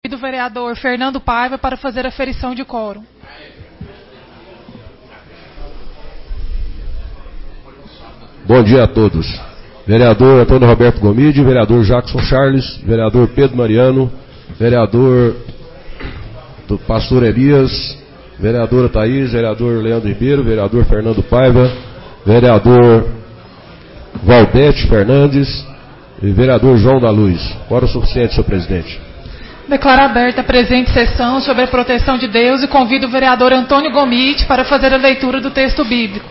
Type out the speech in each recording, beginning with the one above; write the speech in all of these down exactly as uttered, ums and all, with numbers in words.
do vereador Fernando Paiva para fazer a ferição de quórum. Bom dia a todos. Vereador Antônio Roberto Gomide, vereador Jackson Charles, vereador Pedro Mariano, vereador do Pastor Elias, vereadora Thaís, vereador Leandro Ribeiro, vereador Fernando Paiva, vereador Valdete Fernandes e vereador João da Luz. Quórum suficiente, senhor presidente. Declaro aberta a presente sessão sobre a proteção de Deus e convido o vereador Antônio Gomide para fazer a leitura do texto bíblico.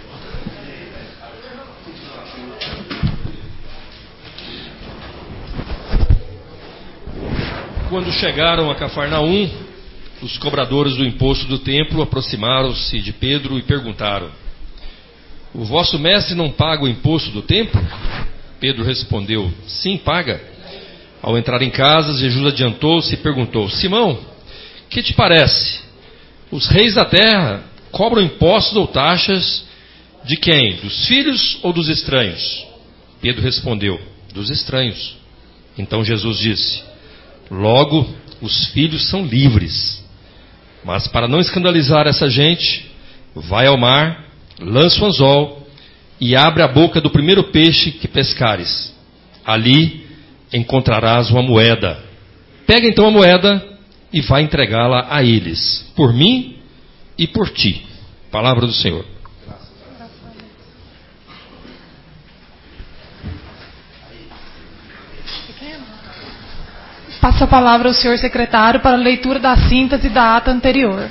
Quando chegaram a Cafarnaum, os cobradores do imposto do templo aproximaram-se de Pedro e perguntaram: o vosso mestre não paga o imposto do templo? Pedro respondeu: sim, paga. Ao entrar em casa, Jesus adiantou-se e perguntou: Simão, que te parece? Os reis da terra cobram impostos ou taxas de quem? Dos filhos ou dos estranhos? Pedro respondeu: dos estranhos. Então Jesus disse: logo, os filhos são livres. Mas para não escandalizar essa gente, vai ao mar, lança o anzol e abre a boca do primeiro peixe que pescares. Ali encontrarás uma moeda. Pega então a moeda e vai entregá-la a eles, por mim e por ti. Palavra do Senhor. Passo a palavra ao senhor secretário para a leitura da síntese da ata anterior.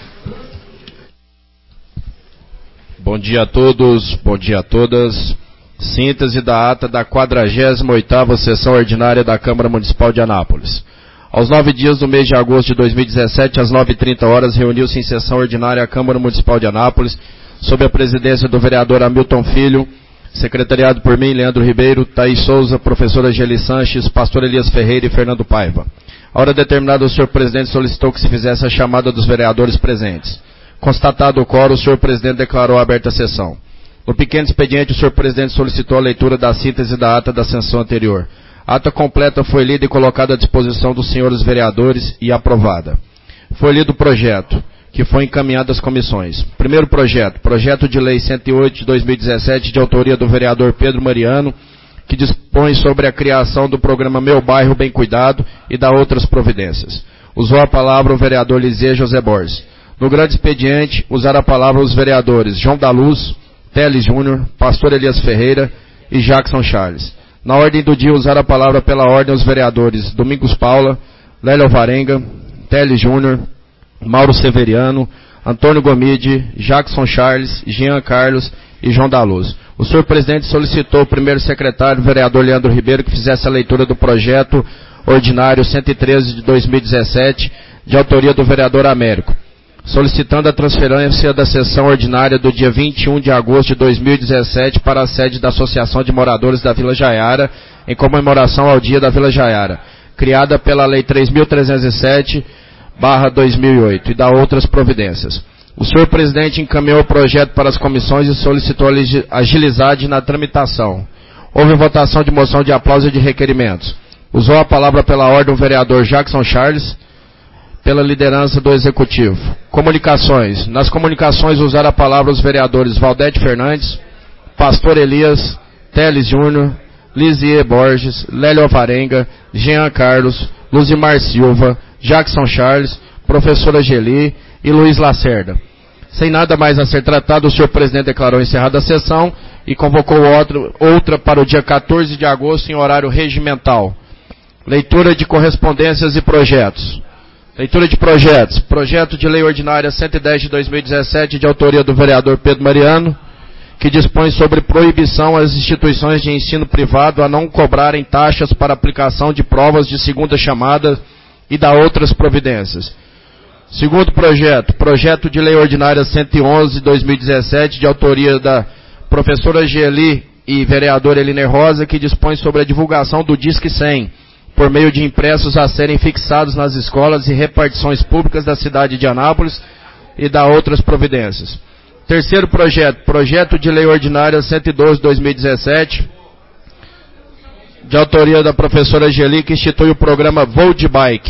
Bom dia a todos, bom dia a todas. Síntese da ata da quadragésima oitava Sessão Ordinária da Câmara Municipal de Anápolis. Aos nove dias do mês de agosto de dois mil e dezessete, às nove e trinta horas, reuniu-se em sessão ordinária a Câmara Municipal de Anápolis, sob a presidência do vereador Hamilton Filho, secretariado por mim, Leandro Ribeiro, Thaís Souza, professora Geli Sanches, pastor Elias Ferreira e Fernando Paiva. A hora determinada, o senhor presidente solicitou que se fizesse a chamada dos vereadores presentes. Constatado o quórum, o senhor presidente declarou aberta a sessão. No pequeno expediente, o senhor presidente solicitou a leitura da síntese da ata da sessão anterior. A ata completa foi lida e colocada à disposição dos senhores vereadores e aprovada. Foi lido o projeto, que foi encaminhado às comissões. Primeiro projeto, projeto de lei cento e oito de dois mil e dezessete, de autoria do vereador Pedro Mariano, que dispõe sobre a criação do programa Meu Bairro Bem Cuidado e da outras providências. Usou a palavra o vereador Lisê José Borges. No grande expediente, usaram a palavra os vereadores João da Luz, Teles Júnior, pastor Elias Ferreira e Jackson Charles. Na ordem do dia, usaram a palavra pela ordem os vereadores Domingos Paula, Lélio Alvarenga, Teles Júnior, Mauro Severiano, Antônio Gomide, Jackson Charles, Jean Carlos e João da Luz. O senhor presidente solicitou ao primeiro secretário, vereador Leandro Ribeiro, que fizesse a leitura do projeto ordinário cento e treze de dois mil e dezessete, de autoria do vereador Américo, solicitando a transferência da sessão ordinária do dia vinte e um de agosto de dois mil e dezessete para a sede da Associação de Moradores da Vila Jaiara, em comemoração ao Dia da Vila Jaiara, criada pela Lei três mil trezentos e sete barra dois mil e oito, e da outras providências. O senhor presidente encaminhou o projeto para as comissões e solicitou agilidade na tramitação. Houve votação de moção de aplauso e de requerimentos. Usou a palavra pela ordem o vereador Jackson Charles, pela liderança do Executivo. Comunicações. Nas comunicações usaram a palavra os vereadores Valdete Fernandes, pastor Elias, Teles Júnior, Lisier Borges, Lélio Alvarenga, Jean Carlos, Luzimar Silva, Jackson Charles, professora Geli e Luiz Lacerda. Sem nada mais a ser tratado, o senhor presidente declarou encerrada a sessão e convocou outra, outra para o dia quatorze de agosto em horário regimental. Leitura de correspondências e projetos. Leitura de projetos. Projeto de lei ordinária cento e dez de dois mil e dezessete, de autoria do vereador Pedro Mariano, que dispõe sobre proibição às instituições de ensino privado a não cobrarem taxas para aplicação de provas de segunda chamada e da outras providências. Segundo projeto, projeto de lei ordinária cento e onze de dois mil e dezessete, de autoria da professora Geli e vereador Eliner Rosa, que dispõe sobre a divulgação do Disque cem, por meio de impressos a serem fixados nas escolas e repartições públicas da cidade de Anápolis e da outras providências. Terceiro projeto, projeto de lei ordinária cento e doze de dois mil e dezessete, de autoria da professora Geli, que institui o programa Voo de Bike,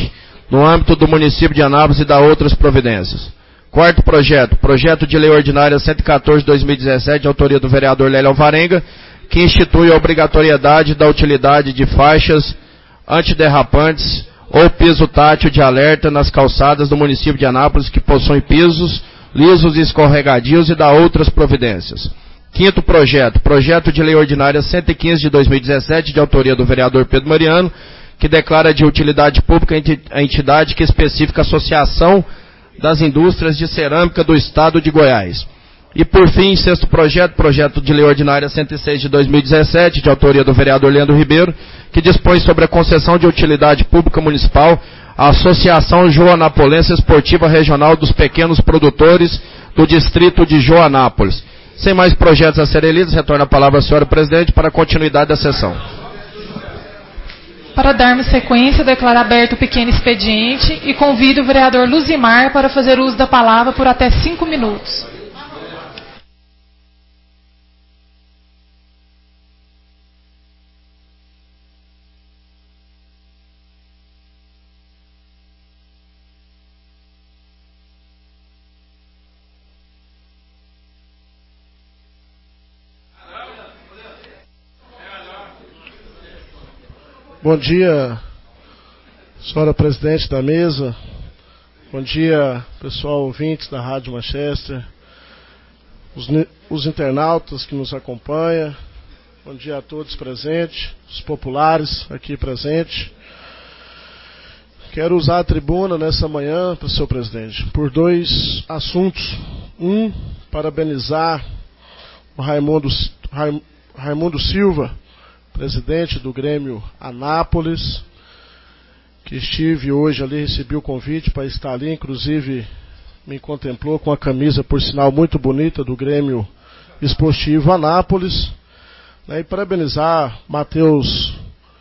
no âmbito do município de Anápolis e da outras providências. Quarto projeto, projeto de lei ordinária cento e quatorze de dois mil e dezessete, de autoria do vereador Lélio Alvarenga, que institui a obrigatoriedade da utilidade de faixas antiderrapantes ou piso tátil de alerta nas calçadas do município de Anápolis que possuem pisos lisos e escorregadios e da outras providências. Quinto projeto, projeto de lei ordinária cento e quinze de dois mil e dezessete, de autoria do vereador Pedro Mariano, que declara de utilidade pública a entidade que especifica a Associação das Indústrias de Cerâmica do Estado de Goiás. E por fim, sexto projeto, projeto de lei ordinária cento e seis de dois mil e dezessete, de autoria do vereador Leandro Ribeiro, que dispõe sobre a concessão de utilidade pública municipal à Associação Joanapolense Esportiva Regional dos Pequenos Produtores do Distrito de Joanápolis. Sem mais projetos a serem lidos, retorno a palavra à senhora presidente para a continuidade da sessão. Para darmos sequência, declaro aberto o pequeno expediente e convido o vereador Luzimar para fazer uso da palavra por até cinco minutos. Bom dia, senhora presidente da mesa. Bom dia, pessoal ouvintes da Rádio Manchester, os, os internautas que nos acompanham. Bom dia a todos presentes, os populares aqui presentes. Quero usar a tribuna nessa manhã, senhor presidente, por dois assuntos. Um, parabenizar o Raimundo, Raimundo Silva, presidente do Grêmio Anápolis, que estive hoje ali, recebi o convite para estar ali, inclusive me contemplou com a camisa, por sinal, muito bonita do Grêmio Esportivo Anápolis, né, e parabenizar Matheus,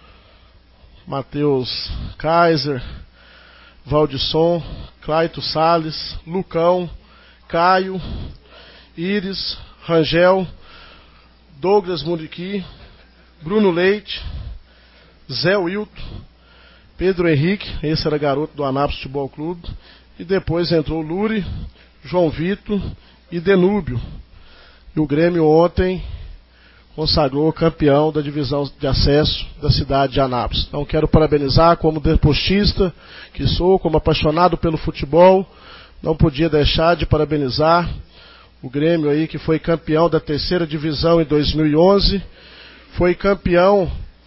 Matheus Kaiser, Valdisson, Claito Salles, Lucão, Caio, Iris, Rangel, Douglas Muriqui, Bruno Leite, Zé Wilton, Pedro Henrique, esse era garoto do Anápolis Futebol Clube, e depois entrou Luri, João Vitor e Denúbio. E o Grêmio ontem consagrou campeão da divisão de acesso da cidade de Anápolis. Então quero parabenizar como deportista que sou, como apaixonado pelo futebol, não podia deixar de parabenizar o Grêmio aí que foi campeão da terceira divisão em dois mil e onze, foi campeão,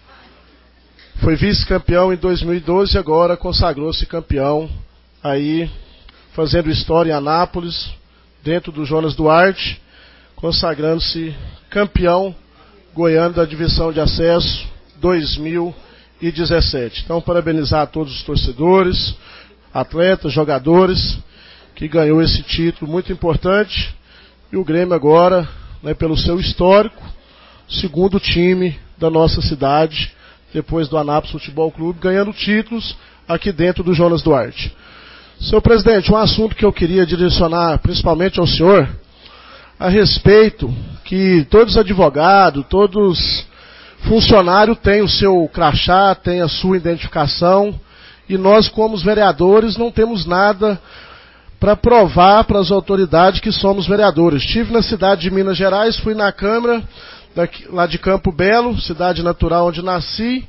foi vice-campeão em dois mil e doze e agora consagrou-se campeão aí, fazendo história em Anápolis, dentro do Jonas Duarte, consagrando-se campeão goiano da divisão de acesso dois mil e dezessete. Então, parabenizar a todos os torcedores, atletas, jogadores, que ganhou esse título muito importante, e o Grêmio agora, né, pelo seu histórico, segundo time da nossa cidade, depois do Anápolis Futebol Clube, ganhando títulos aqui dentro do Jonas Duarte. Senhor presidente, um assunto que eu queria direcionar principalmente ao senhor, a respeito que todos os advogados, todos funcionários têm o seu crachá, têm a sua identificação, e nós, como os vereadores, não temos nada para provar para as autoridades que somos vereadores. Estive na cidade de Minas Gerais, fui na Câmara, daqui, lá de Campo Belo, cidade natural onde nasci.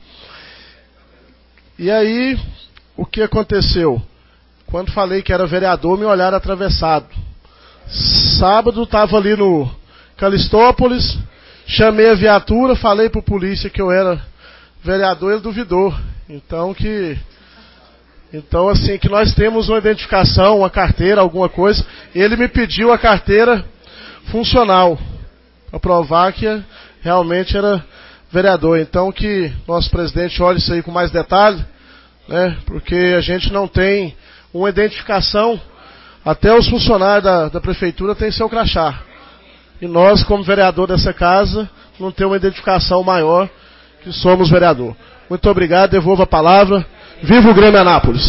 E aí, o que aconteceu? Quando falei que era vereador, me olharam atravessado. Sábado, estava ali no Calistópolis, chamei a viatura, falei para o polícia que eu era vereador, ele duvidou. Então, que... Então, assim, que nós temos uma identificação, uma carteira, alguma coisa. Ele me pediu a carteira funcional, para provar que realmente era vereador. Então, que nosso presidente olhe isso aí com mais detalhe, né? Porque a gente não tem uma identificação, até os funcionários da, da prefeitura têm seu crachá. E nós, como vereador dessa casa, não temos uma identificação maior que somos vereador. Muito obrigado, devolvo a palavra. Viva o Grêmio Anápolis!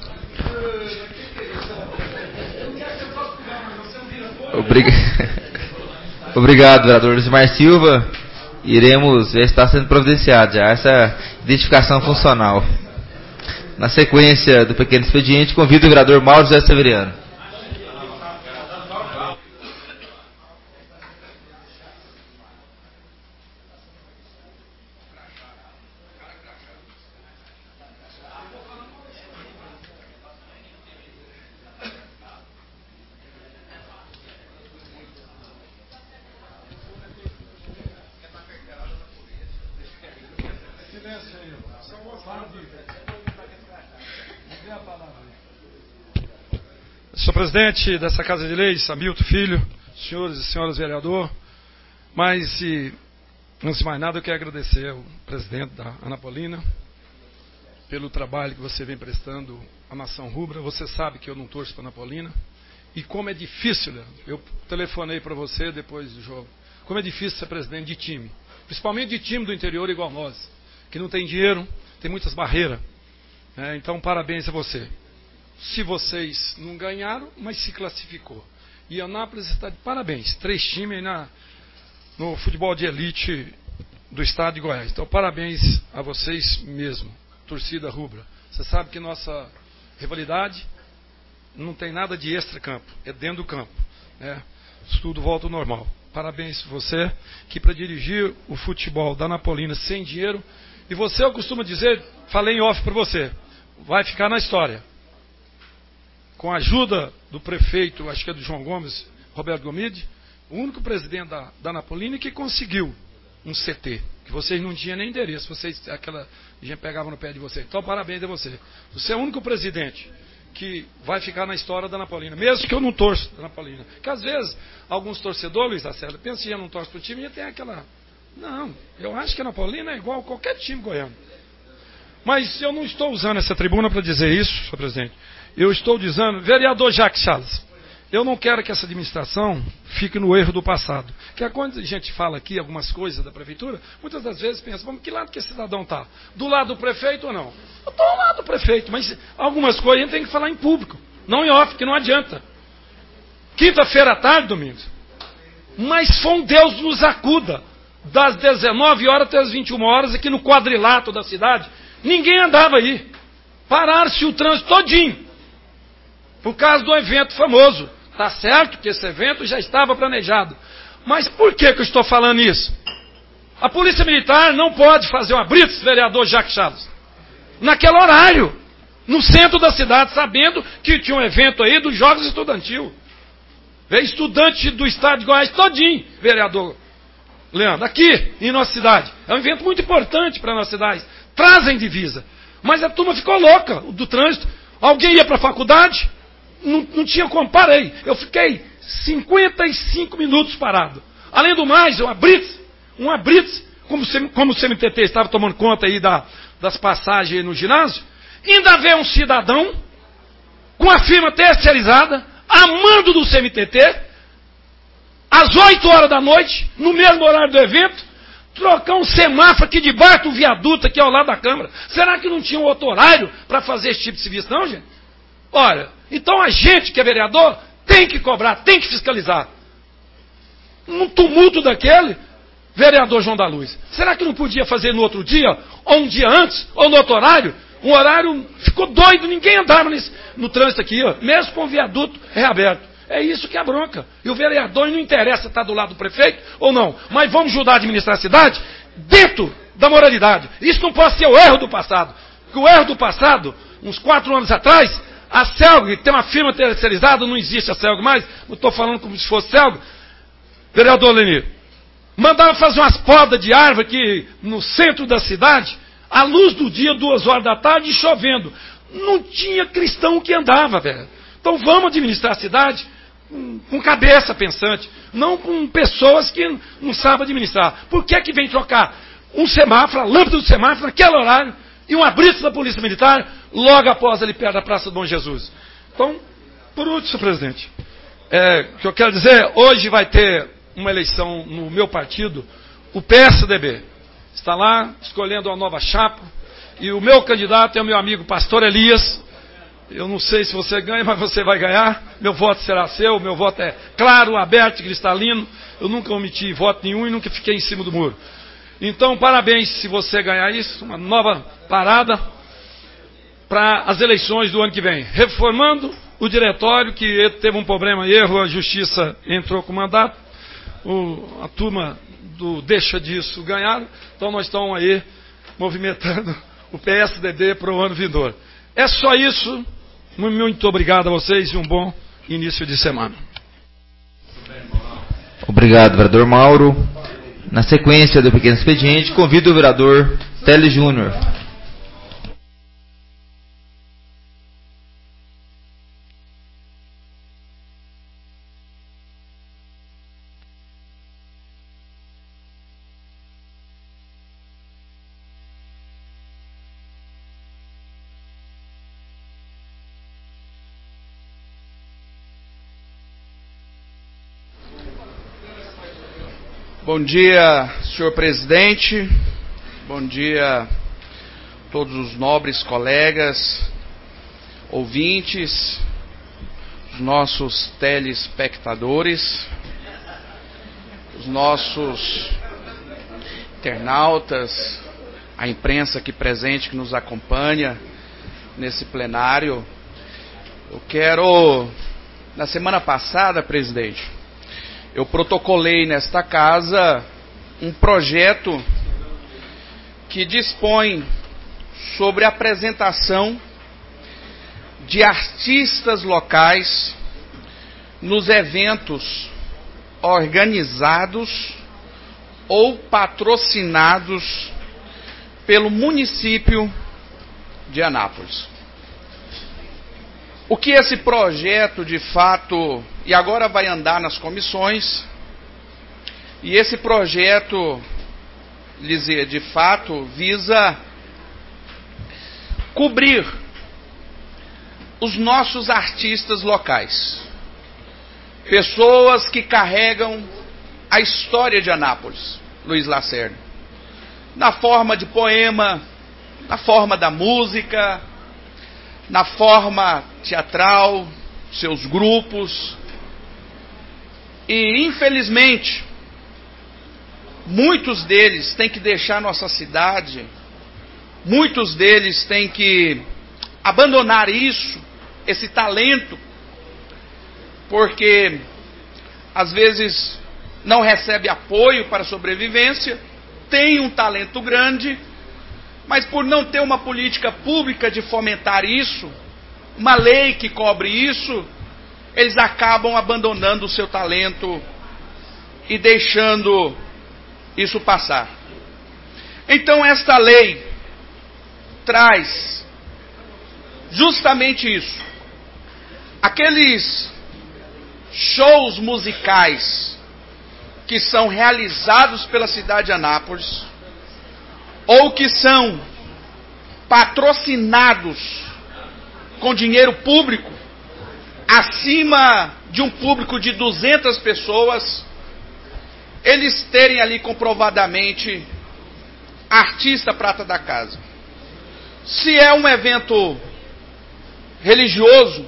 Obrigado, vereador Luzimar Silva. Iremos ver se está sendo providenciado já essa identificação funcional. Na sequência do pequeno expediente, convido o vereador Mauro José Severiano. Sou presidente dessa Casa de Leis, Hamilton Filho, senhores e senhoras vereador, mas e, antes de mais nada eu quero agradecer ao presidente da Anapolina pelo trabalho que você vem prestando à nação rubra. Você sabe que eu não torço para a Anapolina, e como é difícil, Leandro, eu telefonei para você depois do jogo, como é difícil ser presidente de time, principalmente de time do interior igual nós, que não tem dinheiro, tem muitas barreiras, é, então parabéns a você. Se vocês não ganharam, mas se classificou. E Anápolis está de parabéns. Três times aí na, no futebol de elite do estado de Goiás. Então, parabéns a vocês mesmo, torcida rubra. Você sabe que nossa rivalidade não tem nada de extra-campo, é dentro do campo, né? Tudo volta ao normal. Parabéns a você, que para dirigir o futebol da Anapolina sem dinheiro, e você, eu costumo dizer, falei em off para você, vai ficar na história. Com a ajuda do prefeito, acho que é do João Gomes, Roberto Gomide, o único presidente da, da Anapolina que conseguiu um C T, que vocês não tinham nem endereço, vocês, aquela, a gente pegava no pé de vocês. Então, parabéns a você. Você é o único presidente que vai ficar na história da Anapolina, mesmo que eu não torço da Anapolina. Porque às vezes, alguns torcedores, Luiz Acela, pensam que eu não torço para o time e tem aquela... Não, eu acho que a Anapolina é igual a qualquer time goiano. Mas eu não estou usando essa tribuna para dizer isso, senhor presidente. Eu estou dizendo, vereador Jacques Chalas, eu não quero que essa administração fique no erro do passado. Que quando a gente fala aqui algumas coisas da prefeitura, muitas das vezes pensa, vamos, que lado que esse cidadão está? Do lado do prefeito ou não? Eu estou ao lado do prefeito, mas algumas coisas a gente tem que falar em público, não em off, que não adianta. Quinta-feira à tarde, domingo. Mas foi um Deus nos acuda. Das dezenove horas até as vinte e uma horas, aqui no quadrilato da cidade, ninguém andava aí. Pararam-se o trânsito todinho. Por causa do evento famoso. Está certo que esse evento já estava planejado. Mas por que, que eu estou falando isso? A Polícia Militar não pode fazer uma blitz, vereador Jacques Chaves, naquele horário, no centro da cidade, sabendo que tinha um evento aí dos Jogos Estudantil. Veio estudante do estado de Goiás todinho, vereador Leandro, aqui em nossa cidade. É um evento muito importante para a nossa cidade. Trazem divisa. Mas a turma ficou louca do trânsito. Alguém ia para a faculdade, não, não tinha como, parei. Eu fiquei cinquenta e cinco minutos parado. Além do mais, uma blitz, uma blitz, como, como o C M T T estava tomando conta aí da, das passagens no ginásio, ainda veio um cidadão com a firma terceirizada, a mando do C M T T, às oito horas da noite, no mesmo horário do evento, trocar um semáforo aqui debaixo do viaduto, aqui ao lado da Câmara. Será que não tinha um outro horário para fazer esse tipo de serviço, não, gente? Olha, então a gente que é vereador tem que cobrar, tem que fiscalizar. Num tumulto daquele, vereador João da Luz, será que não podia fazer no outro dia, ou um dia antes, ou no outro horário? Um horário, ficou doido, ninguém andava nesse, no trânsito aqui, ó, mesmo com o viaduto reaberto. É isso que é a bronca. E o vereador não interessa estar do lado do prefeito ou não. Mas vamos ajudar a administrar a cidade dentro da moralidade. Isso não pode ser o erro do passado. Porque o erro do passado, uns quatro anos atrás, a Celg, que tem uma firma terceirizada, não existe a Celg mais, não estou falando como se fosse Celg, vereador Lenir, mandava fazer umas podas de árvore aqui no centro da cidade, à luz do dia, duas horas da tarde, e chovendo. Não tinha cristão que andava, velho. Então vamos administrar a cidade com cabeça pensante, não com pessoas que não sabem administrar. Por que que vem trocar um semáforo, a lâmpada do semáforo, naquele horário, e uma blitz da Polícia Militar, logo após ali perto da Praça do Bom Jesus? Então, por último, senhor presidente, é, o que eu quero dizer, hoje vai ter uma eleição no meu partido, o P S D B. Está lá, escolhendo uma nova chapa, e o meu candidato é o meu amigo Pastor Elias. Eu não sei se você ganha, mas você vai ganhar. Meu voto será seu, meu voto é claro, aberto e cristalino. Eu nunca omiti voto nenhum e nunca fiquei em cima do muro. Então, parabéns se você ganhar isso, uma nova parada. para as eleições do ano que vem, reformando o diretório, que teve um problema, erro, a justiça entrou com o mandato, o, a turma do deixa disso ganharam, então nós estamos aí movimentando o P S D B para o ano vindouro. É só isso, muito obrigado a vocês e um bom início de semana. Obrigado, vereador Mauro. Na sequência do pequeno expediente, convido o vereador Teles Júnior. Bom dia, senhor presidente. Bom dia a todos os nobres colegas, ouvintes, os nossos telespectadores, os nossos internautas, a imprensa aqui presente que nos acompanha nesse plenário. Eu quero, na semana passada, presidente, eu protocolei nesta casa um projeto que dispõe sobre a apresentação de artistas locais nos eventos organizados ou patrocinados pelo município de Anápolis. O que esse projeto de fato, e agora vai andar nas comissões, e esse projeto, dizer, de fato, visa cobrir os nossos artistas locais, pessoas que carregam a história de Anápolis, Luiz Lacerda, na forma de poema, na forma da música, na forma teatral, seus grupos. E, infelizmente, muitos deles têm que deixar nossa cidade, muitos deles têm que abandonar isso, esse talento, porque, às vezes, não recebe apoio para a sobrevivência, tem um talento grande, mas por não ter uma política pública de fomentar isso, uma lei que cobre isso, eles acabam abandonando o seu talento e deixando isso passar. Então esta lei traz justamente isso. Aqueles shows musicais que são realizados pela cidade de Anápolis, ou que são patrocinados com dinheiro público, acima de um público de duzentas pessoas, eles terem ali comprovadamente artista prata da casa. Se é um evento religioso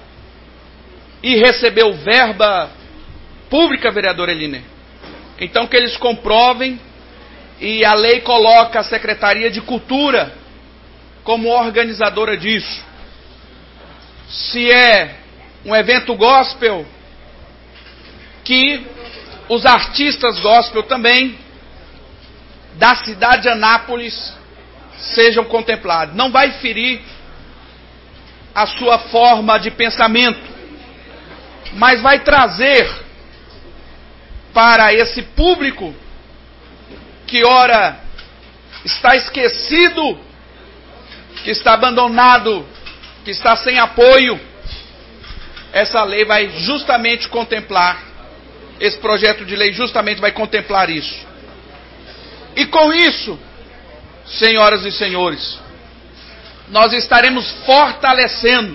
e recebeu verba pública, vereador Eline, então que eles comprovem. E a lei coloca a Secretaria de Cultura como organizadora disso. Se é um evento gospel, que os artistas gospel também da cidade de Anápolis sejam contemplados. Não vai ferir a sua forma de pensamento, mas vai trazer para esse público que ora está esquecido, que está abandonado, que está sem apoio, essa lei vai justamente contemplar, esse projeto de lei justamente vai contemplar isso. E com isso, senhoras e senhores, nós estaremos fortalecendo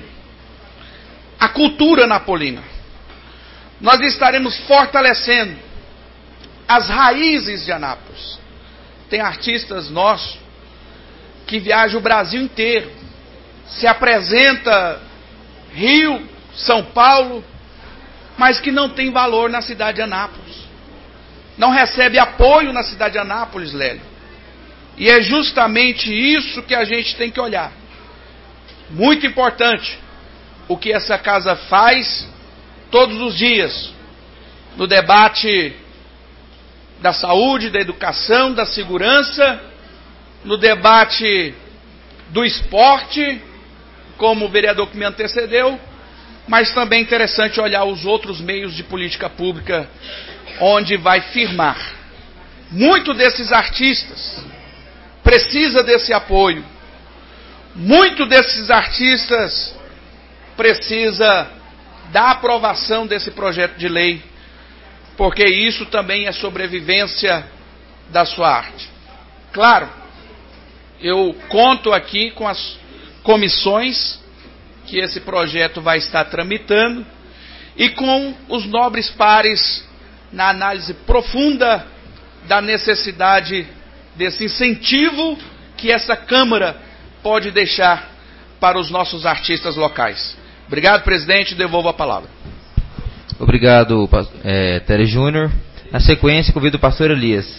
a cultura napolina. Nós estaremos fortalecendo as raízes de Anápolis. Tem artistas nossos que viajam o Brasil inteiro, se apresenta Rio, São Paulo, mas que não tem valor na cidade de Anápolis. Não recebe apoio na cidade de Anápolis, Lélio. E é justamente isso que a gente tem que olhar. muito importante o que essa casa faz todos os dias, no debate da saúde, da educação, da segurança, no debate do esporte, como o vereador que me antecedeu, mas também é interessante olhar os outros meios de política pública onde vai firmar. Muito desses artistas precisa desse apoio. Muito desses artistas precisa da aprovação desse projeto de lei, porque isso também é sobrevivência da sua arte. Claro, eu conto aqui com as comissões que esse projeto vai estar tramitando e com os nobres pares na análise profunda da necessidade desse incentivo que essa Câmara pode deixar para os nossos artistas locais. Obrigado, presidente, devolvo a palavra. Obrigado, é, Teles Júnior. Na sequência, convido o pastor Elias.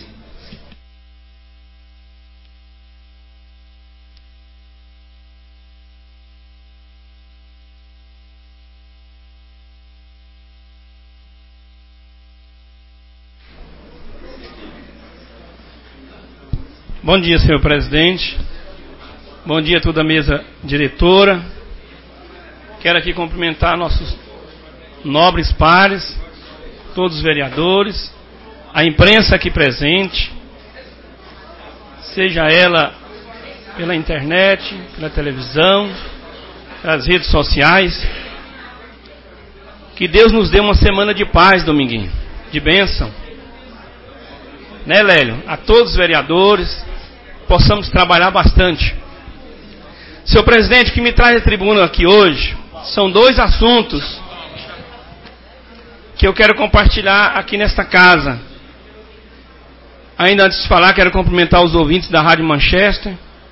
Bom dia, senhor presidente. Bom dia a toda a mesa diretora. Quero aqui cumprimentar nossos nobres pares, todos os vereadores, a imprensa aqui presente, seja ela pela internet, pela televisão, pelas redes sociais. Que Deus nos dê uma semana de paz, Dominguinho, de bênção. Né, Lélio? A todos os vereadores, possamos trabalhar bastante. Senhor presidente, o que me traz a tribuna aqui hoje são dois assuntos que eu quero compartilhar aqui nesta casa. Ainda antes de falar, quero cumprimentar os ouvintes da Rádio Manchester.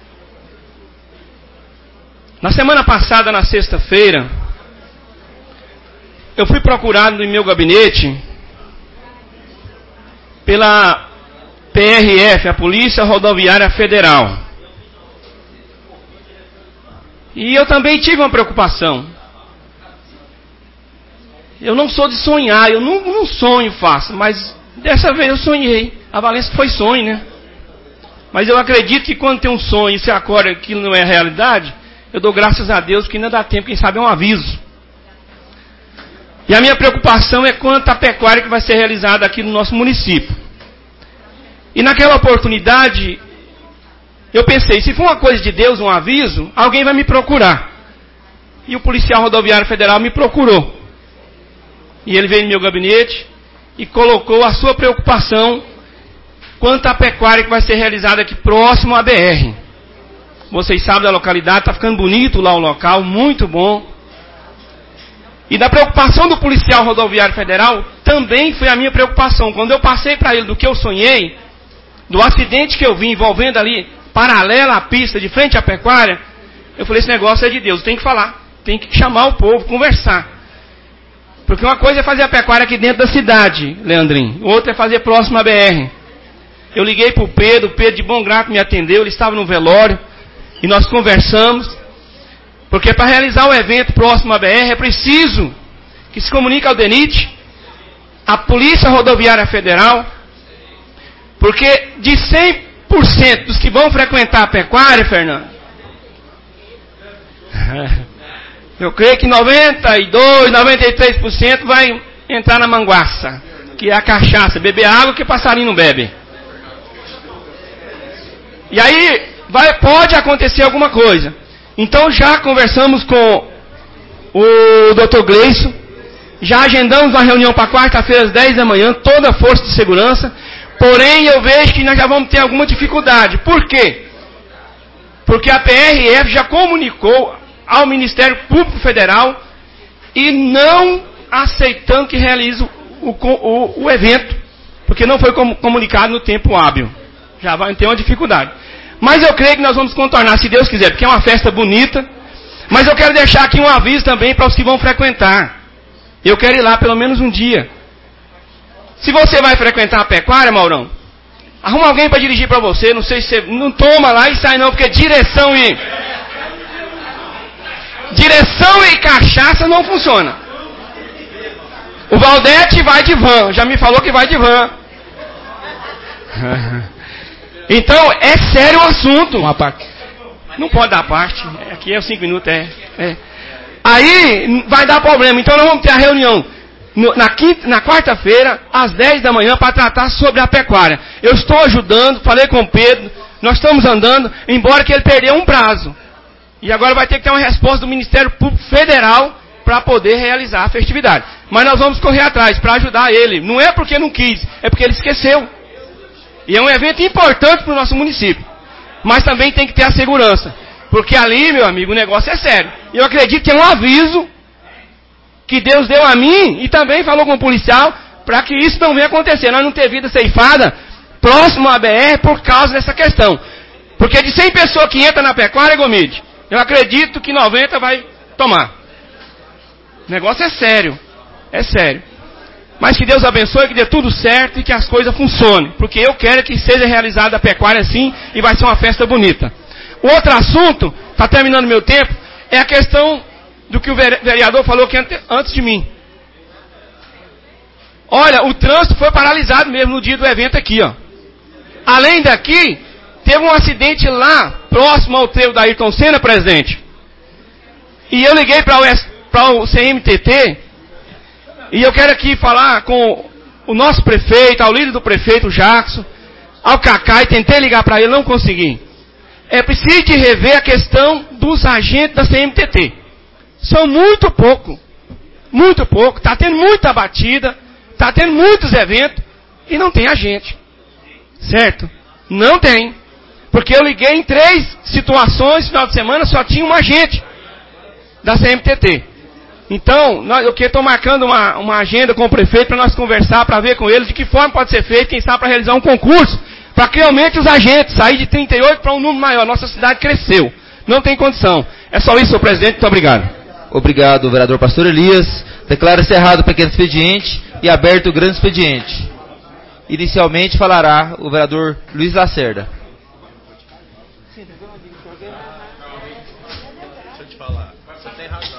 Na semana passada, na sexta-feira, eu fui procurado em meu gabinete pela P R F, a Polícia Rodoviária Federal. E eu também tive uma preocupação. Eu não sou de sonhar, eu não, não sonho fácil, mas dessa vez eu sonhei. A Valência foi sonho, né? Mas eu acredito que quando tem um sonho e você acorda que aquilo não é realidade, eu dou graças a Deus que ainda dá tempo, quem sabe é um aviso. E a minha preocupação é quanto à pecuária que vai ser realizada aqui no nosso município. E naquela oportunidade, eu pensei, se for uma coisa de Deus, um aviso, alguém vai me procurar. E o policial rodoviário federal me procurou. E ele veio no meu gabinete e colocou a sua preocupação quanto à pecuária que vai ser realizada aqui próximo à B R. Vocês sabem da localidade, está ficando bonito lá o local, muito bom. E da preocupação do policial rodoviário federal, também foi a minha preocupação. Quando eu passei para ele do que eu sonhei, do acidente que eu vi envolvendo ali, paralela à pista, de frente à pecuária, eu falei, esse negócio é de Deus, tem que falar, tem que chamar o povo, conversar. Porque uma coisa é fazer a pecuária aqui dentro da cidade, Leandrinho, outra é fazer próximo à B R. Eu liguei para o Pedro, o Pedro de bom grado me atendeu, ele estava no velório, e nós conversamos, porque para realizar o evento próximo à B R é preciso que se comunique ao D E N I T, a Polícia Rodoviária Federal, porque de cem por cento dos que vão frequentar a pecuária, Fernando, eu creio que noventa e dois por cento, noventa e três por cento vai entrar na manguaça, que é a cachaça, beber água que passarinho não bebe. E aí vai, pode acontecer alguma coisa. Então já conversamos com o doutor Gleison, já agendamos uma reunião para quarta-feira às dez da manhã, toda a força de segurança, porém eu vejo que nós já vamos ter alguma dificuldade. Por quê? Porque a P R F já comunicou ao Ministério Público Federal e não aceitando que realize o, o, o evento, porque não foi comunicado no tempo hábil. Já vai ter uma dificuldade. Mas eu creio que nós vamos contornar, se Deus quiser, porque é uma festa bonita. Mas eu quero deixar aqui um aviso também para os que vão frequentar. Eu quero ir lá pelo menos um dia. Se você vai frequentar a pecuária, Maurão, arruma alguém para dirigir para você. Não sei se você não toma lá e sai não, porque direção e... Direção e cachaça não funciona. O Valdete vai de van, já me falou que vai de van. Então, é sério o assunto. Uma parte. Não pode dar parte. Aqui é cinco minutos, é, é. Aí vai dar problema. Então nós vamos ter a reunião no, na, quinta, na quarta-feira, às dez da manhã, para tratar sobre a pecuária. Eu estou ajudando, falei com o Pedro, nós estamos andando, embora que ele perdeu um prazo. E agora vai ter que ter uma resposta do Ministério Público Federal para poder realizar a festividade. Mas nós vamos correr atrás para ajudar ele. Não é porque não quis, é porque ele esqueceu. E é um evento importante para o nosso município. Mas também tem que ter a segurança. Porque ali, meu amigo, o negócio é sério. E eu acredito que é um aviso que Deus deu a mim e também falou com o policial para que isso não venha acontecer. Nós não ter vida ceifada próximo à B R por causa dessa questão. Porque de cem pessoas que entram na pecuária, Gomide, eu acredito que noventa vai tomar. O negócio é sério. É sério. Mas que Deus abençoe, que dê tudo certo e que as coisas funcionem. Porque eu quero que seja realizada a pecuária assim e vai ser uma festa bonita. O outro assunto, está terminando meu tempo, é a questão do que o vereador falou que antes de mim. Olha, o trânsito foi paralisado mesmo no dia do evento aqui, ó. Além daqui, teve um acidente lá, próximo ao trevo da Ayrton Senna, presidente. E eu liguei para o C M T T, e eu quero aqui falar com o nosso prefeito, ao líder do prefeito, o Jackson, ao Cacá, tentei ligar para ele, não consegui. É preciso de rever a questão dos agentes da C M T T. São muito pouco, muito pouco, está tendo muita batida, está tendo muitos eventos, e não tem agente. Certo? Não tem. Porque eu liguei em três situações, no final de semana, só tinha um agente da C M T T. Então, nós, eu estou marcando uma, uma agenda com o prefeito para nós conversar, para ver com ele de que forma pode ser feito, quem sabe para realizar um concurso, para que aumente os agentes, sair de trinta e oito para um número maior. Nossa cidade cresceu. Não tem condição. É só isso, senhor presidente. Muito obrigado. Obrigado, vereador Pastor Elias. Declaro encerrado o pequeno expediente e aberto o grande expediente. Inicialmente falará o vereador Luiz Lacerda. Deixa eu te falar. Você tem razão.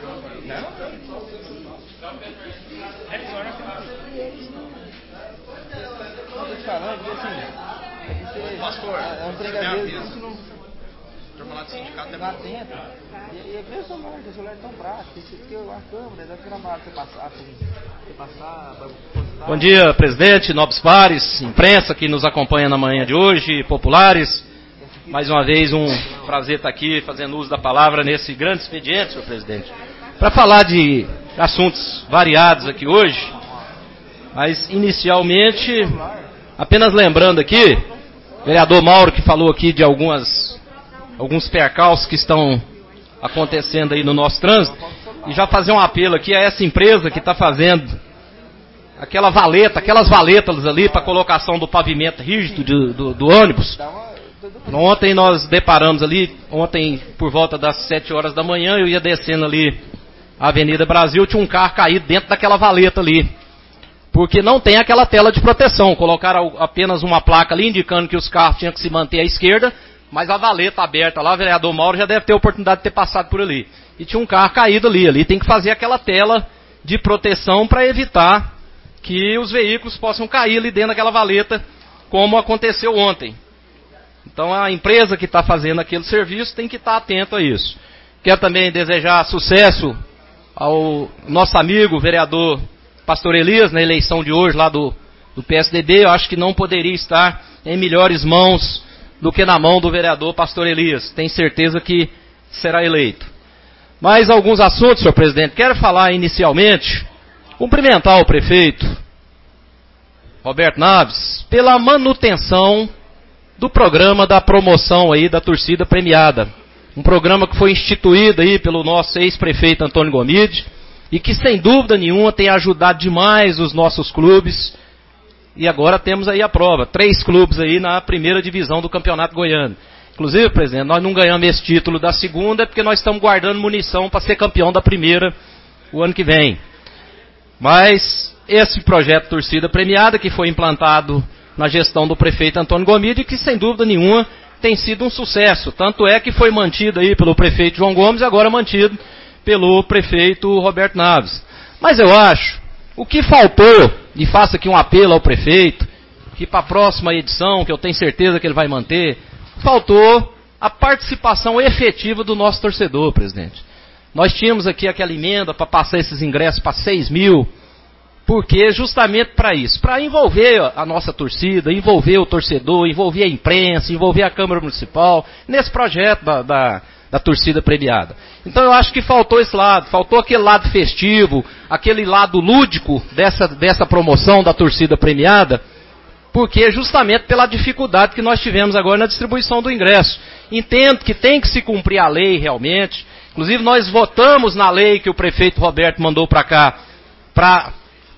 Pastor, é um brigadeiro que não... Estou falando de sindicato, é lá dentro. E é mesmo marca, o celular é tão prático, porque a câmera deve gravar, você passar, você passar, postar. Bom dia, presidente, nobres pares, imprensa que nos acompanha na manhã de hoje, populares. Mais uma vez, um prazer estar aqui fazendo uso da palavra nesse grande expediente, senhor presidente. Para falar de assuntos variados aqui hoje, mas inicialmente, apenas lembrando aqui, o vereador Mauro que falou aqui de algumas, alguns percalços que estão acontecendo aí no nosso trânsito, e já fazer um apelo aqui a essa empresa que está fazendo aquela valeta, aquelas valetas ali para colocação do pavimento rígido de, do, do ônibus. Ontem nós deparamos ali, ontem por volta das sete horas da manhã, eu ia descendo ali a Avenida Brasil, tinha um carro caído dentro daquela valeta ali, porque não tem aquela tela de proteção. Colocaram apenas uma placa ali indicando que os carros tinham que se manter à esquerda, mas a valeta aberta lá, o vereador Mauro já deve ter a oportunidade de ter passado por ali. E tinha um carro caído ali, ali tem que fazer aquela tela de proteção para evitar que os veículos possam cair ali dentro daquela valeta, como aconteceu ontem. Então a empresa que está fazendo aquele serviço tem que estar atento a isso. Quero também desejar sucesso ao nosso amigo vereador Pastor Elias na eleição de hoje lá do, do P S D B. Eu acho que não poderia estar em melhores mãos do que na mão do vereador Pastor Elias. Tenho certeza que será eleito. Mais alguns assuntos, senhor presidente. Quero falar inicialmente, cumprimentar o prefeito Roberto Naves pela manutenção do programa da promoção aí da torcida premiada. Um programa que foi instituído aí pelo nosso ex-prefeito Antônio Gomide e que sem dúvida nenhuma tem ajudado demais os nossos clubes. E agora temos aí a prova, três clubes aí na primeira divisão do Campeonato Goiano. Inclusive, presidente, nós não ganhamos esse título da segunda porque nós estamos guardando munição para ser campeão da primeira o ano que vem. Mas esse projeto Torcida Premiada, que foi implantado na gestão do prefeito Antônio Gomide, que sem dúvida nenhuma tem sido um sucesso. Tanto é que foi mantido aí pelo prefeito João Gomes e agora mantido pelo prefeito Roberto Naves. Mas eu acho, o que faltou, e faço aqui um apelo ao prefeito, que para a próxima edição, que eu tenho certeza que ele vai manter, faltou a participação efetiva do nosso torcedor, presidente. Nós tínhamos aqui aquela emenda para passar esses ingressos para seis mil, porque justamente para isso, para envolver a nossa torcida, envolver o torcedor, envolver a imprensa, envolver a Câmara Municipal, nesse projeto da, da, da torcida premiada. Então eu acho que faltou esse lado, faltou aquele lado festivo, aquele lado lúdico dessa, dessa promoção da torcida premiada, porque justamente pela dificuldade que nós tivemos agora na distribuição do ingresso. Entendo que tem que se cumprir a lei realmente, inclusive nós votamos na lei que o prefeito Roberto mandou para cá, para...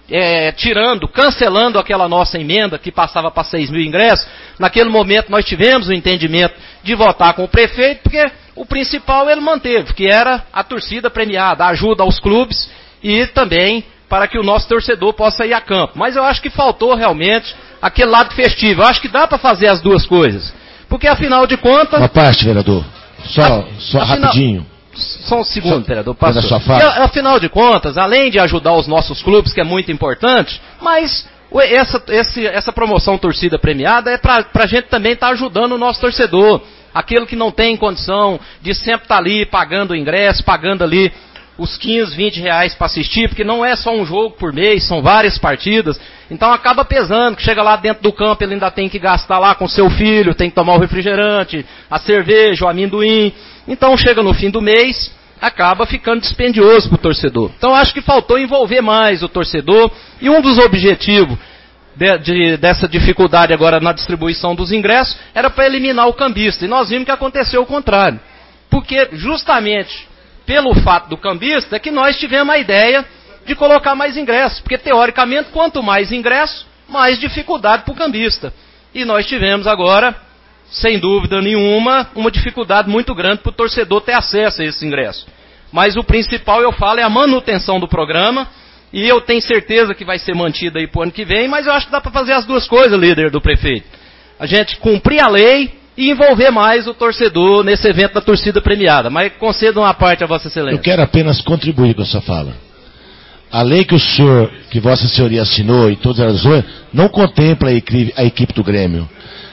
É, tirando, cancelando aquela nossa emenda que passava para seis mil ingressos. Naquele momento nós tivemos o entendimento de votar com o prefeito, porque o principal ele manteve, que era a torcida premiada, a ajuda aos clubes e também para que o nosso torcedor possa ir a campo. Mas eu acho que faltou realmente aquele lado festivo. Eu acho que dá para fazer as duas coisas, porque afinal de contas... Uma parte, vereador, só, a, só afinal, rapidinho. Só um segundo, vereador, passou. E, afinal de contas, além de ajudar os nossos clubes, que é muito importante, mas essa, esse, essa promoção torcida premiada é para a gente também estar tá ajudando o nosso torcedor. Aquele que não tem condição de sempre estar tá ali pagando o ingresso, pagando ali os quinze, vinte reais para assistir, porque não é só um jogo por mês, são várias partidas. Então acaba pesando, que chega lá dentro do campo, ele ainda tem que gastar lá com seu filho, tem que tomar o refrigerante, a cerveja, o amendoim. Então chega no fim do mês, acaba ficando dispendioso para o torcedor. Então acho que faltou envolver mais o torcedor, e um dos objetivos de, de, dessa dificuldade agora na distribuição dos ingressos era para eliminar o cambista. E nós vimos que aconteceu o contrário. Porque justamente pelo fato do cambista é que nós tivemos a ideia de colocar mais ingressos. Porque teoricamente quanto mais ingresso, mais dificuldade para o cambista. E nós tivemos agora, sem dúvida nenhuma, uma dificuldade muito grande para o torcedor ter acesso a esse ingresso. Mas o principal, eu falo, é a manutenção do programa, e eu tenho certeza que vai ser mantida aí para o ano que vem, mas eu acho que dá para fazer as duas coisas, líder do prefeito. A gente cumprir a lei e envolver mais o torcedor nesse evento da torcida premiada. Mas concedo uma parte a Vossa Excelência. Eu quero apenas contribuir com a sua fala. A lei que o senhor, que Vossa Senhoria assinou e todas as outras, não contempla a equipe, a equipe do Grêmio.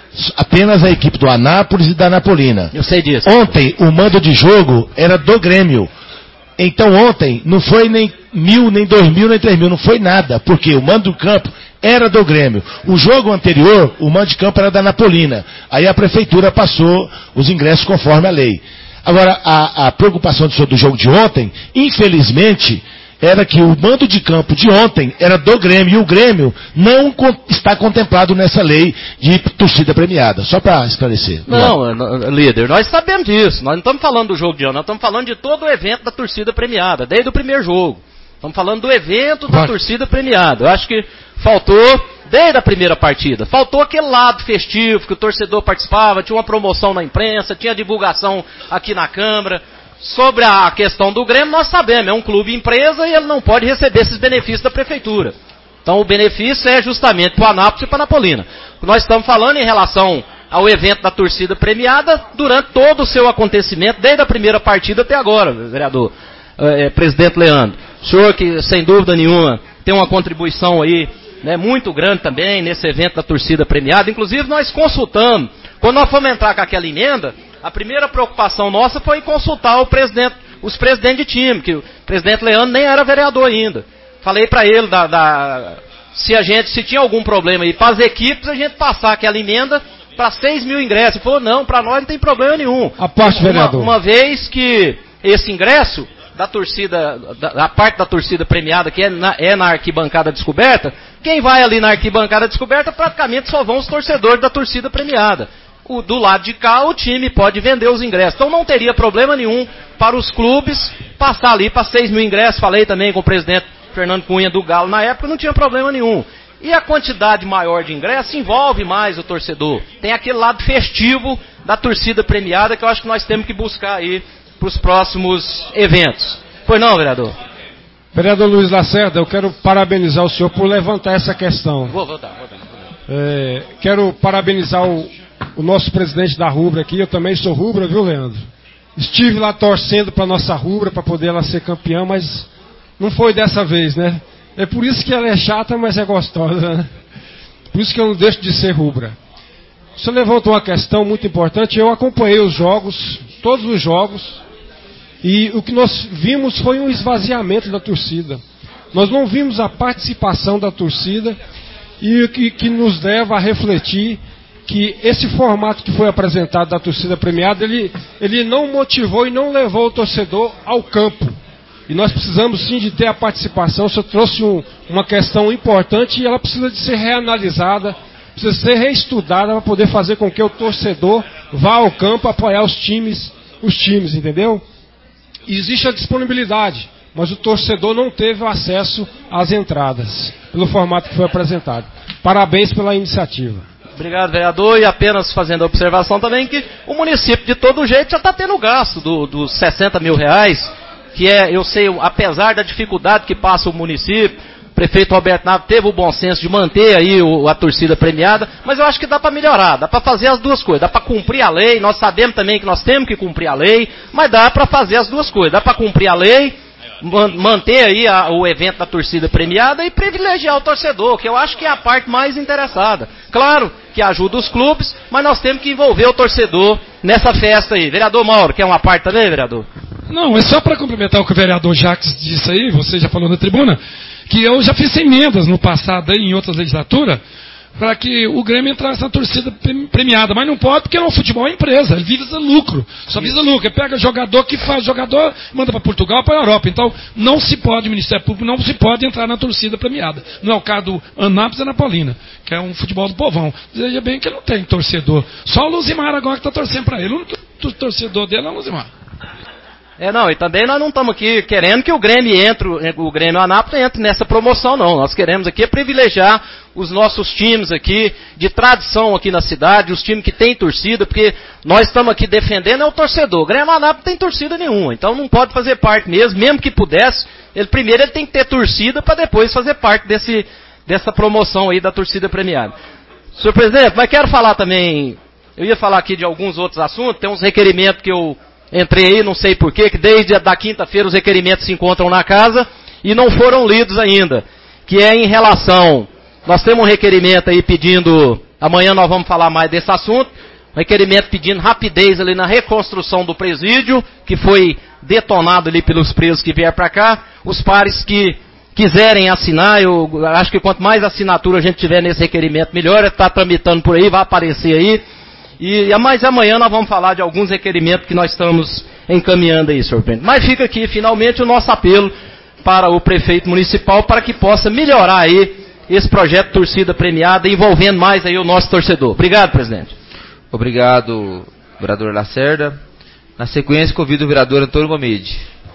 Apenas a equipe do Anápolis e da Anapolina. Eu sei disso. Ontem, o mando de jogo era do Grêmio. Então ontem, não foi nem mil, nem dois mil, nem três mil, não foi nada. Porque o mando do campo era do Grêmio. O jogo anterior, o mando de campo era da Anapolina. Aí a prefeitura passou os ingressos conforme a lei. Agora, a, a preocupação do, do jogo de ontem, infelizmente, era que o mando de campo de ontem era do Grêmio, e o Grêmio não está contemplado nessa lei de torcida premiada. Só para esclarecer. Não, não, líder, nós sabemos disso. Nós não estamos falando do jogo de ontem, nós estamos falando de todo o evento da torcida premiada, desde o primeiro jogo. Estamos falando do evento da torcida premiada. Eu acho que faltou, desde a primeira partida, faltou aquele lado festivo, que o torcedor participava, tinha uma promoção na imprensa, tinha divulgação aqui na Câmara. Sobre a questão do Grêmio, nós sabemos, é um clube empresa e ele não pode receber esses benefícios da prefeitura. Então o benefício é justamente para o Anápolis e para a Anapolina. Nós estamos falando em relação ao evento da torcida premiada durante todo o seu acontecimento, desde a primeira partida até agora, vereador, é, presidente Leandro. O senhor que, sem dúvida nenhuma, tem uma contribuição aí, né, muito grande também nesse evento da torcida premiada. Inclusive nós consultamos, quando nós fomos entrar com aquela emenda, a primeira preocupação nossa foi consultar o presidente, os presidentes de time, que o presidente Leandro nem era vereador ainda. Falei para ele da, da, se a gente, se tinha algum problema aí para as equipes, a gente passar aquela emenda para seis mil ingressos. Ele falou, não, para nós não tem problema nenhum. A parte, vereador. Uma, uma vez que esse ingresso da torcida, da, da parte da torcida premiada, que é na, é na arquibancada descoberta, quem vai ali na arquibancada descoberta praticamente só vão os torcedores da torcida premiada. O, do lado de cá, o time pode vender os ingressos. Então não teria problema nenhum para os clubes passar ali para seis mil ingressos. Falei também com o presidente Fernando Cunha do Galo na época, não tinha problema nenhum. E a quantidade maior de ingressos envolve mais o torcedor. Tem aquele lado festivo da torcida premiada que eu acho que nós temos que buscar aí para os próximos eventos. Pois não, vereador? Vereador Luiz Lacerda, eu quero parabenizar o senhor por levantar essa questão. Vou voltar, vou voltar. É, quero parabenizar o o nosso presidente da Rubra aqui, eu também sou Rubra, viu, Leandro? Estive lá torcendo para nossa Rubra, para poder ela ser campeã, mas não foi dessa vez, né? É por isso que ela é chata, mas é gostosa, né? Por isso que eu não deixo de ser Rubra. Você levantou uma questão muito importante, eu acompanhei os jogos, todos os jogos, e o que nós vimos foi um esvaziamento da torcida. Nós não vimos a participação da torcida, e o que, que nos leva a refletir que esse formato que foi apresentado da torcida premiada, ele, ele não motivou e não levou o torcedor ao campo. E nós precisamos sim de ter a participação. Você trouxe um, uma questão importante e ela precisa de ser reanalisada, precisa ser reestudada para poder fazer com que o torcedor vá ao campo apoiar os times, os times, entendeu? E existe a disponibilidade, mas o torcedor não teve o acesso às entradas, pelo formato que foi apresentado. Parabéns pela iniciativa. Obrigado, vereador, e apenas fazendo a observação também que o município, de todo jeito, já está tendo gasto do, dos sessenta mil reais, que é, eu sei, apesar da dificuldade que passa o município, o prefeito Roberto Naves teve o bom senso de manter aí o, a torcida premiada, mas eu acho que dá para melhorar, dá para fazer as duas coisas, dá para cumprir a lei, nós sabemos também que nós temos que cumprir a lei, mas dá para fazer as duas coisas, dá para cumprir a lei, manter aí a, o evento da torcida premiada e privilegiar o torcedor, que eu acho que é a parte mais interessada. Claro que ajuda os clubes, mas nós temos que envolver o torcedor nessa festa aí. Vereador Mauro, quer uma parte também, vereador? Não, é só para complementar o que o vereador Jacques disse aí, você já falou na tribuna, que eu já fiz emendas no passado aí, em outras legislaturas, para que o Grêmio entrasse na torcida premiada, mas não pode porque o futebol é empresa, ele visa lucro, só visa lucro, ele pega jogador que faz jogador, manda para Portugal, para a Europa, então não se pode, o Ministério Público não se pode entrar na torcida premiada, não é o caso do Anápolis e Anapolina, que é um futebol do povão, veja bem que ele não tem torcedor, só o Luzimar agora que está torcendo para ele, o único torcedor dele é o Luzimar. É, não, e também nós não estamos aqui querendo que o Grêmio entre, o Grêmio Anápolis entre nessa promoção, não. Nós queremos aqui privilegiar os nossos times aqui, de tradição aqui na cidade, os times que têm torcida, porque nós estamos aqui defendendo é o torcedor. O Grêmio Anápolis não tem torcida nenhuma, então não pode fazer parte mesmo, mesmo que pudesse, ele primeiro ele tem que ter torcida para depois fazer parte desse, dessa promoção aí da torcida premiada. Senhor presidente, mas quero falar também, eu ia falar aqui de alguns outros assuntos, tem uns requerimentos que eu entrei aí, não sei porquê, que desde a da quinta-feira os requerimentos se encontram na casa e não foram lidos ainda, que é em relação, nós temos um requerimento aí pedindo, amanhã nós vamos falar mais desse assunto, um requerimento pedindo rapidez ali na reconstrução do presídio, que foi detonado ali pelos presos que vieram para cá, os pares que quiserem assinar, eu acho que quanto mais assinatura a gente tiver nesse requerimento, melhor, está tramitando por aí, vai aparecer aí. E, mas amanhã nós vamos falar de alguns requerimentos que nós estamos encaminhando aí, senhor presidente. Mas fica aqui, finalmente, o nosso apelo para o prefeito municipal para que possa melhorar aí esse projeto Torcida Premiada, envolvendo mais aí o nosso torcedor. Obrigado, presidente. Obrigado, vereador Lacerda. Na sequência, convido o vereador Antônio Gomide.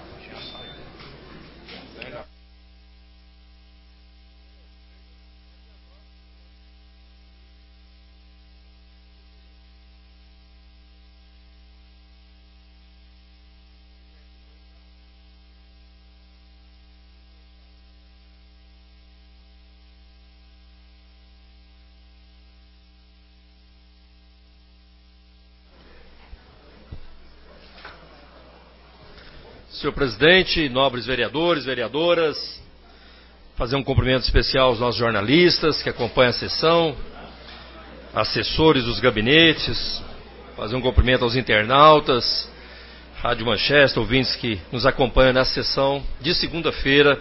Senhor presidente, nobres vereadores, vereadoras, fazer um cumprimento especial aos nossos jornalistas que acompanham a sessão, assessores dos gabinetes, fazer um cumprimento aos internautas, Rádio Manchester, ouvintes que nos acompanham nessa sessão de segunda-feira.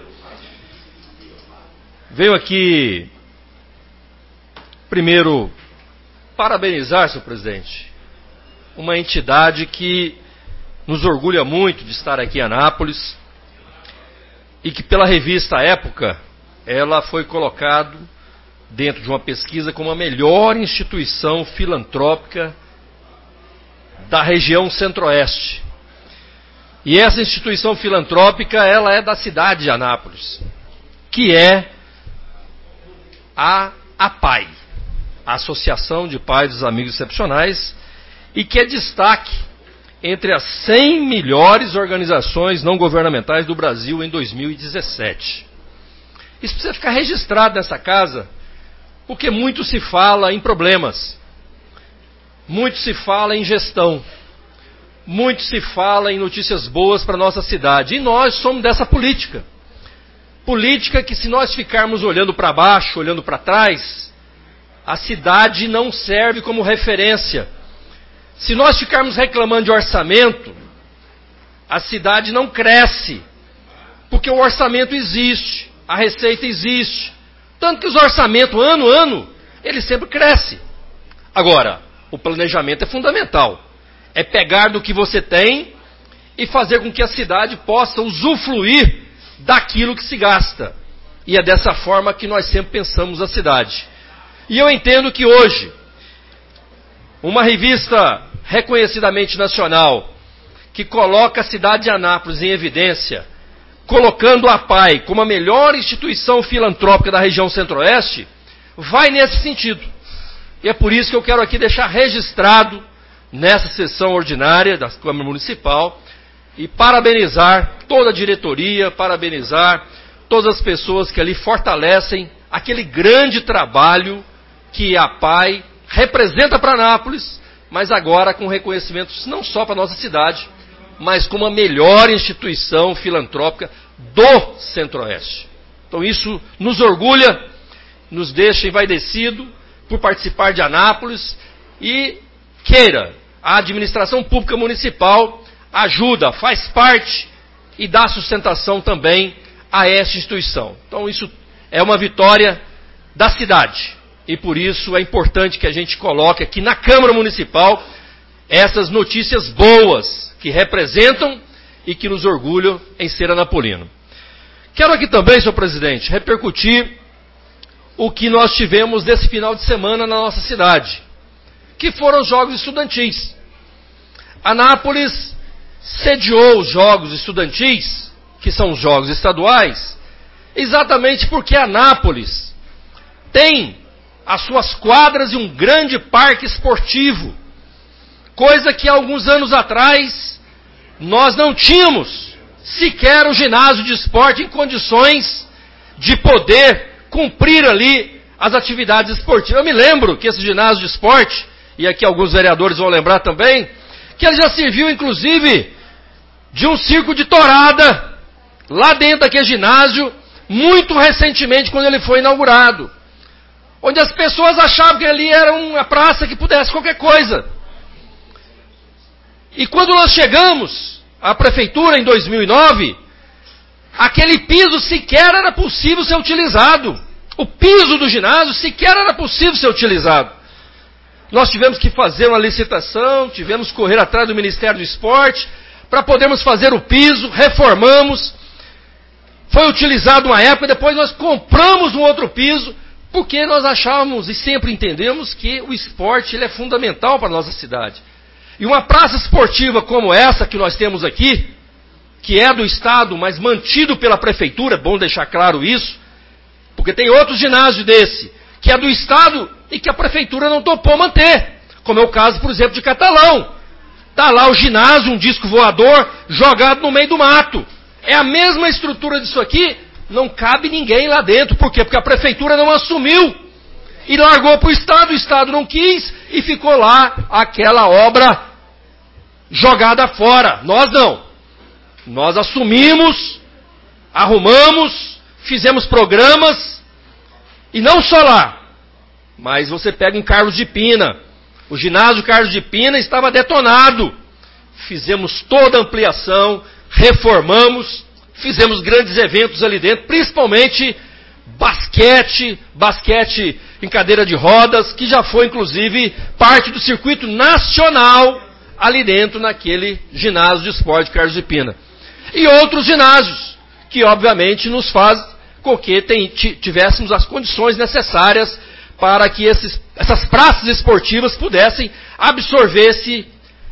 Venho aqui, primeiro, parabenizar, senhor presidente, uma entidade que nos orgulha muito de estar aqui em Anápolis e que pela revista Época, ela foi colocada dentro de uma pesquisa como a melhor instituição filantrópica da região centro-oeste. E essa instituição filantrópica, ela é da cidade de Anápolis, que é a APAI, a Associação de Pais dos Amigos Excepcionais, e que é destaque entre as cem melhores organizações não governamentais do Brasil em dois mil e dezessete. Isso precisa ficar registrado nessa casa, porque muito se fala em problemas. muito se fala em gestão, muito se fala em notícias boas para a nossa cidade. E nós somos dessa política. Política que, se nós ficarmos olhando para baixo, olhando para trás, a cidade não serve como referência. Se nós ficarmos reclamando de orçamento, a cidade não cresce, porque o orçamento existe, a receita existe. Tanto que os orçamentos, ano a ano, ele sempre cresce. Agora, o planejamento é fundamental. É pegar do que você tem e fazer com que a cidade possa usufruir daquilo que se gasta. E é dessa forma que nós sempre pensamos a cidade. E eu entendo que hoje, uma revista reconhecidamente nacional, que coloca a cidade de Anápolis em evidência, colocando a P A I como a melhor instituição filantrópica da região centro-oeste, vai nesse sentido. E é por isso que eu quero aqui deixar registrado, nessa sessão ordinária da Câmara Municipal, e parabenizar toda a diretoria, parabenizar todas as pessoas que ali fortalecem aquele grande trabalho que a P A I representa para Anápolis, mas agora com reconhecimentos não só para a nossa cidade, mas como a melhor instituição filantrópica do Centro-Oeste. Então isso nos orgulha, nos deixa envaidecido por participar de Anápolis e queira, a administração pública municipal ajuda, faz parte e dá sustentação também a esta instituição. Então isso é uma vitória da cidade e por isso é importante que a gente coloque aqui na Câmara Municipal essas notícias boas que representam e que nos orgulham em ser anapolino. Quero aqui também, senhor presidente, repercutir o que nós tivemos desse final de semana na nossa cidade, que foram os Jogos Estudantis. Anápolis sediou os Jogos Estudantis, que são os Jogos Estaduais, exatamente porque Anápolis tem as suas quadras e um grande parque esportivo, coisa que há alguns anos atrás nós não tínhamos sequer o ginásio de esporte em condições de poder cumprir ali as atividades esportivas. Eu me lembro que esse ginásio de esporte, e aqui alguns vereadores vão lembrar também, que ele já serviu inclusive de um circo de tourada lá dentro daquele ginásio, muito recentemente quando ele foi inaugurado, onde as pessoas achavam que ali era uma praça que pudesse qualquer coisa. E quando nós chegamos à prefeitura em dois mil e nove, aquele piso sequer era possível ser utilizado. O piso do ginásio sequer era possível ser utilizado. Nós tivemos que fazer uma licitação, tivemos que correr atrás do Ministério do Esporte para podermos fazer o piso, reformamos. Foi utilizado uma época, depois nós compramos um outro piso, porque nós achávamos e sempre entendemos que o esporte ele é fundamental para a nossa cidade. E uma praça esportiva como essa que nós temos aqui, que é do Estado, mas mantido pela Prefeitura, é bom deixar claro isso, porque tem outro ginásio desse, que é do Estado e que a Prefeitura não topou manter, como é o caso, por exemplo, de Catalão. Está lá o ginásio, um disco voador, jogado no meio do mato. É a mesma estrutura disso aqui, não cabe ninguém lá dentro. Por quê? Porque a Prefeitura não assumiu e largou para o Estado, o Estado não quis e ficou lá aquela obra jogada fora. Nós não. Nós assumimos, arrumamos, fizemos programas, e não só lá, mas você pega em Carlos de Pina, o ginásio Carlos de Pina estava detonado, fizemos toda a ampliação, reformamos, fizemos grandes eventos ali dentro, principalmente basquete, basquete em cadeira de rodas, que já foi inclusive parte do circuito nacional ali dentro naquele ginásio de esporte Carlos de Pina. E outros ginásios, que obviamente nos faz com que tem, tivéssemos as condições necessárias para que esses, essas praças esportivas pudessem absorver esse,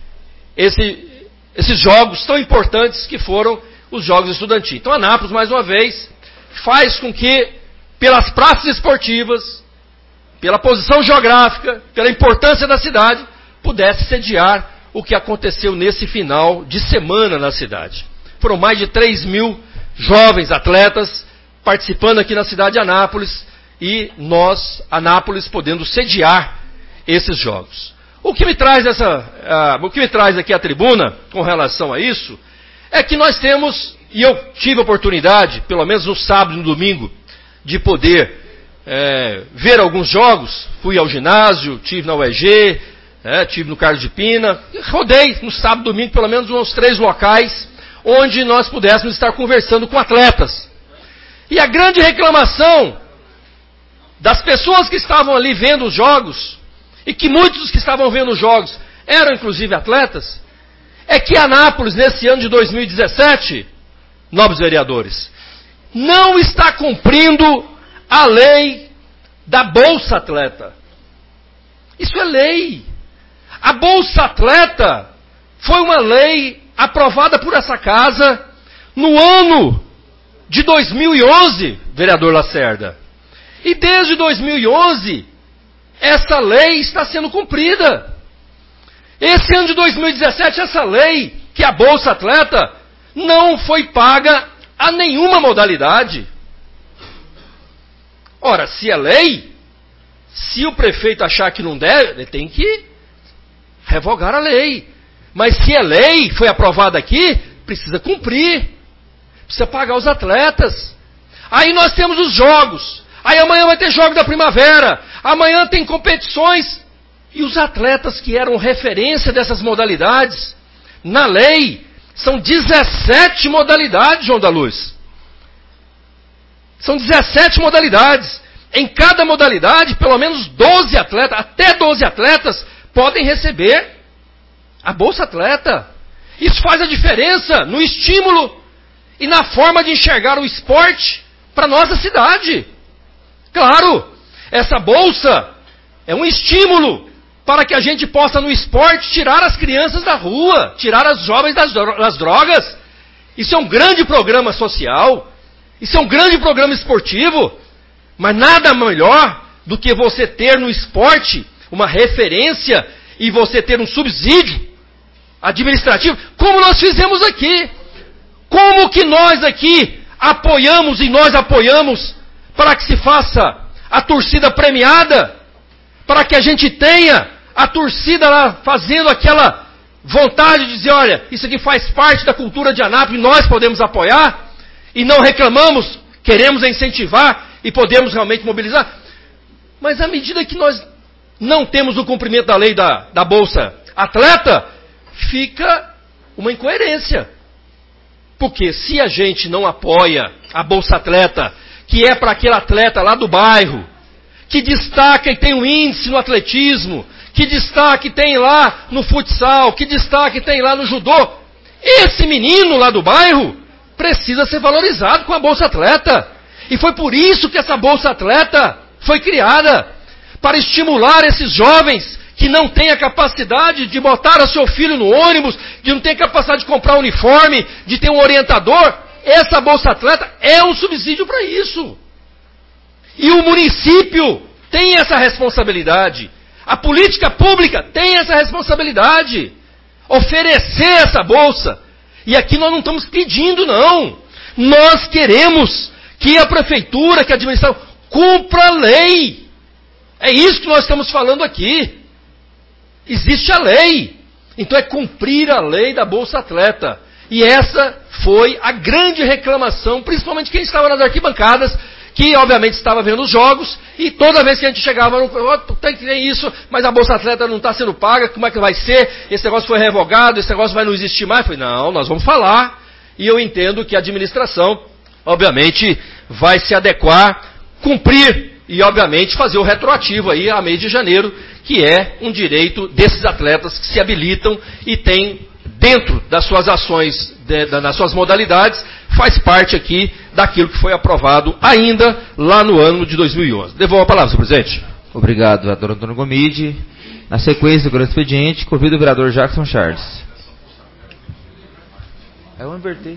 esse, esses jogos tão importantes que foram os Jogos Estudantis. Então, Anápolis, mais uma vez, faz com que, pelas praças esportivas, pela posição geográfica, pela importância da cidade, pudesse sediar o que aconteceu nesse final de semana na cidade. Foram mais de três mil jovens atletas participando aqui na cidade de Anápolis e nós, Anápolis, podendo sediar esses jogos. O que me traz essa, uh, o que me traz aqui à tribuna com relação a isso é que nós temos, e eu tive a oportunidade, pelo menos no sábado e no domingo, de poder é, ver alguns jogos. Fui ao ginásio, tive na U E G, é, tive no Carlos de Pina, rodei no sábado e domingo pelo menos uns três locais onde nós pudéssemos estar conversando com atletas. E a grande reclamação das pessoas que estavam ali vendo os jogos, e que muitos dos que estavam vendo os jogos eram inclusive atletas, é que Anápolis, nesse ano de dois mil e dezessete, nobres vereadores, não está cumprindo a lei da Bolsa Atleta. Isso é lei. A Bolsa Atleta foi uma lei aprovada por essa casa no ano de dois mil e onze, vereador Lacerda. E desde dois mil e onze, essa lei está sendo cumprida. Esse ano de dois mil e dezessete, essa lei, que é a Bolsa Atleta, não foi paga a nenhuma modalidade. Ora, se é lei, se o prefeito achar que não deve, ele tem que revogar a lei. Mas se é lei, foi aprovada aqui, precisa cumprir. Precisa pagar os atletas. Aí nós temos os jogos. Aí amanhã vai ter jogo da primavera. Amanhã tem competições. E os atletas que eram referência dessas modalidades, na lei, são dezessete modalidades, João da Luz. São dezessete modalidades. Em cada modalidade, pelo menos doze atletas, até doze atletas, podem receber a Bolsa Atleta. Isso faz a diferença no estímulo e na forma de enxergar o esporte para a nossa cidade. Claro, essa bolsa é um estímulo para que a gente possa no esporte tirar as crianças da rua, tirar as jovens das, das drogas. Isso é um grande programa social, isso é um grande programa esportivo, mas nada melhor do que você ter no esporte uma referência e você ter um subsídio administrativo, como nós fizemos aqui. Como que nós aqui apoiamos e nós apoiamos para que se faça a torcida premiada, para que a gente tenha a torcida lá fazendo aquela vontade de dizer, olha, isso aqui faz parte da cultura de Anápolis, nós podemos apoiar, e não reclamamos, queremos incentivar e podemos realmente mobilizar. Mas à medida que nós não temos o cumprimento da lei da, da Bolsa Atleta, fica uma incoerência. Porque se a gente não apoia a Bolsa Atleta, que é para aquele atleta lá do bairro, que destaca e tem um índice no atletismo, que destaca e tem lá no futsal, que destaca e tem lá no judô, esse menino lá do bairro precisa ser valorizado com a Bolsa Atleta. E foi por isso que essa Bolsa Atleta foi criada, para estimular esses jovens que não têm a capacidade de botar o seu filho no ônibus, de não ter a capacidade de comprar um uniforme, de ter um orientador. Essa Bolsa Atleta é um subsídio para isso. E o município tem essa responsabilidade. A política pública tem essa responsabilidade. Oferecer essa bolsa. E aqui nós não estamos pedindo, não. Nós queremos que a prefeitura, que a administração, cumpra a lei. É isso que nós estamos falando aqui. Existe a lei. Então é cumprir a lei da Bolsa Atleta. E essa foi a grande reclamação, principalmente quem estava nas arquibancadas, que obviamente estava vendo os jogos, e toda vez que a gente chegava, oh, tem que ter isso, mas a Bolsa Atleta não está sendo paga, como é que vai ser? Esse negócio foi revogado, esse negócio vai não existir mais. Eu falei, não, nós vamos falar. E eu entendo que a administração, obviamente, vai se adequar, cumprir e, obviamente, fazer o retroativo aí a mês de janeiro, que é um direito desses atletas que se habilitam e têm, dentro das suas ações, de, das suas modalidades, faz parte aqui daquilo que foi aprovado ainda lá no ano de dois mil e onze. Devolvo a palavra, senhor presidente. Obrigado, vereador Antônio Gomide. Na sequência do grande expediente, convido o vereador Jackson Charles. É o inverter.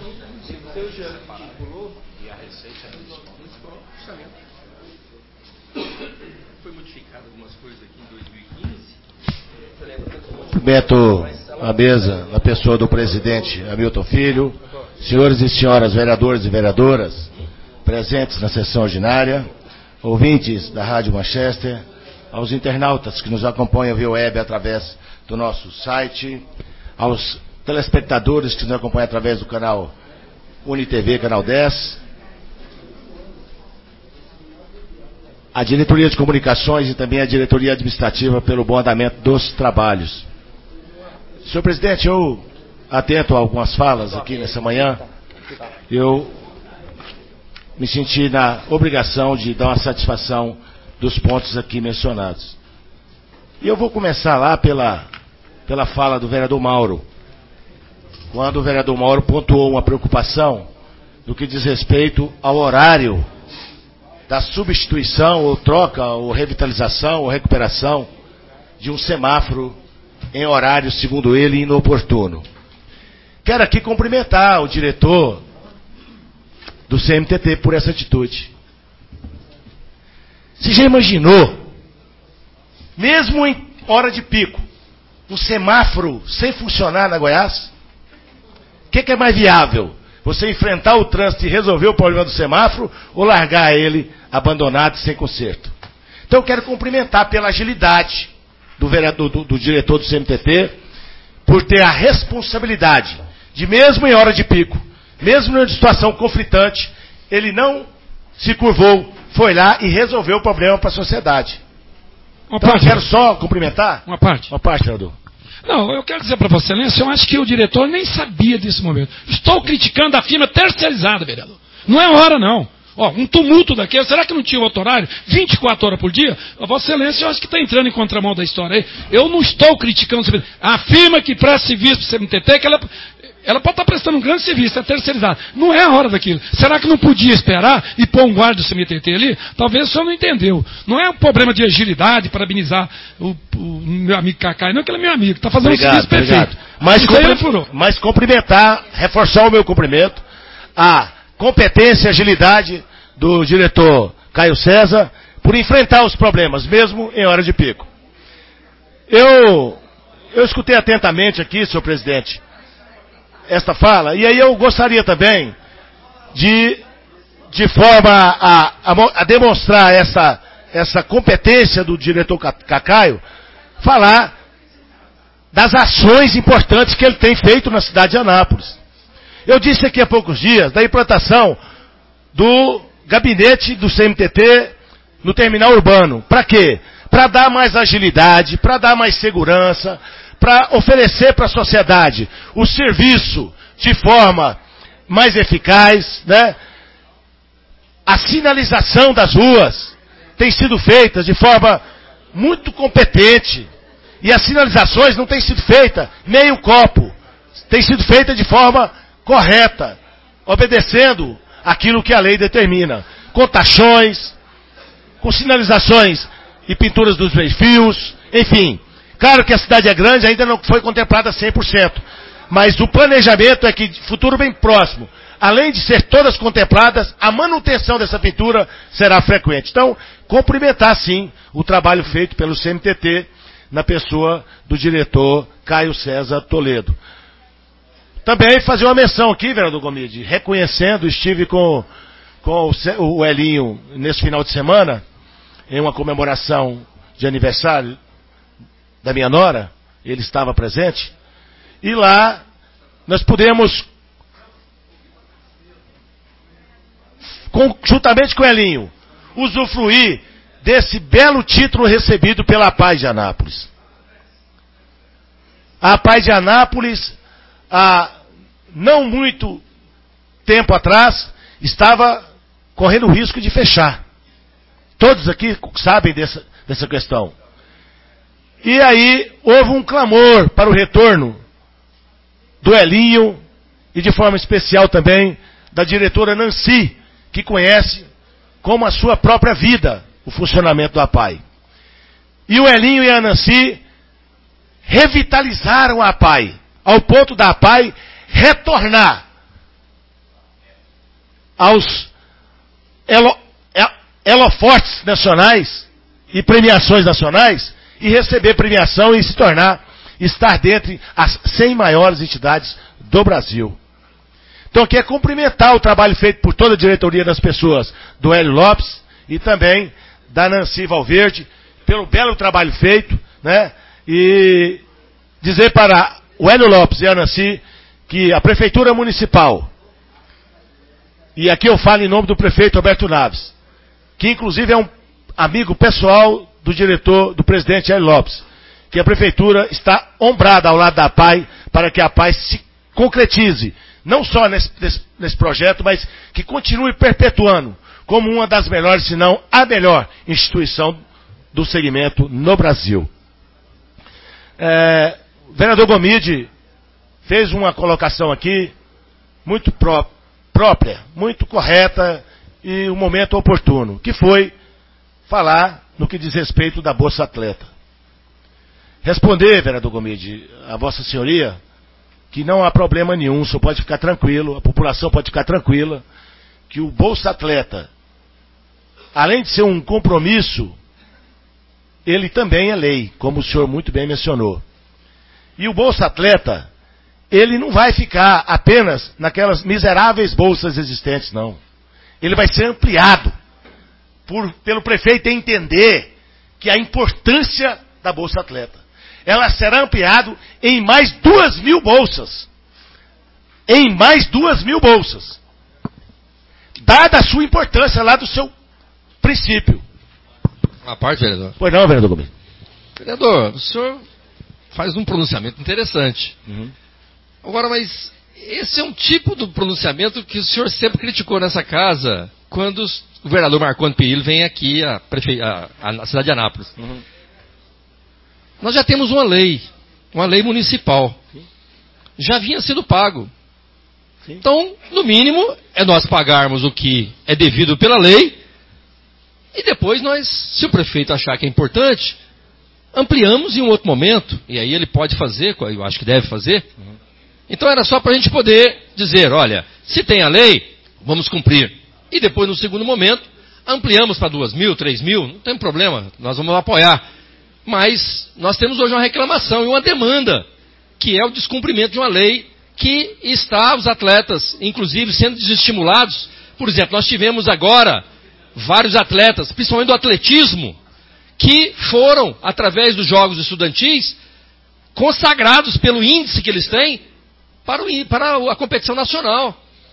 Foi modificado algumas coisas aqui em dois mil e quinze. Cumprimento a mesa, na pessoa do presidente Hamilton Filho, senhores e senhoras vereadores e vereadoras presentes na sessão ordinária, ouvintes da Rádio Manchester, aos internautas que nos acompanham via web através do nosso site, aos telespectadores que nos acompanham através do canal UniTV, canal dez, a diretoria de comunicações e também a diretoria administrativa pelo bom andamento dos trabalhos. Senhor presidente, eu, atento a algumas falas aqui nessa manhã, eu me senti na obrigação de dar uma satisfação dos pontos aqui mencionados. E eu vou começar lá pela, pela fala do vereador Mauro, quando o vereador Mauro pontuou uma preocupação no que diz respeito ao horário da substituição, ou troca, ou revitalização, ou recuperação de um semáforo em horário, segundo ele, inoportuno. Quero aqui cumprimentar o diretor do C M T T por essa atitude. Você já imaginou, mesmo em hora de pico, um semáforo sem funcionar na Goiás? O que, que é mais viável? Você enfrentar o trânsito e resolver o problema do semáforo ou largar ele abandonado sem conserto? Então eu quero cumprimentar pela agilidade do, vereador, do, do diretor do C M T T, por ter a responsabilidade de, mesmo em hora de pico, mesmo numa situação conflitante, ele não se curvou, foi lá e resolveu o problema para a sociedade. Uma então parte, eu quero só cumprimentar. Uma parte. Uma parte, vereador. Não, eu quero dizer para Vossa Excelência, eu acho que o diretor nem sabia desse momento. Estou criticando a firma terceirizada, vereador. Não é hora, não. Ó, um tumulto daquele, será que não tinha outro horário? vinte e quatro horas por dia? A Vossa Excelência, eu acho que está entrando em contramão da história aí. Eu não estou criticando a firma que presta serviço para o C M T T, que ela, ela pode estar prestando um grande serviço, é terceirizada. Não é a hora daquilo. Será que não podia esperar e pôr um guarda do C M T T ali? Talvez o senhor não entendeu. Não é um problema de agilidade, parabenizar o, o meu amigo Cacai, não, que ele é meu amigo, está fazendo obrigado, um serviço perfeito. Mas, cumpri mas cumprimentar, reforçar o meu cumprimento, a competência e agilidade do diretor Caio César por enfrentar os problemas, mesmo em hora de pico. Eu, eu escutei atentamente aqui, senhor presidente, esta fala, e aí eu gostaria também de, de forma a, a, a demonstrar essa, essa competência do diretor Cacaio, falar das ações importantes que ele tem feito na cidade de Anápolis. Eu disse aqui há poucos dias da implantação do gabinete do C M T T no terminal urbano. Para quê? Para dar mais agilidade, para dar mais segurança, para oferecer para a sociedade o serviço de forma mais eficaz, né? A sinalização das ruas tem sido feita de forma muito competente. E as sinalizações não têm sido feitas meio copo. Tem sido feita de forma correta, obedecendo aquilo que a lei determina. Com taxões, com sinalizações e pinturas dos meio-fios, enfim. Claro que a cidade é grande, ainda não foi contemplada cem por cento. Mas o planejamento é que, futuro bem próximo, além de ser todas contempladas, a manutenção dessa pintura será frequente. Então, cumprimentar sim o trabalho feito pelo C M T T na pessoa do diretor Caio César Toledo. Também fazer uma menção aqui, vereador Gomide, reconhecendo, estive com, com o Elinho nesse final de semana, em uma comemoração de aniversário da minha nora, ele estava presente, e lá nós pudemos, juntamente com o Elinho, usufruir desse belo título recebido pela Paz de Anápolis. A Paz de Anápolis, há não muito tempo atrás, estava correndo o risco de fechar. Todos aqui sabem dessa, dessa questão. E aí houve um clamor para o retorno do Elinho e de forma especial também da diretora Nancy, que conhece como a sua própria vida o funcionamento da A P A I. E o Elinho e a Nancy revitalizaram a A P A I, ao ponto da A P A I retornar aos elo, holofortes nacionais e premiações nacionais e receber premiação e se tornar, estar dentre as cem maiores entidades do Brasil. Então aqui é cumprimentar o trabalho feito por toda a diretoria das pessoas do Hélio Lopes e também da Nancy Valverde, pelo belo trabalho feito, né? E dizer para o Hélio Lopes e a Nancy que a Prefeitura Municipal, e aqui eu falo em nome do prefeito Roberto Naves, que inclusive é um amigo pessoal do diretor, do presidente Hélio Lopes, que a Prefeitura está ombrada ao lado da A P A I para que a A P A I se concretize, não só nesse, nesse, nesse projeto, mas que continue perpetuando como uma das melhores, se não a melhor instituição do segmento no Brasil. É, o vereador Gomide fez uma colocação aqui muito pró própria, muito correta e um momento oportuno, que foi falar no que diz respeito da Bolsa Atleta. Responder, vereador Gomide, a Vossa Senhoria, que não há problema nenhum, só pode ficar tranquilo, a população pode ficar tranquila, que o Bolsa Atleta, além de ser um compromisso, ele também é lei, como o senhor muito bem mencionou. E o Bolsa Atleta, ele não vai ficar apenas naquelas miseráveis bolsas existentes, não. Ele vai ser ampliado por, pelo prefeito entender que a importância da Bolsa Atleta. Ela será ampliada em mais duas mil bolsas. Em mais duas mil bolsas. Dada a sua importância lá do seu princípio. Uma parte, vereador. Pois não, vereador Gomes. Vereador, o senhor faz um pronunciamento interessante. Uhum. Agora, mas esse é um tipo do pronunciamento que o senhor sempre criticou nessa casa, quando o vereador Marconi Perillo vem aqui à prefe... a, a cidade de Anápolis. Uhum. Nós já temos uma lei, uma lei municipal. Sim. Já vinha sendo pago. Sim. Então, no mínimo, é nós pagarmos o que é devido pela lei, e depois nós, se o prefeito achar que é importante, ampliamos em um outro momento, e aí ele pode fazer, eu acho que deve fazer. Uhum. Então era só para a gente poder dizer, olha, se tem a lei, vamos cumprir. E depois, no segundo momento, ampliamos para duas mil, três mil, não tem problema, nós vamos apoiar. Mas nós temos hoje uma reclamação e uma demanda, que é o descumprimento de uma lei que está os atletas, inclusive, sendo desestimulados. Por exemplo, nós tivemos agora vários atletas, principalmente do atletismo, que foram, através dos jogos estudantis, consagrados pelo índice que eles têm para, o, para a competição nacional.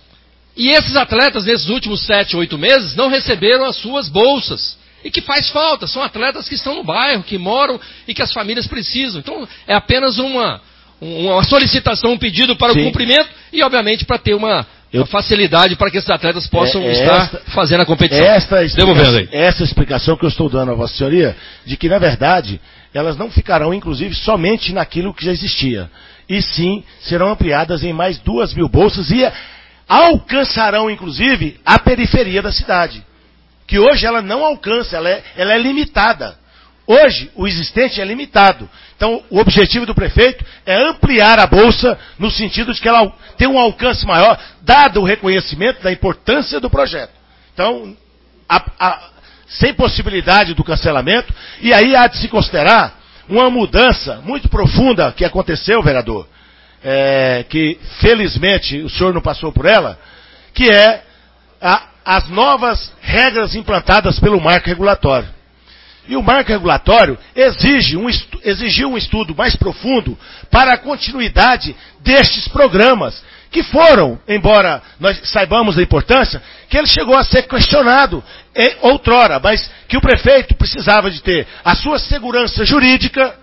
E esses atletas, nesses últimos sete, oito meses, não receberam as suas bolsas. E que faz falta, são atletas que estão no bairro, que moram e que as famílias precisam. Então, é apenas uma, uma solicitação, um pedido para Sim. o cumprimento e, obviamente, para ter uma, Eu... uma facilidade para que esses atletas possam é, é estar esta, fazendo a competição. Esta explicação, aí. essa explicação que eu estou dando a Vossa Senhoria, de que, na verdade, elas não ficarão, inclusive, somente naquilo que já existia. E sim, serão ampliadas em mais duas mil bolsas e alcançarão, inclusive, a periferia da cidade. Que hoje ela não alcança, ela é, ela é limitada. Hoje, o existente é limitado. Então, o objetivo do prefeito é ampliar a bolsa no sentido de que ela tenha um alcance maior, dado o reconhecimento da importância do projeto. Então, a, a, sem possibilidade do cancelamento, e aí há de se considerar uma mudança muito profunda que aconteceu, vereador, é, que felizmente o senhor não passou por ela, que é a as novas regras implantadas pelo marco regulatório. E o marco regulatório exige um estu, exigiu um estudo mais profundo para a continuidade destes programas, que foram, embora nós saibamos a importância, que ele chegou a ser questionado em outrora, mas que o prefeito precisava de ter a sua segurança jurídica,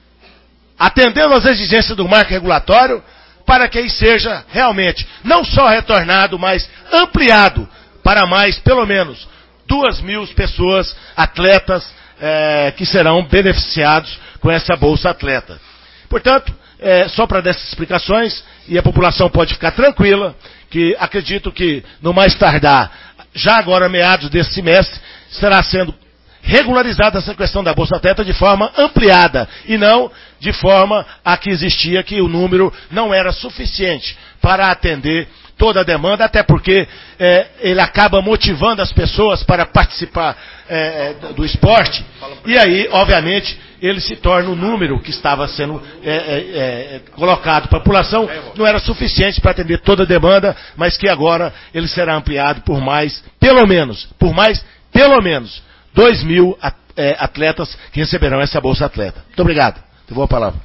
atendendo às exigências do marco regulatório, para que ele seja realmente não só retornado, mas ampliado para mais, pelo menos, duas mil pessoas, atletas, é, que serão beneficiados com essa Bolsa Atleta. Portanto, é, só para dessas explicações, e a população pode ficar tranquila, que acredito que, no mais tardar, já agora meados desse semestre, estará sendo regularizada essa questão da Bolsa Atleta de forma ampliada, e não de forma a que existia, que o número não era suficiente para atender toda a demanda, até porque é, ele acaba motivando as pessoas para participar é, do esporte, e aí, obviamente, ele se torna o número que estava sendo é, é, é, colocado para a população, não era suficiente para atender toda a demanda, mas que agora ele será ampliado por mais, pelo menos, por mais, pelo menos, dois mil é, atletas que receberão essa Bolsa Atleta. Muito obrigado. Devolvo a palavra.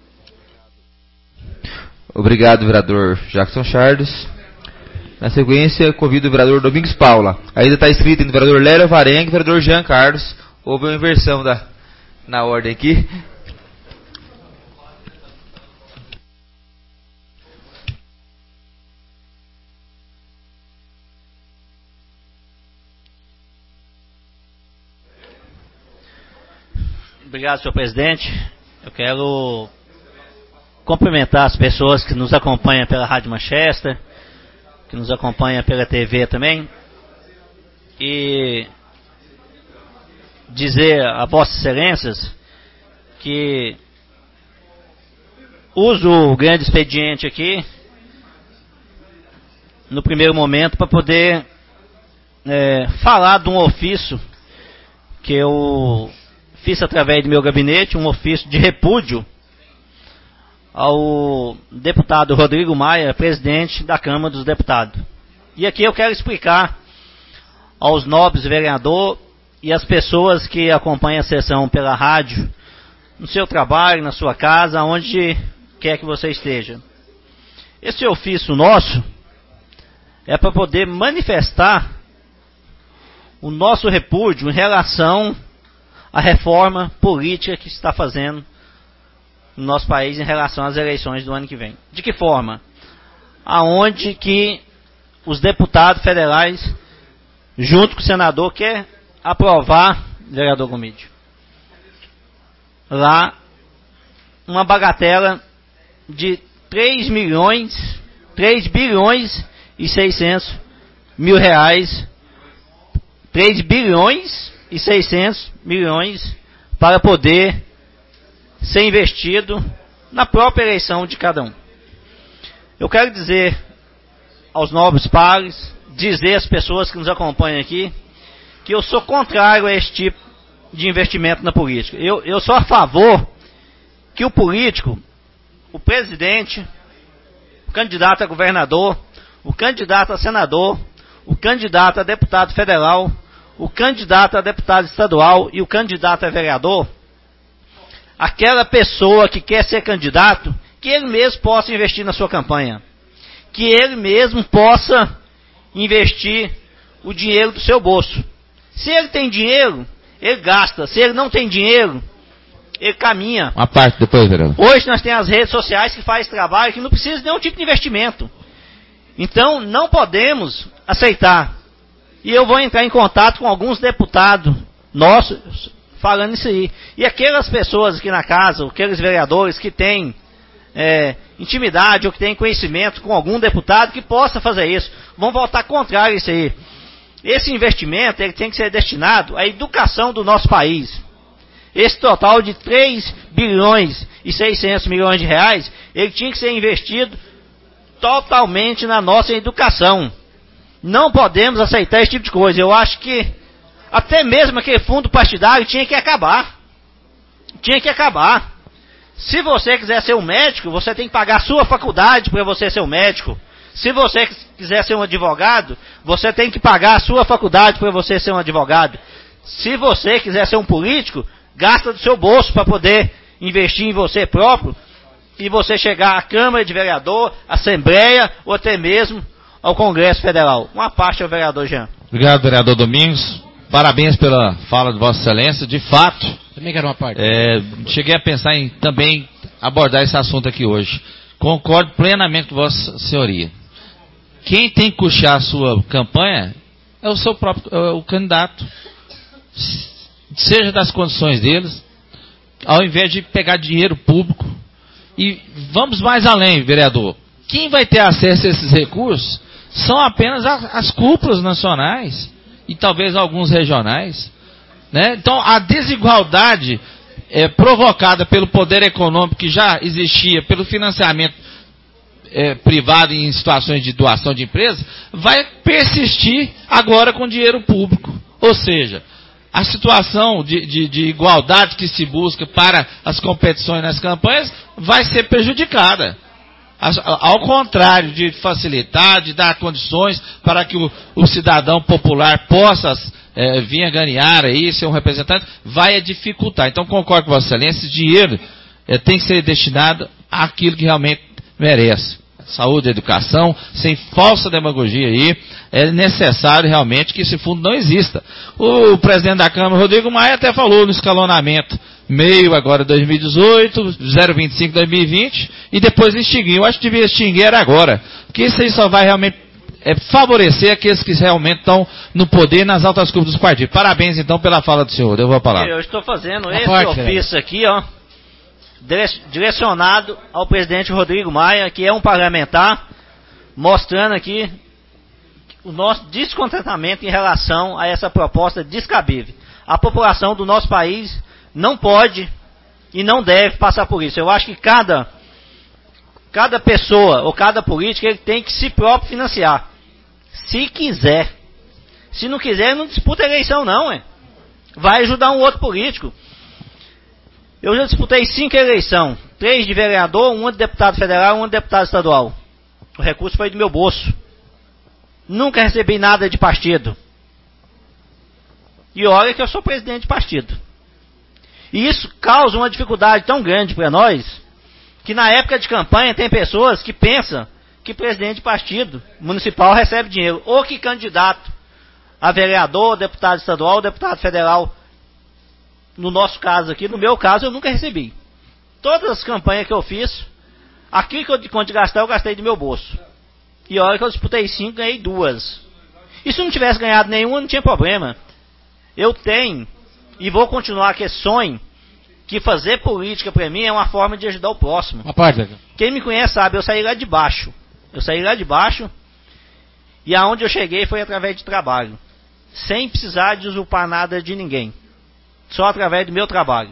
Obrigado, vereador Jackson Charles. Na sequência, convido o vereador Domingos Paula. Ainda está escrito entre o vereador Lélia Varenga e o vereador Jean Carlos. Houve uma inversão da, na ordem aqui. Obrigado, senhor presidente. Eu quero cumprimentar as pessoas que nos acompanham pela Rádio Manchester, que nos acompanham pela T V também, e dizer a vossas excelências que uso o grande expediente aqui no primeiro momento para poder é, falar de um ofício que eu fiz através do meu gabinete, um ofício de repúdio ao deputado Rodrigo Maia, presidente da Câmara dos Deputados. E aqui eu quero explicar aos nobres vereadores e às pessoas que acompanham a sessão pela rádio, no seu trabalho, na sua casa, onde quer que você esteja. Esse ofício nosso é para poder manifestar o nosso repúdio em relação à reforma política que se está fazendo no nosso país em relação às eleições do ano que vem. De que forma? Aonde que os deputados federais, junto com o senador, quer aprovar, vereador Gomide, lá uma bagatela de três milhões, três bilhões e seiscentos mil reais, três bilhões e seiscentos milhões para poder ser investido na própria eleição de cada um. Eu quero dizer aos nobres pares, dizer às pessoas que nos acompanham aqui, que eu sou contrário a esse tipo de investimento na política. Eu, eu sou a favor que o político, o presidente, o candidato a governador, o candidato a senador, o candidato a deputado federal, o candidato a deputado estadual e o candidato a vereador, aquela pessoa que quer ser candidato, que ele mesmo possa investir na sua campanha. Que ele mesmo possa investir o dinheiro do seu bolso. Se ele tem dinheiro, ele gasta. Se ele não tem dinheiro, ele caminha. Uma parte depois, vereador. Hoje nós temos as redes sociais que fazem trabalho que não precisa de nenhum tipo de investimento. Então, não podemos aceitar. E eu vou entrar em contato com alguns deputados nossos falando isso aí. E aquelas pessoas aqui na casa, aqueles vereadores que têm é, intimidade ou que têm conhecimento com algum deputado que possa fazer isso, vão votar contrário a isso aí. Esse investimento ele tem que ser destinado à educação do nosso país. Esse total de três bilhões e seiscentos milhões de reais, ele tinha que ser investido totalmente na nossa educação. Não podemos aceitar esse tipo de coisa. Eu acho que até mesmo aquele fundo partidário tinha que acabar. Tinha que acabar. Se você quiser ser um médico, você tem que pagar a sua faculdade para você ser um médico. Se você quiser ser um advogado, você tem que pagar a sua faculdade para você ser um advogado. Se você quiser ser um político, gasta do seu bolso para poder investir em você próprio e você chegar à Câmara de Vereador, Assembleia ou até mesmo ao Congresso Federal. Uma parte ao vereador Jean. Obrigado, vereador Domingos. Parabéns pela fala de Vossa Excelência. De fato, também quero uma parte. É, cheguei a pensar em também abordar esse assunto aqui hoje. Concordo plenamente com Vossa Senhoria. Quem tem que custear a sua campanha é o seu próprio é o candidato. Seja das condições deles, ao invés de pegar dinheiro público. E vamos mais além, vereador. Quem vai ter acesso a esses recursos são apenas as cúpulas nacionais e talvez alguns regionais, né? Então a desigualdade é, provocada pelo poder econômico que já existia, pelo financiamento é, privado em situações de doação de empresas, vai persistir agora com dinheiro público. Ou seja, a situação de, de, de igualdade que se busca para as competições nas campanhas vai ser prejudicada. Ao contrário de facilitar, de dar condições para que o, o cidadão popular possa é, vinha ganhar aí, ser um representante, vai dificultar. Então, concordo com Vossa Excelência, esse dinheiro é, tem que ser destinado àquilo que realmente merece. Saúde, educação, sem falsa demagogia aí, é necessário realmente que esse fundo não exista. O presidente da Câmara, Rodrigo Maia, até falou no escalonamento, meio agora dois mil e dezoito, zero vírgula vinte e cinco dois mil e vinte, e depois extinguir. Eu acho que devia extinguir era agora, porque isso aí só vai realmente é, favorecer aqueles que realmente estão no poder nas altas cúpulas dos partidos. Parabéns então pela fala do senhor, eu vou falar. Eu estou fazendo Uma esse parte, ofício aqui, ó, direcionado ao presidente Rodrigo Maia, que é um parlamentar, mostrando aqui o nosso descontentamento em relação a essa proposta descabível. A população do nosso país não pode e não deve passar por isso. Eu acho que cada, cada pessoa ou cada político ele tem que se próprio financiar. Se quiser. Se não quiser, não disputa a eleição não, é. Vai ajudar um outro político. Eu já disputei cinco eleições, três de vereador, uma de deputado federal e uma de deputado estadual. O recurso foi do meu bolso. Nunca recebi nada de partido. E olha que eu sou presidente de partido. E isso causa uma dificuldade tão grande para nós, que na época de campanha tem pessoas que pensam que presidente de partido municipal recebe dinheiro, ou que candidato a vereador, deputado estadual, deputado federal. No nosso caso aqui, no meu caso, eu nunca recebi. Todas as campanhas que eu fiz, aquilo que eu quando gastar, eu gastei do meu bolso. E a hora que eu disputei cinco, ganhei duas. E se eu não tivesse ganhado nenhuma, não tinha problema. Eu tenho, e vou continuar com esse sonho, que fazer política para mim é uma forma de ajudar o próximo. Uma parte, Quem me conhece sabe, eu saí lá de baixo. Eu saí lá de baixo, e aonde eu cheguei foi através de trabalho. Sem precisar de usurpar nada de ninguém. Só através do meu trabalho.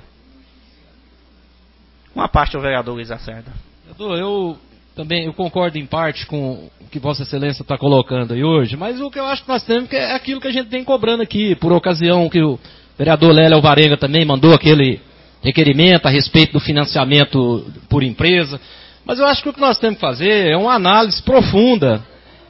Uma parte ao vereador Luiz Lacerda. Eu também eu concordo em parte com o que Vossa Excelência está colocando aí hoje, mas o que eu acho que nós temos é aquilo que a gente vem cobrando aqui, por ocasião que o vereador Lélia Alvarenga também mandou aquele requerimento a respeito do financiamento por empresa. Mas eu acho que o que nós temos que fazer é uma análise profunda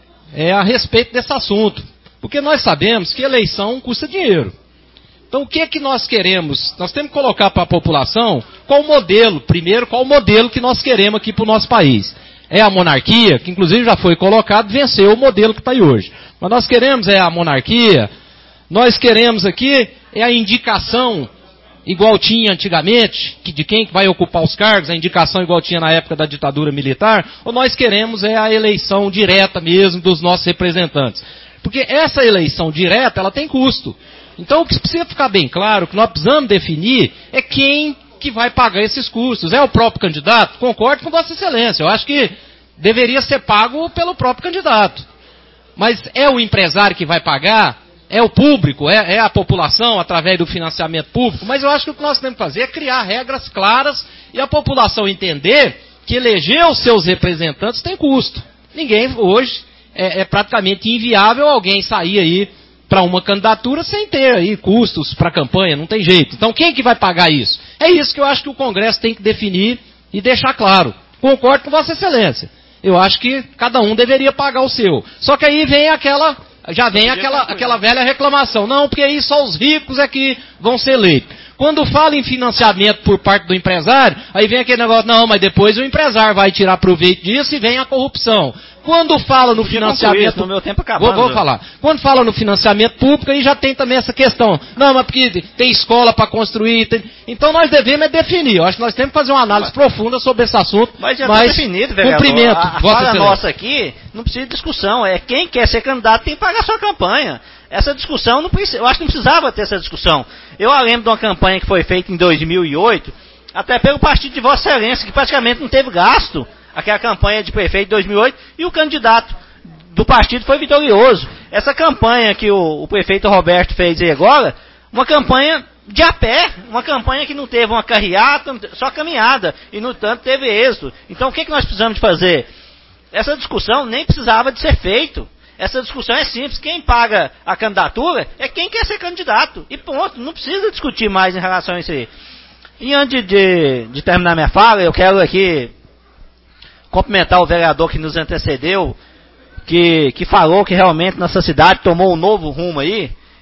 é, a respeito desse assunto. Porque nós sabemos que eleição custa dinheiro. Então, o que é que nós queremos? Nós temos que colocar para a população qual o modelo, primeiro, qual o modelo que nós queremos aqui para o nosso país. É a monarquia, que inclusive já foi colocado, venceu o modelo que está aí hoje. Mas nós queremos é a monarquia, nós queremos aqui é a indicação, igual tinha antigamente, que de quem vai ocupar os cargos, a indicação igual tinha na época da ditadura militar, ou nós queremos é a eleição direta mesmo dos nossos representantes. Porque essa eleição direta, ela tem custo. Então, o que precisa ficar bem claro, o que nós precisamos definir, é quem que vai pagar esses custos. É o próprio candidato? Concordo com Vossa Excelência. Eu acho que deveria ser pago pelo próprio candidato. Mas é o empresário que vai pagar? É o público? É, é a população através do financiamento público? Mas eu acho que o que nós temos que fazer é criar regras claras e a população entender que eleger os seus representantes tem custo. Ninguém hoje é, é praticamente inviável alguém sair aí para uma candidatura sem ter aí custos para a campanha, não tem jeito. Então quem que vai pagar isso? É isso que eu acho que o Congresso tem que definir e deixar claro. Concordo com Vossa Excelência. Eu acho que cada um deveria pagar o seu. Só que aí vem aquela, já vem aquela, aquela velha reclamação. Não, porque aí só os ricos é que vão ser eleitos. Quando fala em financiamento por parte do empresário, aí vem aquele negócio, não, mas depois o empresário vai tirar proveito disso e vem a corrupção. Quando fala no financiamento... No meu tempo acabando. Vou, vou falar. Quando fala no financiamento público, aí já tem também essa questão. Não, mas porque tem escola para construir. Tem... Então nós devemos é definir. Eu acho que nós temos que fazer uma análise mas, profunda sobre esse assunto. Mas já está definido, vereador. Cumprimento. A, a fala nossa aqui não precisa de discussão. É quem quer ser candidato tem que pagar a sua campanha. Essa discussão, não precisa, eu acho que não precisava ter essa discussão. Eu lembro de uma campanha que foi feita em dois mil e oito, até pelo partido de Vossa Excelência, que praticamente não teve gasto, aquela campanha de prefeito de dois mil e oito, e o candidato do partido foi vitorioso. Essa campanha que o, o prefeito Roberto fez aí agora, uma campanha de a pé, uma campanha que não teve uma carreata, só caminhada, e no tanto teve êxito. Então o que, que nós precisamos de fazer? Essa discussão nem precisava de ser feito. Essa discussão é simples. Quem paga a candidatura é quem quer ser candidato. E ponto. Não precisa discutir mais em relação a isso aí. E antes de, de terminar minha fala, eu quero aqui cumprimentar o vereador que nos antecedeu, que, que falou que realmente nossa cidade tomou um novo rumo aí.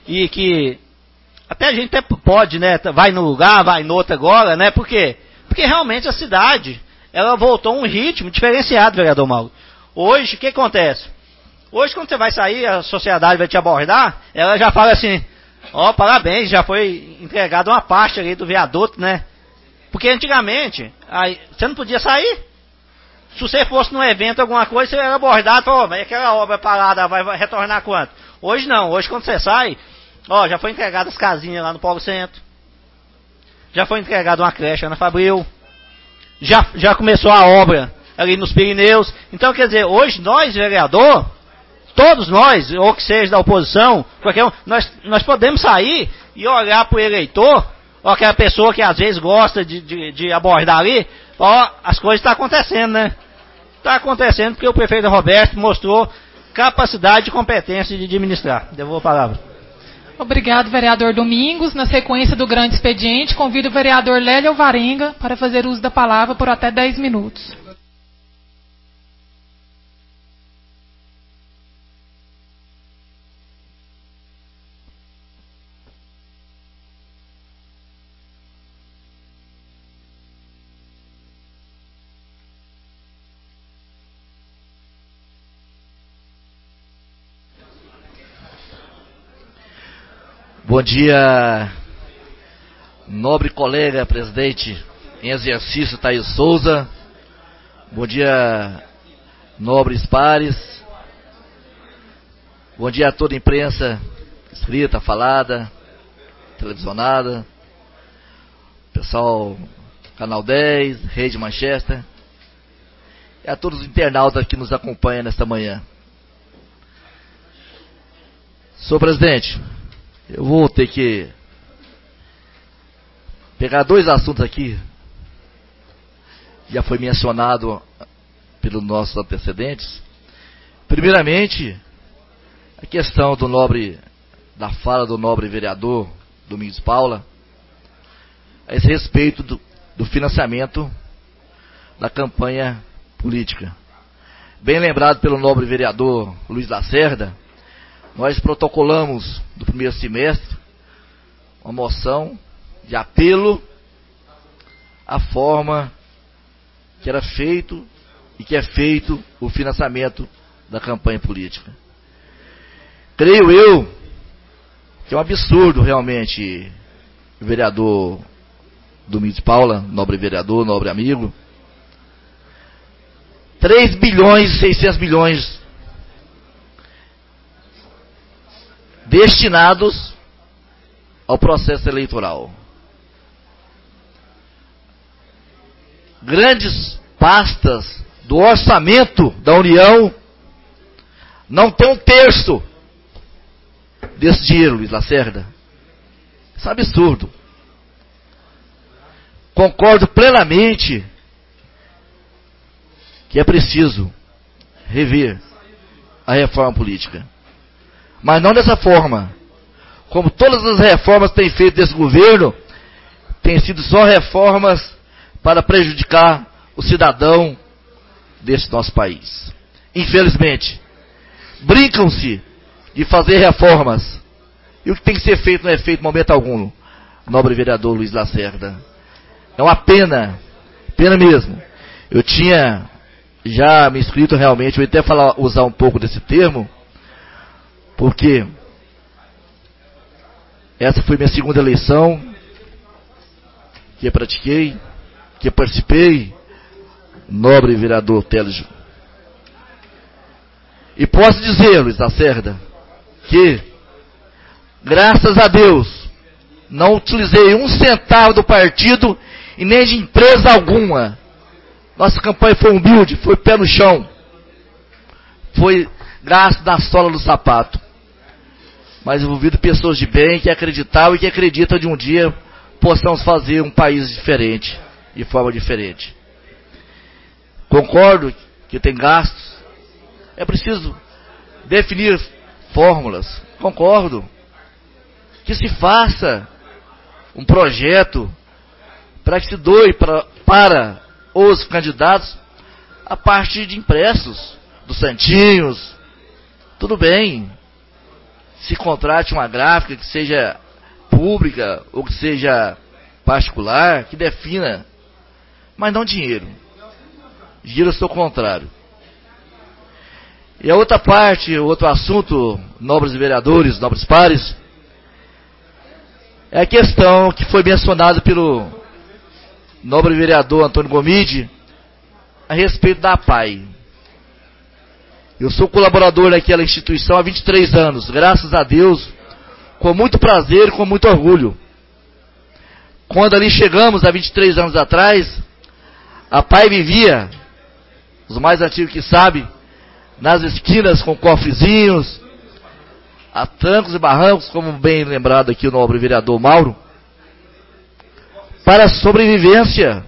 e que até a gente até pode, né, vai no lugar, vai no outro agora, né, por quê? Porque realmente a cidade, ela voltou a um ritmo diferenciado, vereador Mauro. Hoje, o que acontece? Hoje, quando você vai sair, a sociedade vai te abordar, ela já fala assim, ó, oh, parabéns, já foi entregada uma parte ali do viaduto, né? Porque antigamente, aí, você não podia sair. Se você fosse num evento, alguma coisa, você era abordado, falou, mas aquela obra parada vai, vai retornar quanto? Hoje não, hoje quando você sai, ó, já foi entregada as casinhas lá no Polo Centro, já foi entregada uma creche na Fabril, já, já começou a obra ali nos Pirineus. Então, quer dizer, hoje nós, vereador, todos nós, ou que seja da oposição, qualquer um, nós, nós podemos sair e olhar para o eleitor, ou aquela pessoa que às vezes gosta de, de, de abordar ali, ó, as coisas estão acontecendo, né? Está acontecendo porque o prefeito Roberto mostrou capacidade e competência de administrar. Devolvo a palavra. Obrigado, vereador Domingos. Na sequência do grande expediente, convido o vereador Lélio Alvarenga para fazer uso da palavra por até dez minutos. Bom dia, nobre colega presidente em exercício Thaís Souza. Bom dia, nobres pares. Bom dia a toda a imprensa escrita, falada, televisionada. Pessoal, Canal dez, Rede Manchester. E a todos os internautas que nos acompanham nesta manhã. Senhor presidente, eu vou ter que pegar dois assuntos aqui. Já foi mencionado pelos nossos antecedentes. Primeiramente, a questão do nobre, da fala do nobre vereador Domingos Paula, a esse respeito do, do financiamento da campanha política. Bem lembrado pelo nobre vereador Luiz Lacerda, nós protocolamos no primeiro semestre uma moção de apelo à forma que era feito e que é feito o financiamento da campanha política. Creio eu que é um absurdo realmente o vereador Domingos Paula, nobre vereador, nobre amigo, três bilhões e seiscentos milhões destinados ao processo eleitoral. Grandes pastas do orçamento da União não tem um terço desse dinheiro, Luiz Lacerda. Isso é um absurdo. Concordo plenamente que é preciso rever a reforma política. Mas não dessa forma. Como todas as reformas que têm feito desse governo, têm sido só reformas para prejudicar o cidadão desse nosso país. Infelizmente, brincam-se de fazer reformas. E o que tem que ser feito não é feito em momento algum, nobre vereador Luiz Lacerda. É uma pena, pena mesmo. Eu tinha já me inscrito realmente, eu ia até falar, usar um pouco desse termo, porque essa foi minha segunda eleição que eu pratiquei, que eu participei, nobre vereador Teles. E posso dizer, Luiz Lacerda, que, graças a Deus, não utilizei um centavo do partido e nem de empresa alguma. Nossa campanha foi humilde, foi pé no chão. Foi gasto na sola do sapato. Mas envolvido pessoas de bem que acreditavam e que acreditam de um dia possamos fazer um país diferente, de forma diferente. Concordo que tem gastos. É preciso definir fórmulas. Concordo. Que se faça um projeto para que se doe pra, para os candidatos a parte de impressos, dos santinhos. Tudo bem. se contrate uma gráfica que seja pública ou que seja particular, que defina, mas não dinheiro. Dinheiro eu sou contrário. E a outra parte, o outro assunto, nobres vereadores, nobres pares, é a questão que foi mencionada pelo nobre vereador Antônio Gomide a respeito da A P A I. Eu sou colaborador daquela instituição há vinte e três anos, graças a Deus, com muito prazer e com muito orgulho. Quando ali chegamos, há vinte e três anos atrás, a P A I vivia, os mais antigos que sabem, nas esquinas com cofrezinhos, a trancos e barrancos, como bem lembrado aqui o nobre vereador Mauro, para sobrevivência.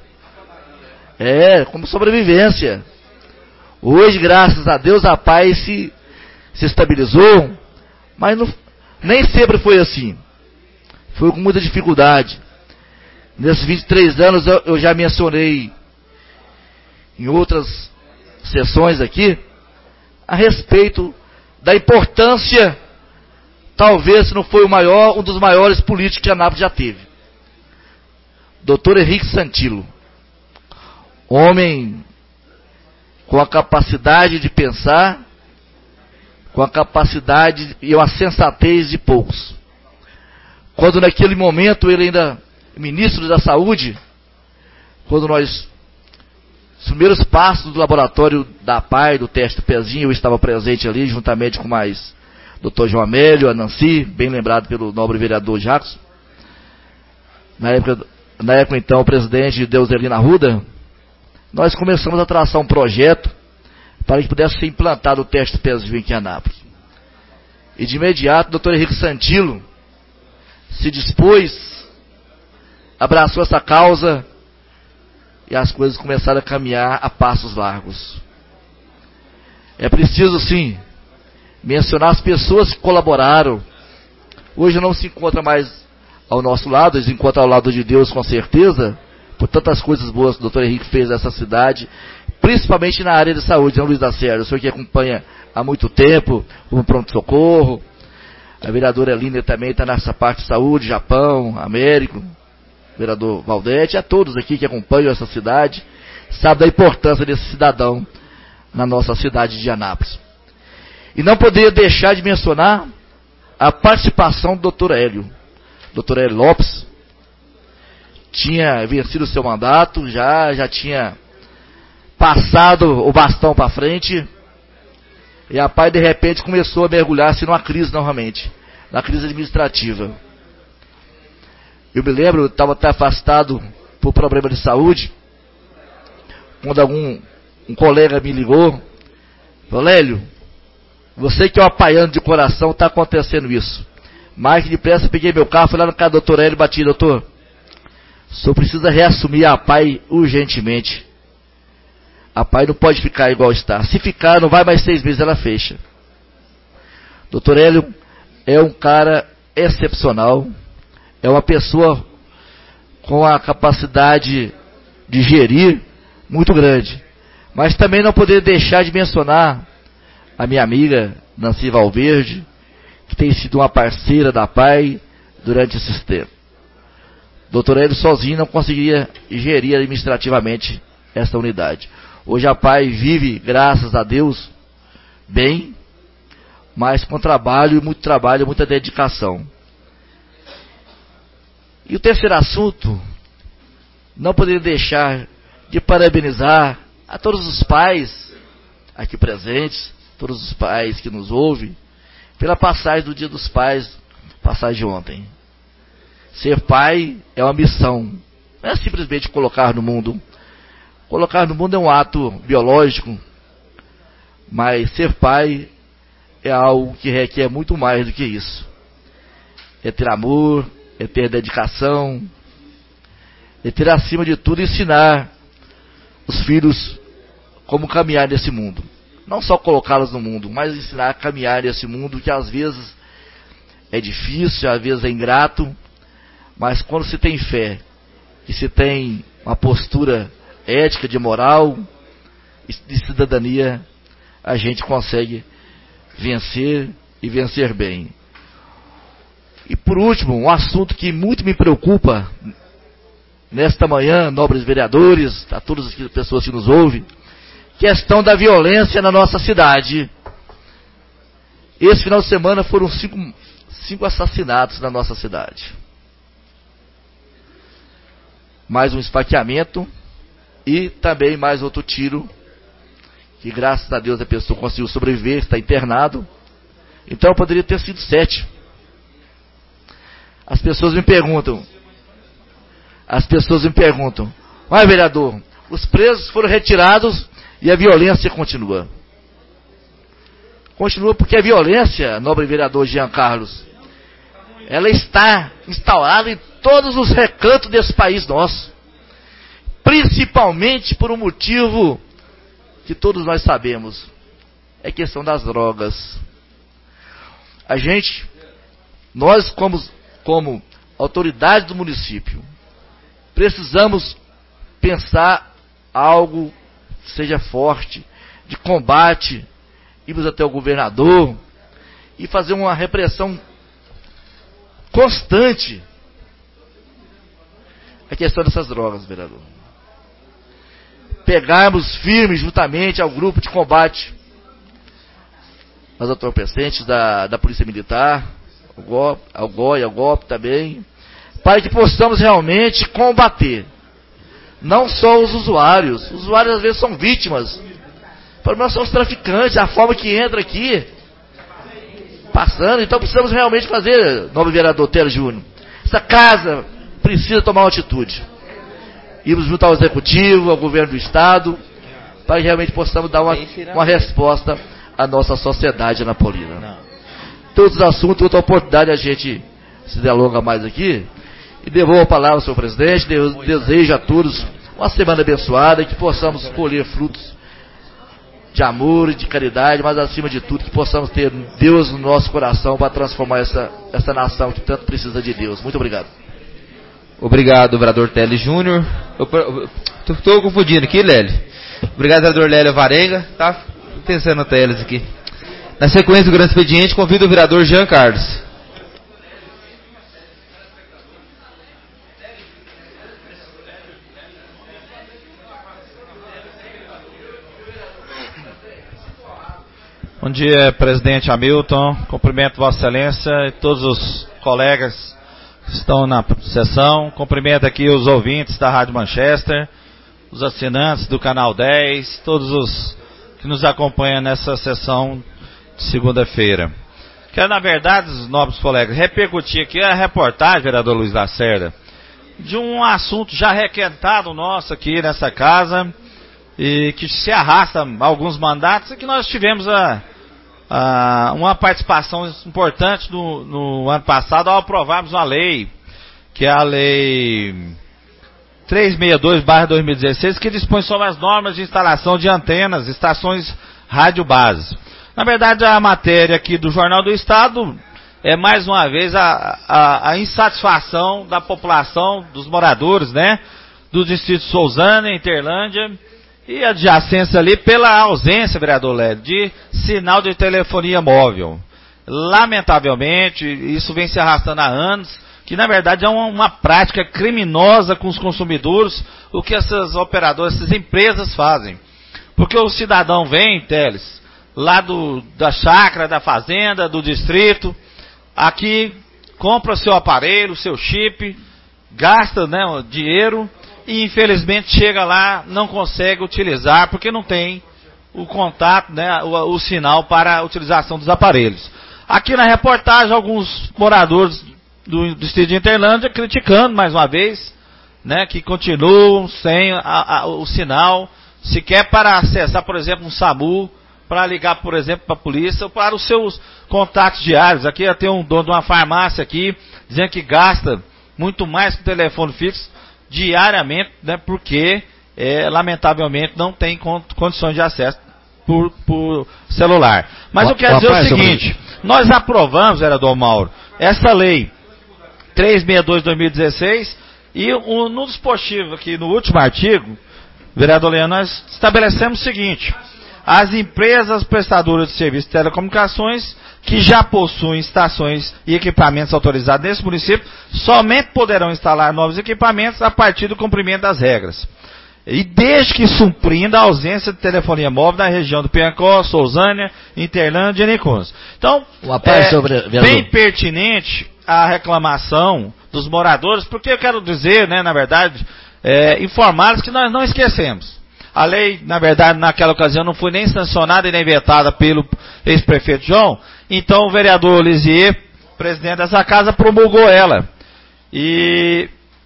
É, como sobrevivência. Hoje, graças a Deus, a P A I se, se estabilizou, mas não, nem sempre foi assim. Foi com muita dificuldade. Nesses vinte e três anos, eu, eu já mencionei em outras sessões aqui, a respeito da importância, talvez se não foi o maior, um dos maiores políticos que a Anápolis já teve. doutor Henrique Santilo. Homem com a capacidade de pensar, com a capacidade e a sensatez de poucos. Quando naquele momento ele ainda, ministro da Saúde, quando nós, os primeiros passos do laboratório da P A I, do teste do pezinho, eu estava presente ali, juntamente com mais doutor João Amélio, a Nancy, bem lembrado pelo nobre vereador Jackson. Na época, na época então, o presidente Deuselina Arruda, nós começamos a traçar um projeto para que pudesse ser implantado o teste do pezinho aqui em Anápolis. E de imediato, o doutor Henrique Santilo se dispôs, abraçou essa causa, e as coisas começaram a caminhar a passos largos. É preciso, sim, mencionar as pessoas que colaboraram. Hoje não se encontra mais ao nosso lado, eles encontram ao lado de Deus, com certeza, por tantas coisas boas que o doutor Henrique fez nessa cidade, principalmente na área de saúde, São Luís da Serra. O senhor que acompanha há muito tempo, como pronto-socorro, a vereadora Línia também está nessa parte de saúde, Japão, Américo, vereador Valdete, a todos aqui que acompanham essa cidade, sabe da importância desse cidadão na nossa cidade de Anápolis. E não poderia deixar de mencionar a participação do doutor Hélio. doutor Hélio Lopes tinha vencido o seu mandato, já, já tinha passado o bastão para frente, e a P A I de repente começou a mergulhar-se numa crise novamente, na crise administrativa. Eu me lembro, eu estava até afastado por problema de saúde, quando algum um colega me ligou, falou: Lélio, você que é um apaiano de coração, está acontecendo isso. Mas depressa peguei meu carro, fui lá no casa do doutor Hélio e bati: doutor, o senhor precisa reassumir a P A I urgentemente. A P A I não pode ficar igual está. Se ficar, não vai mais seis meses, ela fecha. doutor Hélio é um cara excepcional, é uma pessoa com a capacidade de gerir muito grande. Mas também não poderia deixar de mencionar a minha amiga Nancy Valverde, que tem sido uma parceira da P A I durante esse tempo. doutor Hélio sozinho não conseguiria gerir administrativamente essa unidade. Hoje a P A I vive, graças a Deus, bem, mas com trabalho, muito trabalho, muita dedicação. E o terceiro assunto, não poderia deixar de parabenizar a todos os pais aqui presentes, todos os pais que nos ouvem, pela passagem do Dia dos Pais, passagem de ontem. Ser pai é uma missão, não é simplesmente colocar no mundo. Colocar no mundo é um ato biológico, mas ser pai é algo que requer muito mais do que isso. É ter amor, é ter dedicação, é ter, acima de tudo, ensinar os filhos como caminhar nesse mundo. Não só colocá-los no mundo, mas ensinar a caminhar nesse mundo que às vezes é difícil, às vezes é ingrato, mas quando se tem fé e se tem uma postura ética, de moral e de cidadania, a gente consegue vencer e vencer bem. E por último, um assunto que muito me preocupa nesta manhã, nobres vereadores, a todas as pessoas que nos ouvem, questão da violência na nossa cidade. Esse final de semana foram cinco, cinco assassinatos na nossa cidade. Mais um esfaqueamento e também mais outro tiro, que graças a Deus a pessoa conseguiu sobreviver, está internado. Então poderia ter sido sete. As pessoas me perguntam, as pessoas me perguntam, mas vereador, os presos foram retirados e a violência continua. Continua porque a violência, nobre vereador Jean Carlos, ela está instaurada em todos os recantos desse país nosso. Principalmente por um motivo que todos nós sabemos. É a questão das drogas. A gente, nós como, como autoridade do município, precisamos pensar algo que seja forte, de combate, irmos até o governador e fazer uma repressão constante a questão dessas drogas, vereador. Pegarmos firmes juntamente ao grupo de combate aos entorpecentes da, da Polícia Militar, ao G O P, ao G O I, ao G O P também, para que possamos realmente combater não só os usuários. Os usuários às vezes são vítimas, para nós são os traficantes, a forma que entra aqui, passando. Então precisamos realmente fazer, nobre vereador Télio Júnior, essa casa precisa tomar uma atitude. Irmos junto ao Executivo, ao Governo do Estado, para que realmente possamos dar uma, uma resposta à nossa sociedade anapolina. Todos os assuntos, outra oportunidade a gente se delonga mais aqui. E devolvo a palavra ao senhor presidente, desejo a todos uma semana abençoada e que possamos colher frutos de amor e de caridade, mas acima de tudo que possamos ter Deus no nosso coração para transformar essa, essa nação que tanto precisa de Deus. Muito obrigado. Obrigado, vereador Télio Júnior. Estou confundindo aqui, Lélio. Obrigado, vereador Lélio Varenga. Tá pensando no Télio aqui. Na sequência do grande expediente, convido o vereador Jean Carlos. Bom dia, presidente Hamilton. Cumprimento Vossa Excelência e todos os colegas que estão na sessão. Cumprimento aqui os ouvintes da Rádio Manchester, os assinantes do Canal dez, todos os que nos acompanham nessa sessão de segunda-feira. Quero, na verdade, os nobres colegas, repercutir aqui a reportagem, vereador Luiz Lacerda, de um assunto já requentado nosso aqui nessa casa, e que se arrasta alguns mandatos, e que nós tivemos a, a, uma participação importante no, no ano passado ao aprovarmos uma lei, que é a lei trezentos e sessenta e dois barra dois mil e dezesseis, que dispõe sobre as normas de instalação de antenas, estações rádio base. Na verdade, a matéria aqui do Jornal do Estado é mais uma vez a, a, a insatisfação da população, dos moradores, né, do distrito Sousânia, Interlândia, e adjacência ali pela ausência, vereador Lélio, de sinal de telefonia móvel. Lamentavelmente, isso vem se arrastando há anos, que na verdade é uma, uma prática criminosa com os consumidores, o que essas operadoras, essas empresas fazem. Porque o cidadão vem, Teles, lá do, da chácara, da fazenda, do distrito, aqui compra seu aparelho, seu chip, gasta, né, o dinheiro, e infelizmente chega lá, não consegue utilizar, porque não tem o contato, né, o, o sinal para a utilização dos aparelhos. Aqui na reportagem, alguns moradores do distrito de Interlândia criticando, mais uma vez, né, que continuam sem a, a, o sinal, sequer para acessar, por exemplo, um SAMU, para ligar, por exemplo, para a polícia, ou para os seus contatos diários. Aqui eu tenho um dono de uma farmácia aqui, dizendo que gasta muito mais que o telefone fixo diariamente, né, porque, é, lamentavelmente, não tem condições de acesso por, por celular. Mas eu quero dizer o seguinte, nós aprovamos, vereador Mauro, essa lei trezentos e sessenta e dois barra dois mil e dezesseis, e um, no dispositivo aqui, no último artigo, vereador Leandro, nós estabelecemos o seguinte: as empresas prestadoras de serviços de telecomunicações que já possuem estações e equipamentos autorizados nesse município somente poderão instalar novos equipamentos a partir do cumprimento das regras. E desde que suprindo a ausência de telefonia móvel na região do Piancó, Sousânia, Interlândia e Nicuns. Então, é sobre... bem pertinente a reclamação dos moradores, porque eu quero dizer, né, na verdade, é, informá-los que nós não esquecemos. A lei, na verdade, naquela ocasião não foi nem sancionada e nem vetada pelo ex-prefeito João. Então o vereador Lisier, presidente dessa casa, promulgou ela. E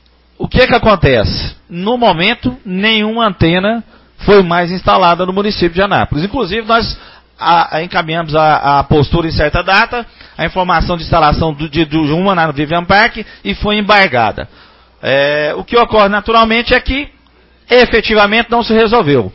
o que que acontece? No momento, nenhuma antena foi mais instalada no município de Anápolis. Inclusive, nós a, a, encaminhamos a, a postura em certa data, a informação de instalação do, de, de uma na Vivian Park e foi embargada. É, o que ocorre naturalmente é que efetivamente não se resolveu.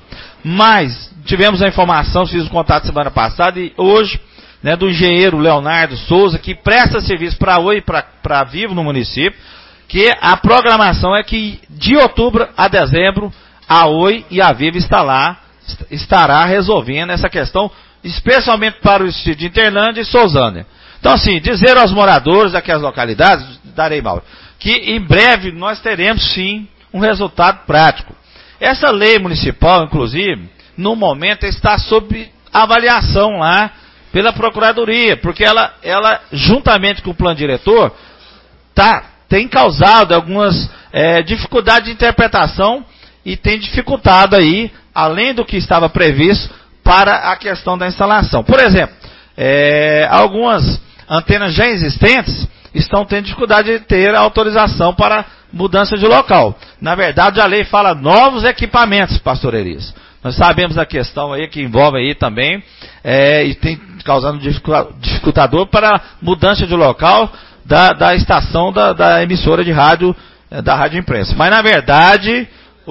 Mas tivemos a informação, fiz o contato semana passada e hoje, né, do engenheiro Leonardo Souza, que presta serviço para a Oi e para a Vivo no município, que a programação é que de outubro a dezembro a Oi e a Vivo está lá, estará resolvendo essa questão, especialmente para o distrito de Interlândia e Sousânia. Então, assim, dizer aos moradores daquelas localidades, darei mal, que em breve nós teremos sim um resultado prático. Essa lei municipal, inclusive, no momento está sob avaliação lá pela Procuradoria, porque ela, ela juntamente com o plano diretor, tá, tem causado algumas é, dificuldades de interpretação e tem dificultado aí, além do que estava previsto, para a questão da instalação. Por exemplo, é, algumas antenas já existentes estão tendo dificuldade de ter autorização para mudança de local. Na verdade, a lei fala novos equipamentos, pastor Elias. Nós sabemos a questão aí que envolve aí também, é, e tem causando dificultador para mudança de local da, da estação da, da emissora de rádio, da rádio imprensa. Mas, na verdade,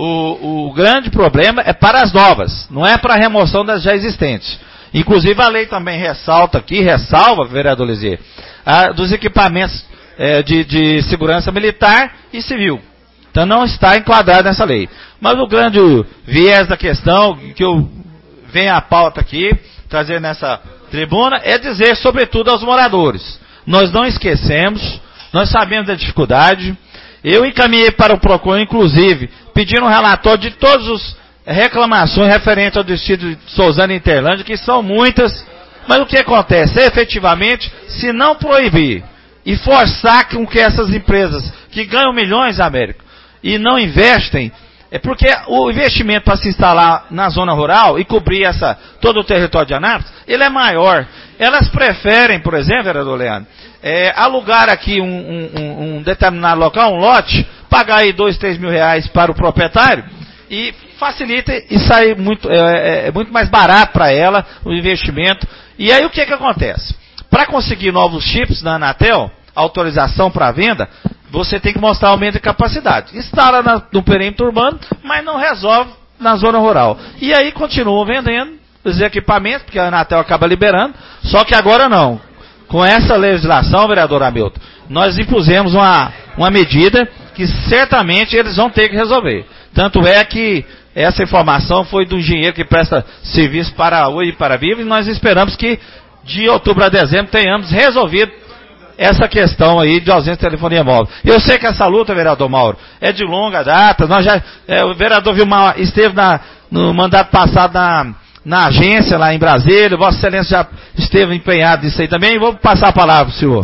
o, o grande problema é para as novas, não é para a remoção das já existentes. Inclusive, a lei também ressalta aqui, ressalva, vereador Lisier, a, dos equipamentos é, de, de segurança militar e civil. Então, não está enquadrado nessa lei. Mas o grande viés da questão, que eu venho à pauta aqui, trazer nessa tribuna, é dizer, sobretudo, aos moradores. Nós não esquecemos, nós sabemos da dificuldade. Eu encaminhei para o PROCON, inclusive, pedindo um relatório de todas as reclamações referentes ao distrito de Sousânia e Interlândia, que são muitas. Mas o que acontece? Efetivamente, se não proibir e forçar com que essas empresas que ganham milhões, Américo, e não investem, é porque o investimento para se instalar na zona rural e cobrir essa, todo o território de Anápolis, ele é maior. Elas preferem, por exemplo, vereador Leandro, é, alugar aqui um, um, um determinado local, um lote, pagar aí dois, três mil reais para o proprietário e facilita e sai muito, é, é muito mais barato para ela o investimento. E aí o que que acontece? Para conseguir novos chips na Anatel, autorização para venda, você tem que mostrar aumento de capacidade. Instala na, no perímetro urbano, mas não resolve na zona rural. E aí continuam vendendo os equipamentos, porque a Anatel acaba liberando, só que agora não. Com essa legislação, vereador Hamilton, nós impusemos uma, uma medida que certamente eles vão ter que resolver. Tanto é que essa informação foi do engenheiro que presta serviço para a Oi e para a Vivo, e nós esperamos que de outubro a dezembro tenhamos resolvido essa questão aí de ausência de telefonia móvel. Eu sei que essa luta, vereador Mauro, é de longa data. Nós já, é, o vereador Vilmar esteve na, no mandato passado na, na agência lá em Brasília. Vossa Excelência já esteve empenhado nisso aí também. Vou passar a palavra para o senhor.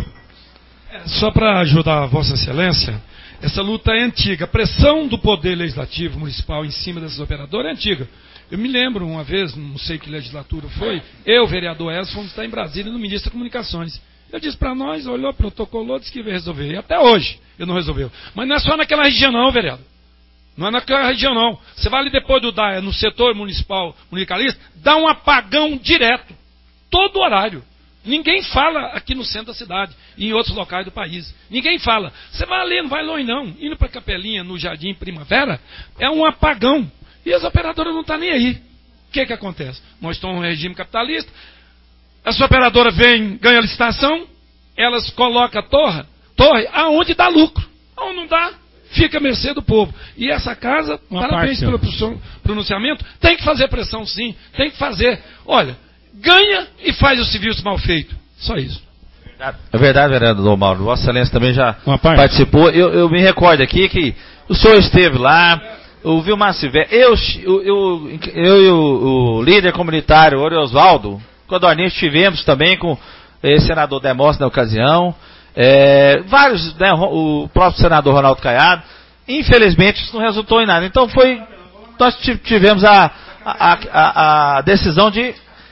É, só para ajudar a Vossa Excelência, essa luta é antiga. A pressão do Poder Legislativo Municipal em cima desses operadores é antiga. Eu me lembro uma vez, não sei que legislatura foi, eu, vereador Elcio, fomos estar em Brasília no Ministro das Comunicações. Ele disse para nós, olhou, protocolou, disse que ia resolver. E até hoje ele não resolveu. Mas não é só naquela região não, vereador. Não é naquela região não. Você vai ali depois do D A E, no setor municipal, municipalista, dá um apagão direto. Todo horário. Ninguém fala aqui no centro da cidade e em outros locais do país. Ninguém fala. Você vai ali, não vai longe não. Indo para Capelinha, no Jardim Primavera, é um apagão. E as operadoras não estão nem aí. O que que acontece? Nós estamos em um regime capitalista. Essa operadora vem, ganha licitação, elas colocam a torre, torre aonde dá lucro. Aonde não dá, fica à mercê do povo. E essa casa, uma parabéns parte, pelo pronunciamento, tem que fazer pressão sim, tem que fazer. Olha, ganha e faz o serviço mal feito. Só isso. É verdade, vereador Mauro. Vossa Excelência também já participou. Eu, eu me recordo aqui que o senhor esteve lá, o Vilmar Silvério, eu, eu, eu, eu e o, o líder comunitário Oriosvaldo Codorniz estivemos também com o senador Demóstenes na ocasião, é, vários, né, o próprio senador Ronaldo Caiado. Infelizmente isso não resultou em nada. Então foi, nós tivemos a, a, a, a decisão de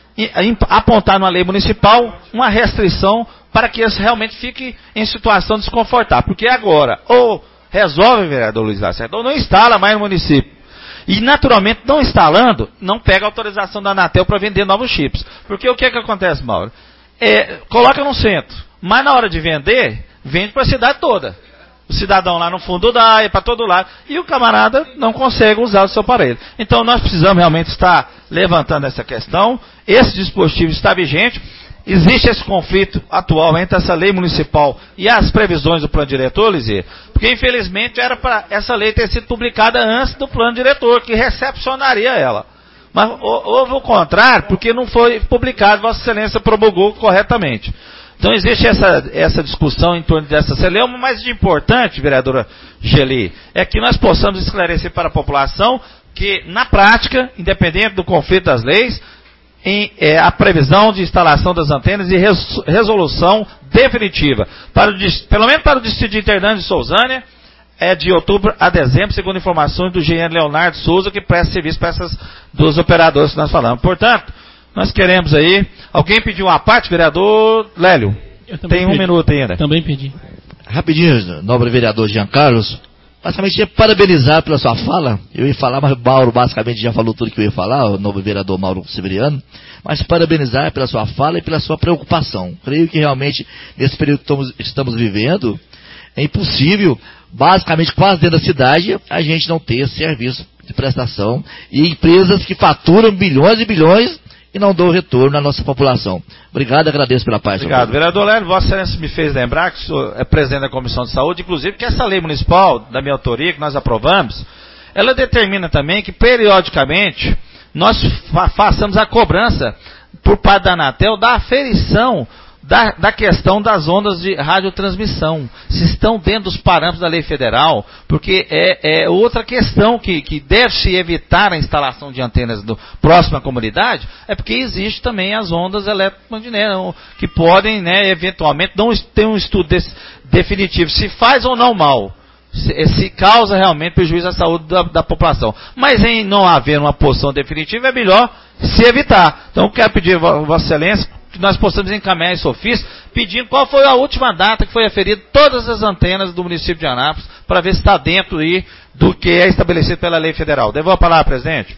apontar numa lei municipal uma restrição para que eles realmente fiquem em situação desconfortável. Porque agora, ou resolve, vereador Luiz Lacerda, ou não instala mais no município. E, naturalmente, não instalando, não pega autorização da Anatel para vender novos chips. Porque o que é que acontece, Mauro? É, coloca no centro, mas na hora de vender, vende para a cidade toda. O cidadão lá no fundo dá, é para todo lado, e o camarada não consegue usar o seu aparelho. Então nós precisamos realmente estar levantando essa questão. Esse dispositivo está vigente. Existe esse conflito atual entre essa lei municipal e as previsões do plano diretor, Lizê, porque infelizmente era para essa lei ter sido publicada antes do plano diretor, que recepcionaria ela. Mas houve o contrário, porque não foi publicado, Vossa Excelência promulgou corretamente. Então existe essa, essa discussão em torno dessa celeuma, mas de importante, vereadora Geli, é que nós possamos esclarecer para a população que, na prática, independente do conflito das leis, em, é, a previsão de instalação das antenas e res, resolução definitiva, para o, pelo menos para o distrito de Internando de Sousânia, é de outubro a dezembro, segundo informações do engenheiro Leonardo Souza, que presta serviço para essas duas operadoras que nós falamos. Portanto, nós queremos aí... Alguém pediu uma parte, vereador Lélio? Tem um pedi. minuto ainda. Também pedi. Rapidinho, nobre vereador Jean Carlos. Basicamente, ia parabenizar pela sua fala. Eu ia falar, mas o Mauro basicamente já falou tudo que eu ia falar, o nobre vereador Mauro Severiano. Mas parabenizar pela sua fala e pela sua preocupação. Creio que realmente, nesse período que estamos, estamos vivendo, é impossível, basicamente quase dentro da cidade, a gente não ter serviço de prestação e empresas que faturam bilhões e bilhões e não dão retorno à nossa população. Obrigado, agradeço pela paz. Obrigado. Vereador Lélio, Vossa Excelência me fez lembrar que o senhor é presidente da Comissão de Saúde, inclusive que essa lei municipal, da minha autoria, que nós aprovamos, ela determina também que, periodicamente, nós fa façamos a cobrança por parte da Anatel da aferição Da, da questão das ondas de radiotransmissão, se estão dentro dos parâmetros da lei federal, porque é, é outra questão que, que deve-se evitar a instalação de antenas do, próximo à comunidade, é porque existe também as ondas eletromagnéticas, que podem, né, eventualmente, não ter um estudo desse, definitivo, se faz ou não mal, se, se causa realmente prejuízo à saúde da, da população. Mas em não haver uma posição definitiva, é melhor se evitar. Então, eu quero pedir a Vossa Excelência que nós possamos encaminhar esse ofício, pedindo qual foi a última data que foi aferida todas as antenas do município de Anápolis, para ver se está dentro aí do que é estabelecido pela lei federal. Devolvo a palavra, presidente.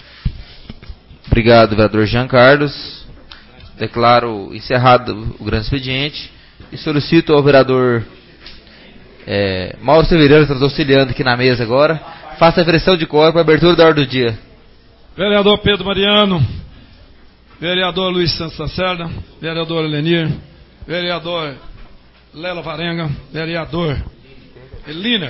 Obrigado, vereador Jean Carlos. Declaro encerrado o grande expediente e solicito ao vereador é, Mauro Severiano, que está auxiliando aqui na mesa agora, faça a versão de cor para a abertura da ordem do dia. Vereador Pedro Mariano, vereador Luiz Santos Lacerda, vereador Elenir, vereador Lela Varenga, vereador Eliner,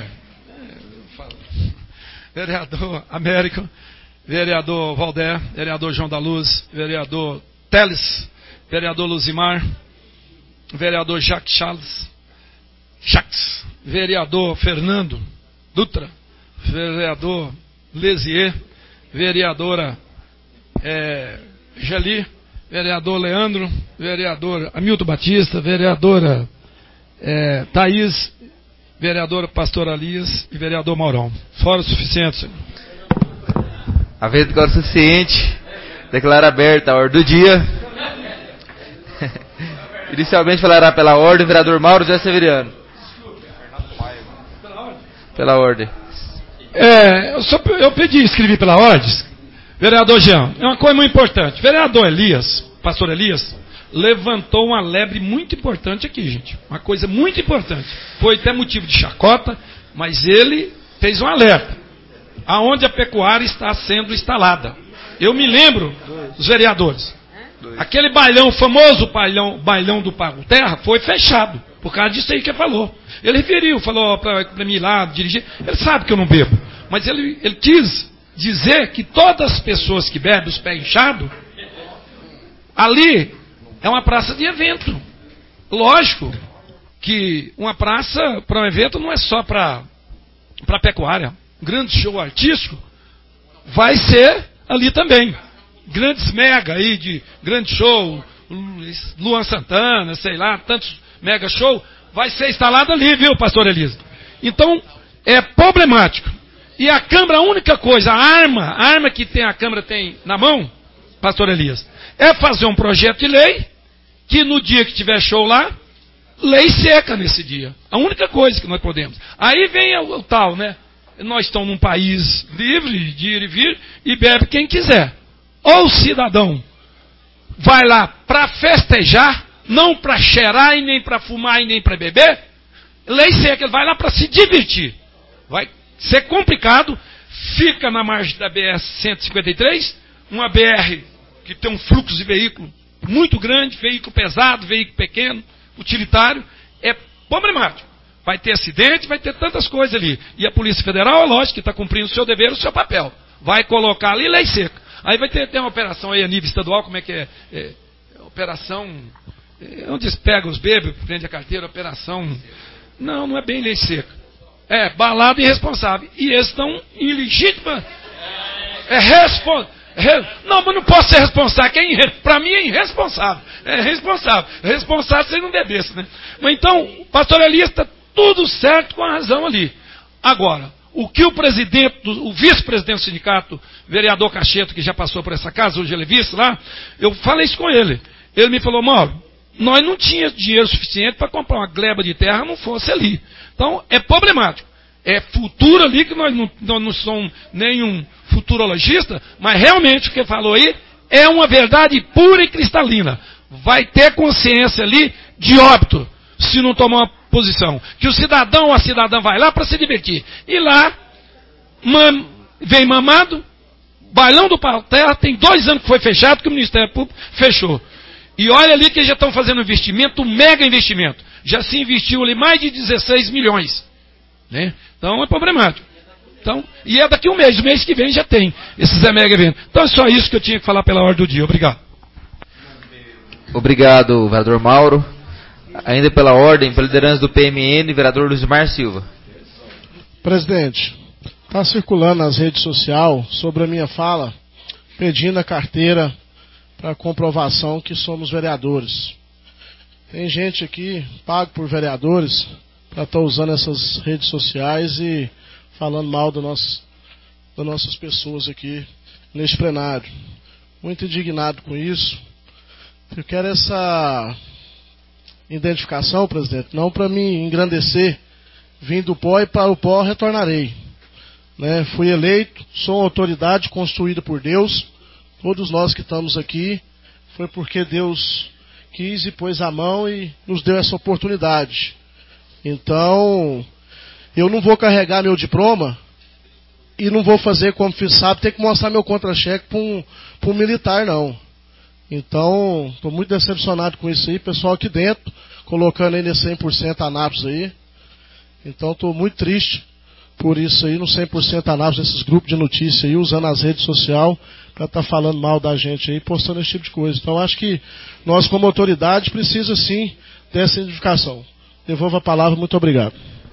vereador Américo, vereador Valdé, vereador João da Luz, vereador Teles, vereador Luzimar, vereador Jacques Charles, Jacques, vereador Fernando Dutra, vereador Lesier, vereadora é, Geli, vereador Leandro, vereador Hamilton Batista, vereadora é, Thaís, vereadora Pastor Alias e vereador Maurão. Fora o suficiente, senhor. Havendo agora o suficiente, declaro aberta a ordem do dia. Inicialmente falará pela ordem o vereador Mauro José Severiano. Pela ordem. É, eu, só, eu pedi, escrevi pela ordem. Vereador Jean, é uma coisa muito importante. Vereador Elias, pastor Elias, levantou uma lebre muito importante aqui, gente. Uma coisa muito importante. Foi até motivo de chacota, mas ele fez um alerta. Aonde a pecuária está sendo instalada. Eu me lembro dos vereadores. Aquele bailão, famoso bailão, bailão do Pago Terra, foi fechado. Por causa disso aí que ele falou. Ele referiu, falou para mim ir lá dirigir. Ele sabe que eu não bebo. Mas ele, ele quis dizer que todas as pessoas que bebem os pés inchados, ali é uma praça de evento. lógico que uma praça para um evento não é só para para pecuária. Grande show artístico vai ser ali também. Grandes mega aí de grande show, Luan Santana, sei lá, tantos mega show, vai ser instalado ali, viu, pastor Elisa? Então, é problemático. E a Câmara, a única coisa, a arma, a arma que tem, a Câmara tem na mão, pastor Elias, é fazer um projeto de lei, que no dia que tiver show lá, lei seca nesse dia. A única coisa que nós podemos. Aí vem o, o tal, né? Nós estamos num país livre de ir e vir, e bebe quem quiser. Ou o cidadão vai lá para festejar, não para cheirar, e nem para fumar, e nem para beber, lei seca, ele vai lá para se divertir. Vai ser complicado, fica na margem da B R cento e cinquenta e três, uma B R que tem um fluxo de veículo muito grande, veículo pesado, veículo pequeno, utilitário, é problemático. Vai ter acidente, vai ter tantas coisas ali. E a Polícia Federal, é lógico que está cumprindo o seu dever, o seu papel. Vai colocar ali lei seca. Aí vai ter, ter uma operação aí a nível estadual, como é que é? é, é operação, é, onde eles pegam os bêbados, prende a carteira, operação... Não, não é bem lei seca. É, balada irresponsável. E eles estão em legítima... É responsável. Não, mas não posso ser responsável. Que é para mim é irresponsável. É responsável. Responsável se ele não bebesse, né? Mas então, o pastor Elias está tudo certo com a razão ali. Agora, o que o presidente, o vice-presidente do sindicato, vereador Cacheto, que já passou por essa casa, hoje ele é vice lá, eu falei isso com ele. Ele me falou, Mauro, nós não tínhamos dinheiro suficiente para comprar uma gleba de terra, não fosse ali. Então, é problemático. É futuro ali, que nós não, nós não somos nenhum futurologista, mas realmente o que ele falou aí é uma verdade pura e cristalina. Vai ter consciência ali de óbito, se não tomar uma posição. Que o cidadão ou a cidadã vai lá para se divertir. E lá, mam, vem mamado, bailão do Pau Terra, tem dois anos que foi fechado, que o Ministério Público fechou. E olha ali que já estão fazendo investimento, um mega investimento. Já se investiu ali mais de dezesseis milhões. Né? Então é problemático. Então, e é daqui a um mês, o mês que vem já tem esses mega eventos. Então é só isso que eu tinha que falar pela ordem do dia. Obrigado. Obrigado, vereador Mauro. Ainda pela ordem, pela liderança do P M N, vereador Luizmar Silva. Presidente, está circulando nas redes sociais sobre a minha fala, pedindo a carteira para comprovação que somos vereadores. Tem gente aqui, pago por vereadores, para estar tá usando essas redes sociais e falando mal do nosso, das nossas pessoas aqui neste plenário. Muito indignado com isso. Eu quero essa identificação, presidente, não para me engrandecer, vim do pó e para o pó retornarei. Né? Fui eleito, sou uma autoridade construída por Deus. Todos nós que estamos aqui, foi porque Deus quis e pôs a mão e nos deu essa oportunidade. Então, eu não vou carregar meu diploma e não vou fazer como fiz, sabe, ter que mostrar meu contra-cheque para um, para um militar, não. Então, estou muito decepcionado com isso aí, pessoal aqui dentro, colocando aí nesse cem por cento Anápolis aí. Então, estou muito triste por isso aí, no cem por cento Anápolis, esses grupos de notícia aí, usando as redes sociais para estar tá falando mal da gente aí, postando esse tipo de coisa. Então, acho que nós, como autoridade, precisa sim dessa identificação. Devolvo a palavra, muito obrigado.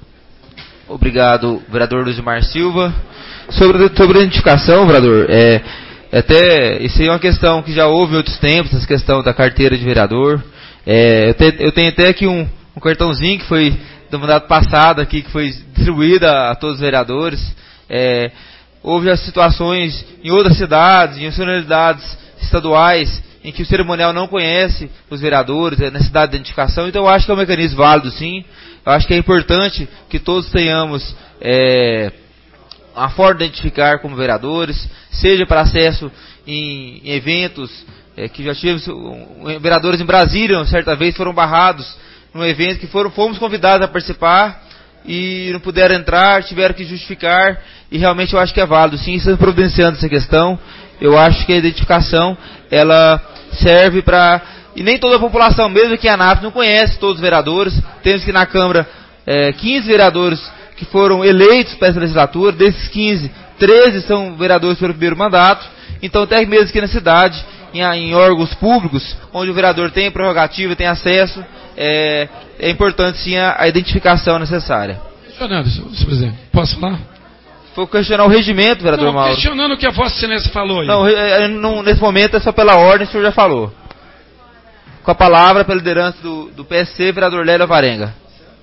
Obrigado, vereador Luizmar Silva. Sobre, sobre a identificação, vereador, é, até, isso aí é uma questão que já houve em outros tempos, essa questão da carteira de vereador. É, eu, te, eu tenho até aqui um, um cartãozinho que foi do mandato passado aqui, que foi distribuído a, a todos os vereadores. É, houve as situações em outras cidades, em nacionalidades estaduais, em que o cerimonial não conhece os vereadores, é necessidade de identificação. Então eu acho que é um mecanismo válido, sim. Eu acho que é importante que todos tenhamos é, a forma de identificar como vereadores, seja para acesso em, em eventos, é, que já tivemos um, vereadores em Brasília, certa vez foram barrados num evento que foram, fomos convidados a participar e não puderam entrar, tiveram que justificar, e realmente eu acho que é válido, sim, estamos providenciando essa questão. Eu acho que a identificação, ela serve para... E nem toda a população, mesmo que em Anápolis, não conhece todos os vereadores. Temos que na Câmara é, quinze vereadores que foram eleitos para essa legislatura. Desses quinze, treze são vereadores pelo primeiro mandato. Então, até mesmo aqui na cidade, em, em órgãos públicos, onde o vereador tem prerrogativa, tem acesso, é, é importante sim a, a identificação necessária. Questionando, senhor presidente. Posso falar? Foi questionar o regimento, vereador não, Mauro. Questionando o que a Vossa Excelência falou aí. Não, é, é, não, nesse momento é só pela ordem, o senhor já falou. Com a palavra, pela liderança do, do P S C, vereador Lélio Alvarenga.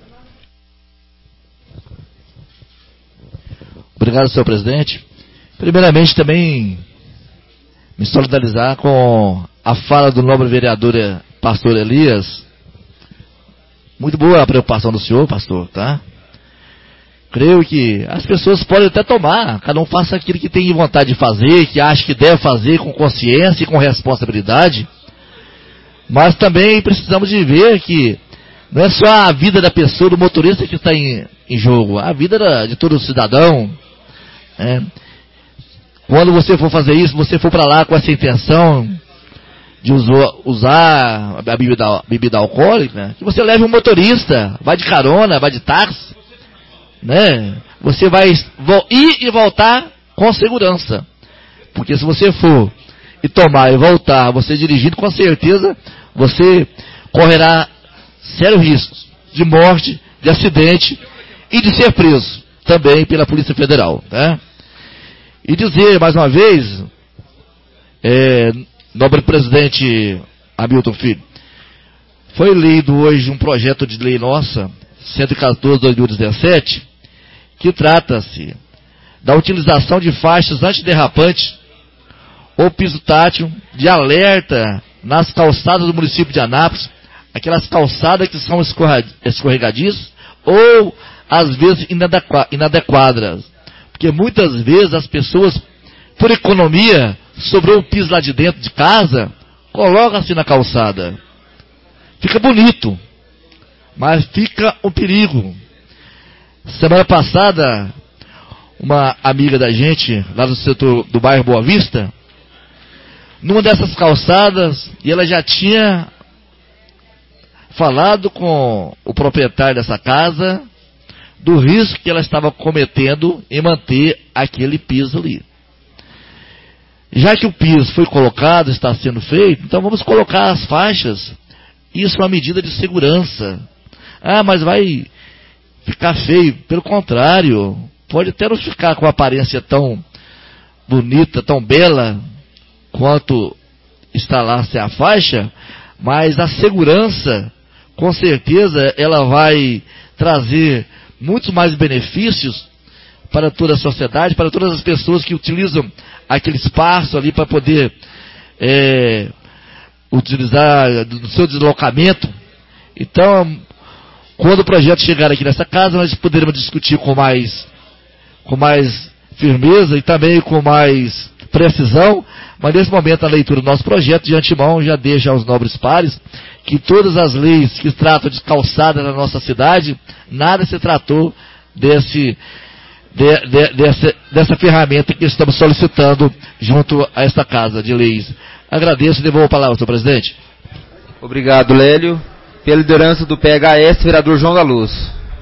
Obrigado, senhor presidente. Primeiramente, também me solidarizar com a fala do nobre vereador pastor Elias. Muito boa a preocupação do senhor, pastor, tá? Creio que as pessoas podem até tomar, cada um faça aquilo que tem vontade de fazer, que acha que deve fazer com consciência e com responsabilidade, mas também precisamos de ver que não é só a vida da pessoa, do motorista que está em, em jogo, a vida da, de todo cidadão. É. Quando você for fazer isso, você for para lá com essa intenção de usar, usar a bebida, bebida alcoólica, que você leve um motorista, vai de carona, vai de táxi, né? Você vai ir e voltar com segurança, porque se você for e tomar e voltar, você dirigindo, com certeza você correrá sérios riscos de morte, de acidente e de ser preso também pela Polícia Federal, né? E dizer mais uma vez, é, nobre presidente Hamilton Filho, foi lido hoje um projeto de lei nossa, cento e quatorze de dois mil e dezessete, que trata-se da utilização de faixas antiderrapantes ou piso tátil de alerta nas calçadas do município de Anápolis, aquelas calçadas que são escorregadiças ou às vezes inadequadas, porque muitas vezes as pessoas, por economia, sobrou o piso lá de dentro de casa, colocam-se na calçada, fica bonito, mas fica um perigo. Semana passada, uma amiga da gente, lá do setor do bairro Boa Vista, numa dessas calçadas, e ela já tinha falado com o proprietário dessa casa do risco que ela estava cometendo em manter aquele piso ali. Já que o piso foi colocado, está sendo feito, então vamos colocar as faixas. Isso é uma medida de segurança. Ah, mas vai ficar feio. Pelo contrário, pode até não ficar com uma aparência tão bonita, tão bela, quanto está lá sem a faixa, mas a segurança, com certeza, ela vai trazer muitos mais benefícios para toda a sociedade, para todas as pessoas que utilizam aquele espaço ali para poder é, utilizar no seu deslocamento. Então, quando o projeto chegar aqui nessa casa, nós poderemos discutir com mais, com mais firmeza e também com mais precisão, mas nesse momento a leitura do nosso projeto de antemão já deixa aos nobres pares que todas as leis que tratam de calçada na nossa cidade, nada se tratou desse, de, de, dessa, dessa ferramenta que estamos solicitando junto a esta casa de leis. Agradeço e devolvo a palavra, senhor presidente. Obrigado, Lélio. Pela liderança do P H S, vereador João da Luz.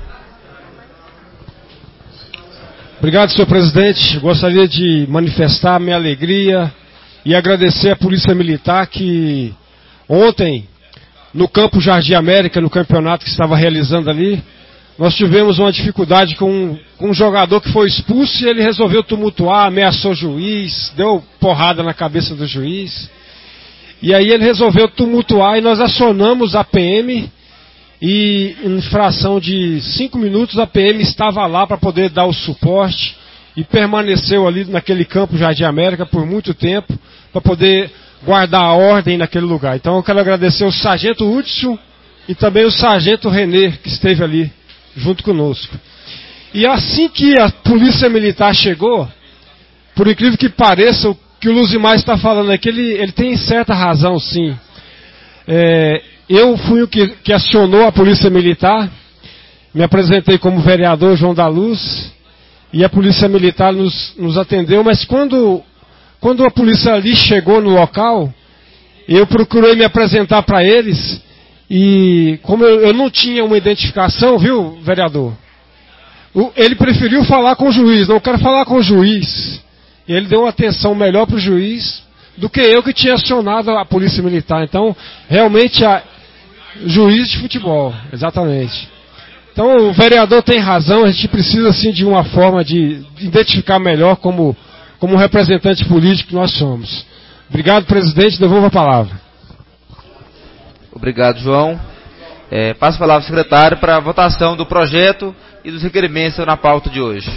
Obrigado, senhor presidente. Gostaria de manifestar a minha alegria e agradecer à Polícia Militar que ontem, no campo Jardim América, no campeonato que estava realizando ali, nós tivemos uma dificuldade com um, com um jogador que foi expulso e ele resolveu tumultuar, ameaçou o juiz, deu porrada na cabeça do juiz. E aí ele resolveu tumultuar e nós acionamos a P M e em fração de cinco minutos a P M estava lá para poder dar o suporte e permaneceu ali naquele campo Jardim América por muito tempo para poder guardar a ordem naquele lugar. Então eu quero agradecer o sargento Hudson e também o sargento Renê que esteve ali junto conosco. E assim que a Polícia Militar chegou, por incrível que pareça, o que o Luzimar está falando aqui, ele, ele tem certa razão, sim. É, eu fui o que, que acionou a Polícia Militar, me apresentei como vereador João da Luz, e a Polícia Militar nos, nos atendeu, mas quando, quando a polícia ali chegou no local, eu procurei me apresentar para eles, e como eu, eu não tinha uma identificação, viu, vereador? O, ele preferiu falar com o juiz, não, eu quero falar com o juiz. E ele deu uma atenção melhor para o juiz do que eu que tinha acionado a Polícia Militar. Então, realmente, a, Juiz de futebol, exatamente. Então o vereador tem razão, a gente precisa assim de uma forma de identificar melhor como, como representante político que nós somos. Obrigado, presidente, devolvo a palavra. Obrigado, João. É, passo a palavra ao secretário para a votação do projeto e dos requerimentos na pauta de hoje.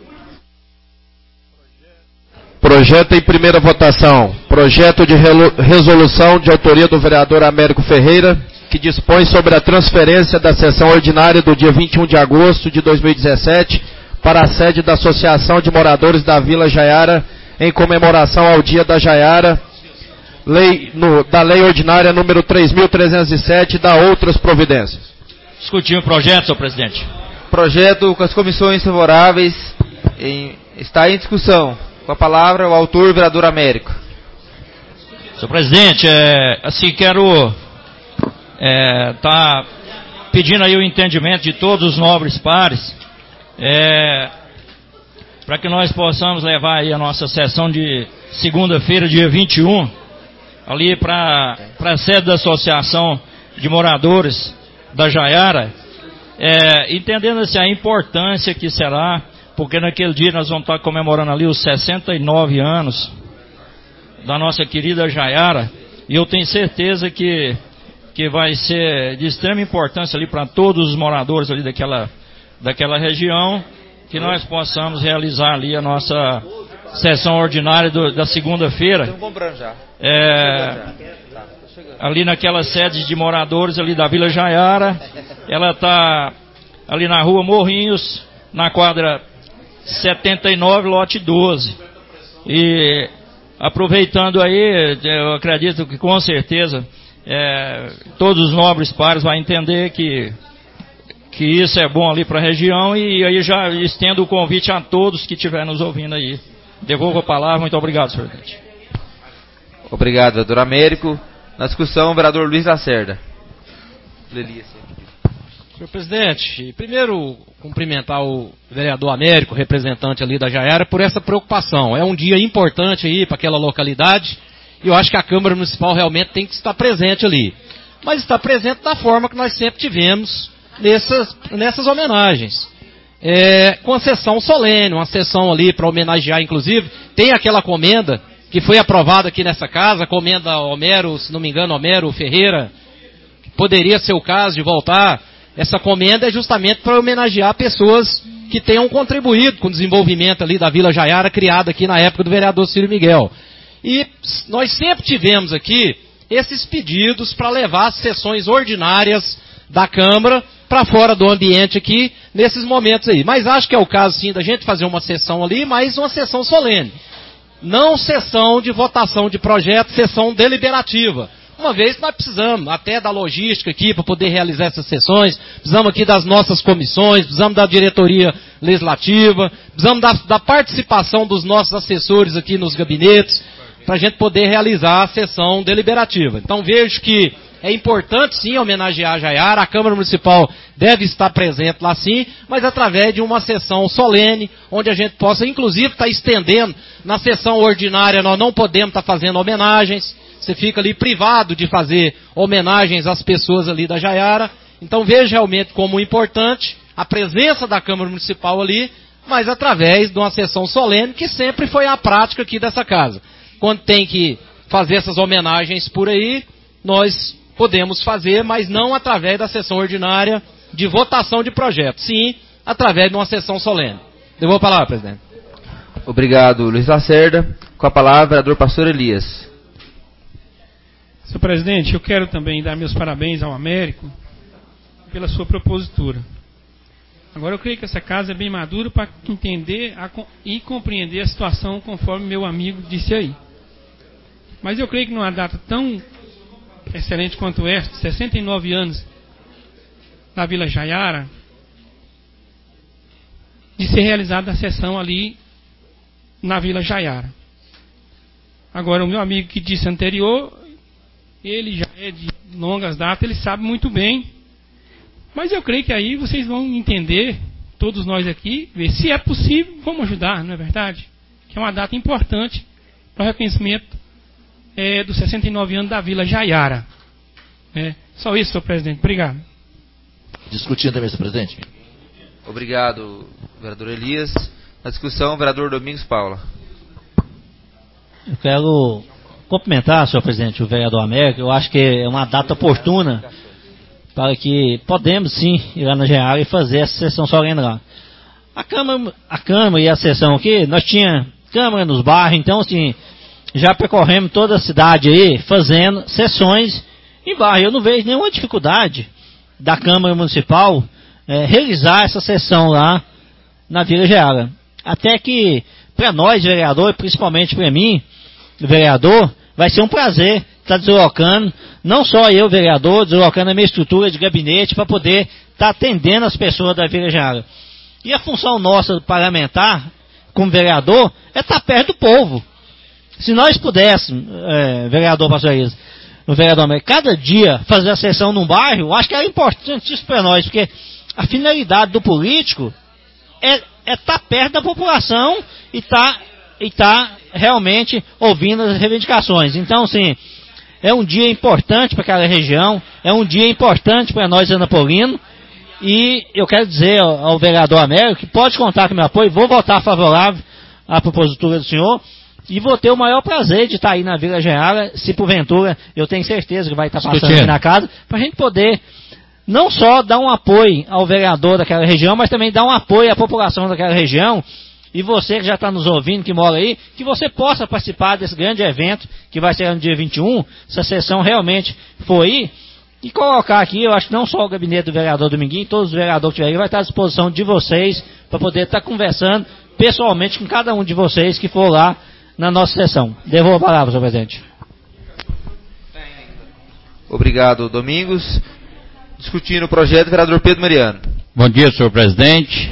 Projeto em primeira votação. Projeto de resolução de autoria do vereador Américo Ferreira, que dispõe sobre a transferência da sessão ordinária do dia vinte e um de agosto de dois mil e dezessete para a sede da Associação de Moradores da Vila Jaiara, em comemoração ao Dia da Jaiara, lei, no, da Lei Ordinária número três mil trezentos e sete, da outras providências. Discutir o projeto, senhor presidente. Projeto com as comissões favoráveis em, está em discussão. Com a palavra o autor, o vereador Américo. Senhor presidente, é, assim, quero é, tá pedindo aí o entendimento de todos os nobres pares, é, para que nós possamos levar aí a nossa sessão de segunda-feira, dia vinte e um, ali para a sede da Associação de Moradores da Jaiara, é, entendendo assim, a importância que será, porque naquele dia nós vamos estar comemorando ali os sessenta e nove anos da nossa querida Jaiara, e eu tenho certeza que, que vai ser de extrema importância ali para todos os moradores ali daquela, daquela região, que nós possamos realizar ali a nossa sessão ordinária do, da segunda-feira. Estamos comprando já. É, ali naquela sede de moradores ali da Vila Jaiara, ela está ali na rua Morrinhos, na quadra setenta e nove, lote doze. E aproveitando aí, eu acredito que com certeza é, todos os nobres pares vão entender que, que isso é bom ali para a região, e aí já estendo o convite a todos que estiverem nos ouvindo aí. Devolvo a palavra, muito obrigado, senhor presidente. Obrigado, vereador Américo. Na discussão, o vereador Luiz Lacerda. Senhor presidente, primeiro cumprimentar o vereador Américo, representante ali da Jaiara, por essa preocupação. É um dia importante aí para aquela localidade, e eu acho que a Câmara Municipal realmente tem que estar presente ali. Mas está presente da forma que nós sempre tivemos nessas, nessas homenagens. É, com a sessão solene, uma sessão ali para homenagear, inclusive, tem aquela comenda que foi aprovada aqui nessa casa, a comenda Homero, se não me engano, Homero Ferreira, que poderia ser o caso de voltar. Essa comenda é justamente para homenagear pessoas que tenham contribuído com o desenvolvimento ali da Vila Jaiara, criada aqui na época do vereador Círio Miguel. E nós sempre tivemos aqui esses pedidos para levar as sessões ordinárias da Câmara para fora do ambiente aqui, nesses momentos aí. Mas acho que é o caso, sim, da gente fazer uma sessão ali, mas uma sessão solene. Não sessão de votação de projeto, sessão deliberativa. Uma vez que nós precisamos até da logística aqui para poder realizar essas sessões, precisamos aqui das nossas comissões, precisamos da diretoria legislativa, precisamos da, da participação dos nossos assessores aqui nos gabinetes, para a gente poder realizar a sessão deliberativa. Então vejo que é importante sim homenagear a Jaiara, a Câmara Municipal deve estar presente lá sim, mas através de uma sessão solene, onde a gente possa inclusive estar estendendo. Na sessão ordinária nós não podemos estar fazendo homenagens, você fica ali privado de fazer homenagens às pessoas ali da Jaiara. Então vejo realmente como importante a presença da Câmara Municipal ali, mas através de uma sessão solene, que sempre foi a prática aqui dessa casa. Quando tem que fazer essas homenagens por aí, nós podemos fazer, mas não através da sessão ordinária de votação de projeto. Sim, através de uma sessão solene. Devolvo a palavra, presidente. Obrigado, Luiz Lacerda. Com a palavra, o vereador Pastor Elias. Senhor presidente, eu quero também dar meus parabéns ao Américo pela sua propositura. Agora, eu creio que essa casa é bem madura para entender a, e compreender a situação conforme meu amigo disse aí. Mas eu creio que numa data tão excelente quanto esta, sessenta e nove anos na Vila Jaiara, de ser realizada a sessão ali na Vila Jaiara. Agora, o meu amigo que disse anterior, ele já é de longas datas, ele sabe muito bem. Mas eu creio que aí vocês vão entender, todos nós aqui, ver se é possível, vamos ajudar, não é verdade? Que é uma data importante para o reconhecimento é, dos sessenta e nove anos da Vila Jaiara. É. Só isso, senhor presidente. Obrigado. Discutindo também, senhor presidente. Obrigado, vereador Elias. Na discussão, vereador Domingos Paula. Eu quero cumprimentar, senhor presidente, o vereador Américo. Eu acho que é uma data oportuna para que podemos sim ir lá na Geara e fazer essa sessão solene lá. A Câmara, a Câmara e a sessão aqui, nós tínhamos Câmara nos bairros, então assim, já percorremos toda a cidade aí, fazendo sessões em bairro. Eu não vejo nenhuma dificuldade da Câmara Municipal é, realizar essa sessão lá na Vila Geara. Até que, para nós, vereador, principalmente para mim, vereador, vai ser um prazer estar deslocando, não só eu, vereador, deslocando a minha estrutura de gabinete para poder estar atendendo as pessoas da Vila Geara. E a função nossa parlamentar, como vereador, é estar perto do povo. Se nós pudéssemos, é, vereador Pastor Isa, o vereador, cada dia fazer a sessão num bairro, eu acho que é importantíssimo para nós, porque a finalidade do político é é estar perto da população e estar e tá realmente ouvindo as reivindicações. Então, assim, é um dia importante para aquela região, é um dia importante para nós, anapolinos, e eu quero dizer ao, ao vereador Américo que pode contar com o meu apoio, vou votar favorável à propositura do senhor, e vou ter o maior prazer de estar aí na Vila Geara, se porventura eu tenho certeza que vai estar passando aqui na casa, para a gente poder não só dar um apoio ao vereador daquela região, mas também dar um apoio à população daquela região. E você que já está nos ouvindo, que mora aí, que você possa participar desse grande evento, que vai ser no dia vinte e um, se a sessão realmente for aí, e colocar aqui, eu acho que não só o gabinete do vereador Dominguinho, todos os vereadores que estiverem aí, vai estar à disposição de vocês, para poder estar conversando pessoalmente com cada um de vocês que for lá na nossa sessão. Devolvo a palavra, senhor presidente. Obrigado, Domingos. Discutindo o projeto, vereador Pedro Mariano. Bom dia, senhor presidente.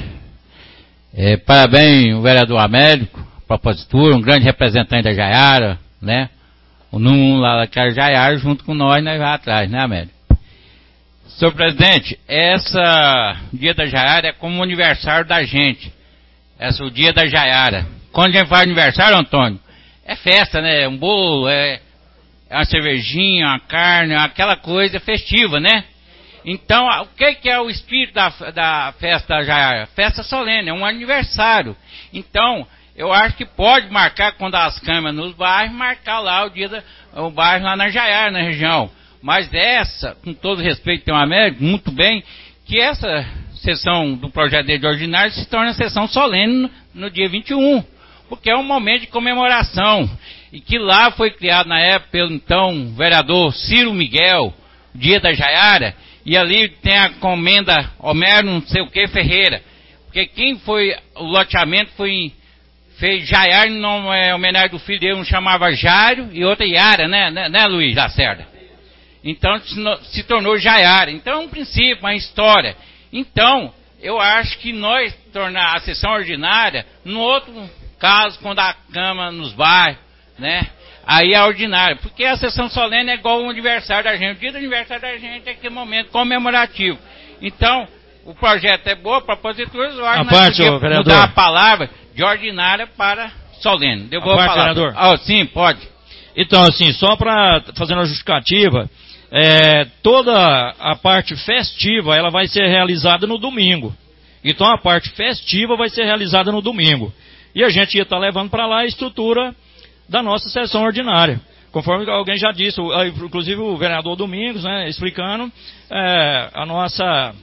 É, parabéns, o vereador Américo, propositura, um grande representante da Jaiara, né? O número lá daquela Jaiara, junto com nós, nós vai atrás, né, Américo? Senhor presidente, essa dia da Jaiara é como o aniversário da gente. Esse é o dia da Jaiara. Quando a gente faz aniversário, Antônio, é festa, né? Um bolo, é, é uma cervejinha, uma carne, aquela coisa festiva, né? Então, o que, que é o espírito da, da festa da Jaiara? Festa solene, é um aniversário. Então, eu acho que pode marcar, quando as câmeras nos bairros, marcar lá o dia da, o bairro lá na Jaiara, na região. Mas essa, com todo respeito, tem um Américo, muito bem, que essa sessão do projeto de ordinário se torna sessão solene no, no dia vinte e um, porque é um momento de comemoração. E que lá foi criado na época pelo então vereador Ciro Miguel, dia da Jaiara. E ali tem a comenda Homero não sei o que Ferreira. Porque quem foi, o loteamento foi, fez Jaiara em nome, é, homenagem do filho dele, um chamava Jairo e outra Iara, né, né, né Luiz Lacerda? Então se, se tornou Jaiara. Então é um princípio, uma história. Então, eu acho que nós tornar a sessão ordinária, no outro caso, quando a Câmara nos bairros, né? Aí é ordinário, porque a sessão solene é igual o aniversário da gente. O dia do aniversário da gente é aquele momento comemorativo. Então, o projeto é bom, proposituras, eu acho que nós podemos mudar a palavra de ordinária para solene. Deu boa palavra. Vereador. Oh, sim, pode. Então, assim, só para fazer uma justificativa, é, toda a parte festiva, ela vai ser realizada no domingo. Então, a parte festiva vai ser realizada no domingo. E a gente ia estar levando para lá a estrutura da nossa sessão ordinária. Conforme alguém já disse, inclusive o vereador Domingos, né, explicando é, a nossa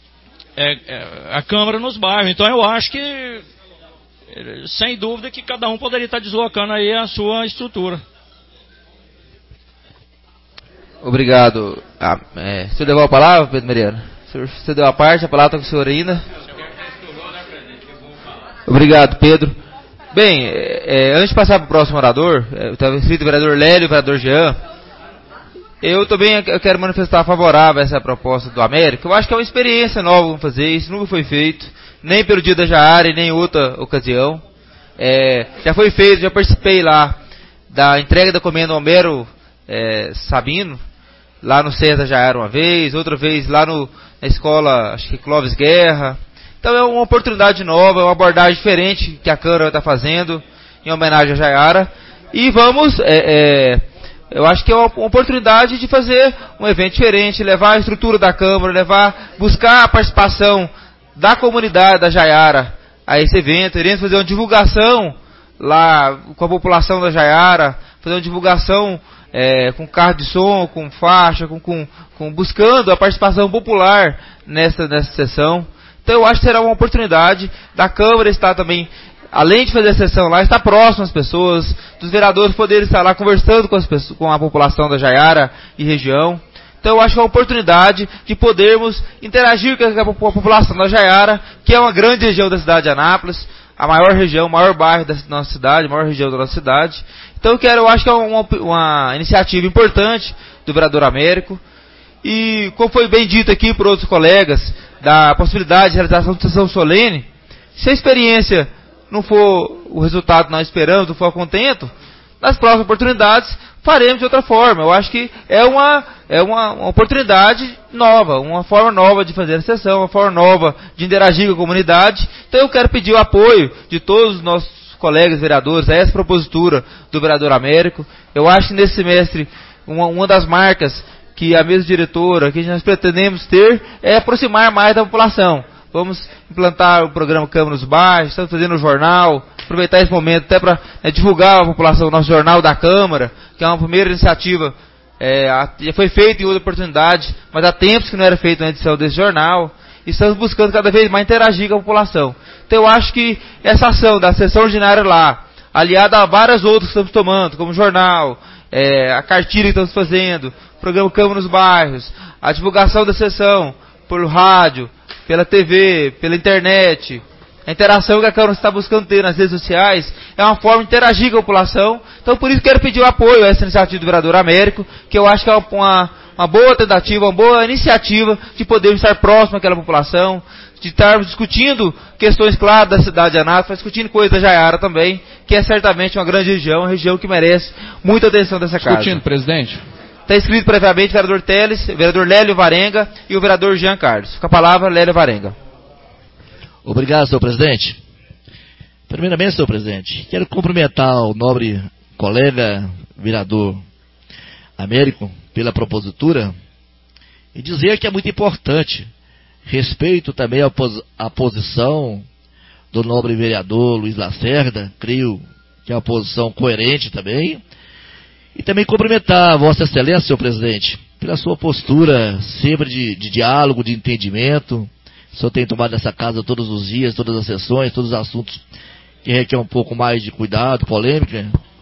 é, é, a Câmara nos bairros. Então eu acho que, sem dúvida, que cada um poderia estar deslocando aí a sua estrutura. Obrigado. Ah, é, o senhor deu a palavra, Pedro Mariano? O senhor, o senhor deu a parte, a palavra está com o senhor ainda. Obrigado, Pedro. Bem, é, antes de passar para o próximo orador, estava escrito o vereador Lélio e o vereador Jean. Eu também eu quero manifestar favorável a essa proposta do Américo. Eu acho que é uma experiência nova, vamos fazer isso, nunca foi feito, nem pelo dia da Jaiara e nem em outra ocasião. É, já foi feito, já participei lá da entrega da comenda Homero é, Sabino, lá no César Jaiara uma vez, outra vez lá no, na escola, acho que Clóvis Guerra. Então é uma oportunidade nova, é uma abordagem diferente que a Câmara está fazendo em homenagem a Jaiara. E vamos é, é, Eu acho que é uma oportunidade de fazer um evento diferente, levar a estrutura da Câmara, levar, buscar a participação da comunidade da Jaiara a esse evento. Iremos fazer uma divulgação lá com a população da Jaiara, fazer uma divulgação é, com carro de som, com faixa, com, com, com, buscando a participação popular nessa, nessa sessão. Então eu acho que será uma oportunidade da Câmara estar também, além de fazer a sessão lá, estar próximo às pessoas, dos vereadores poderem estar lá conversando com, as pessoas, com a população da Jaiara e região. Então eu acho que é uma oportunidade de podermos interagir com a população da Jaiara, que é uma grande região da cidade de Anápolis, a maior região, o maior bairro da nossa cidade, a maior região da nossa cidade. Então eu quero, eu acho que é uma, uma iniciativa importante do vereador Américo. E como foi bem dito aqui por outros colegas, da possibilidade de realização de sessão solene, se a experiência não for o resultado que nós esperamos, não for contento, nas próximas oportunidades faremos de outra forma. Eu acho que é uma, é uma, uma oportunidade nova, uma forma nova de fazer a sessão, uma forma nova de interagir com a comunidade. Então eu quero pedir o apoio de todos os nossos colegas vereadores a essa propositura do vereador Américo. Eu acho que nesse semestre uma, uma das marcas que a mesa diretora, que nós pretendemos ter, é aproximar mais da população. Vamos implantar o programa Câmara nos Bairros, estamos fazendo o jornal, aproveitar esse momento até para né, divulgar a população o nosso jornal da Câmara, que é uma primeira iniciativa, é, já foi feita em outra oportunidade, mas há tempos que não era feita uma edição desse jornal, e estamos buscando cada vez mais interagir com a população. Então eu acho que essa ação da sessão ordinária lá, aliada a várias outras que estamos tomando, como o jornal, é, a cartilha que estamos fazendo, o programa Câmara nos Bairros, a divulgação da sessão por rádio, pela T V, pela internet, a interação que a Câmara está buscando ter nas redes sociais, é uma forma de interagir com a população. Então por isso quero pedir o apoio a essa iniciativa do vereador Américo, que eu acho que é uma, uma boa tentativa, uma boa iniciativa de podermos estar próximo àquela população, de estarmos discutindo questões claras da cidade de Anápolis, mas discutindo coisas da Jaiara também, que é certamente uma grande região, uma região que merece muita atenção dessa casa. Discutindo, presidente. Está escrito previamente o vereador Teles, o vereador Lélio Varenga e o vereador Jean Carlos. Com a palavra, Lélio Varenga. Obrigado, senhor presidente. Primeiramente, senhor presidente, quero cumprimentar o nobre colega vereador Américo pela propositura e dizer que é muito importante. Respeito também a, pos a posição do nobre vereador Luiz Lacerda, creio que é uma posição coerente também. E também cumprimentar a Vossa Excelência, senhor presidente, pela sua postura sempre de, de diálogo, de entendimento. O senhor tem tomado essa casa todos os dias, todas as sessões, todos os assuntos que requer um pouco mais de cuidado, polêmica.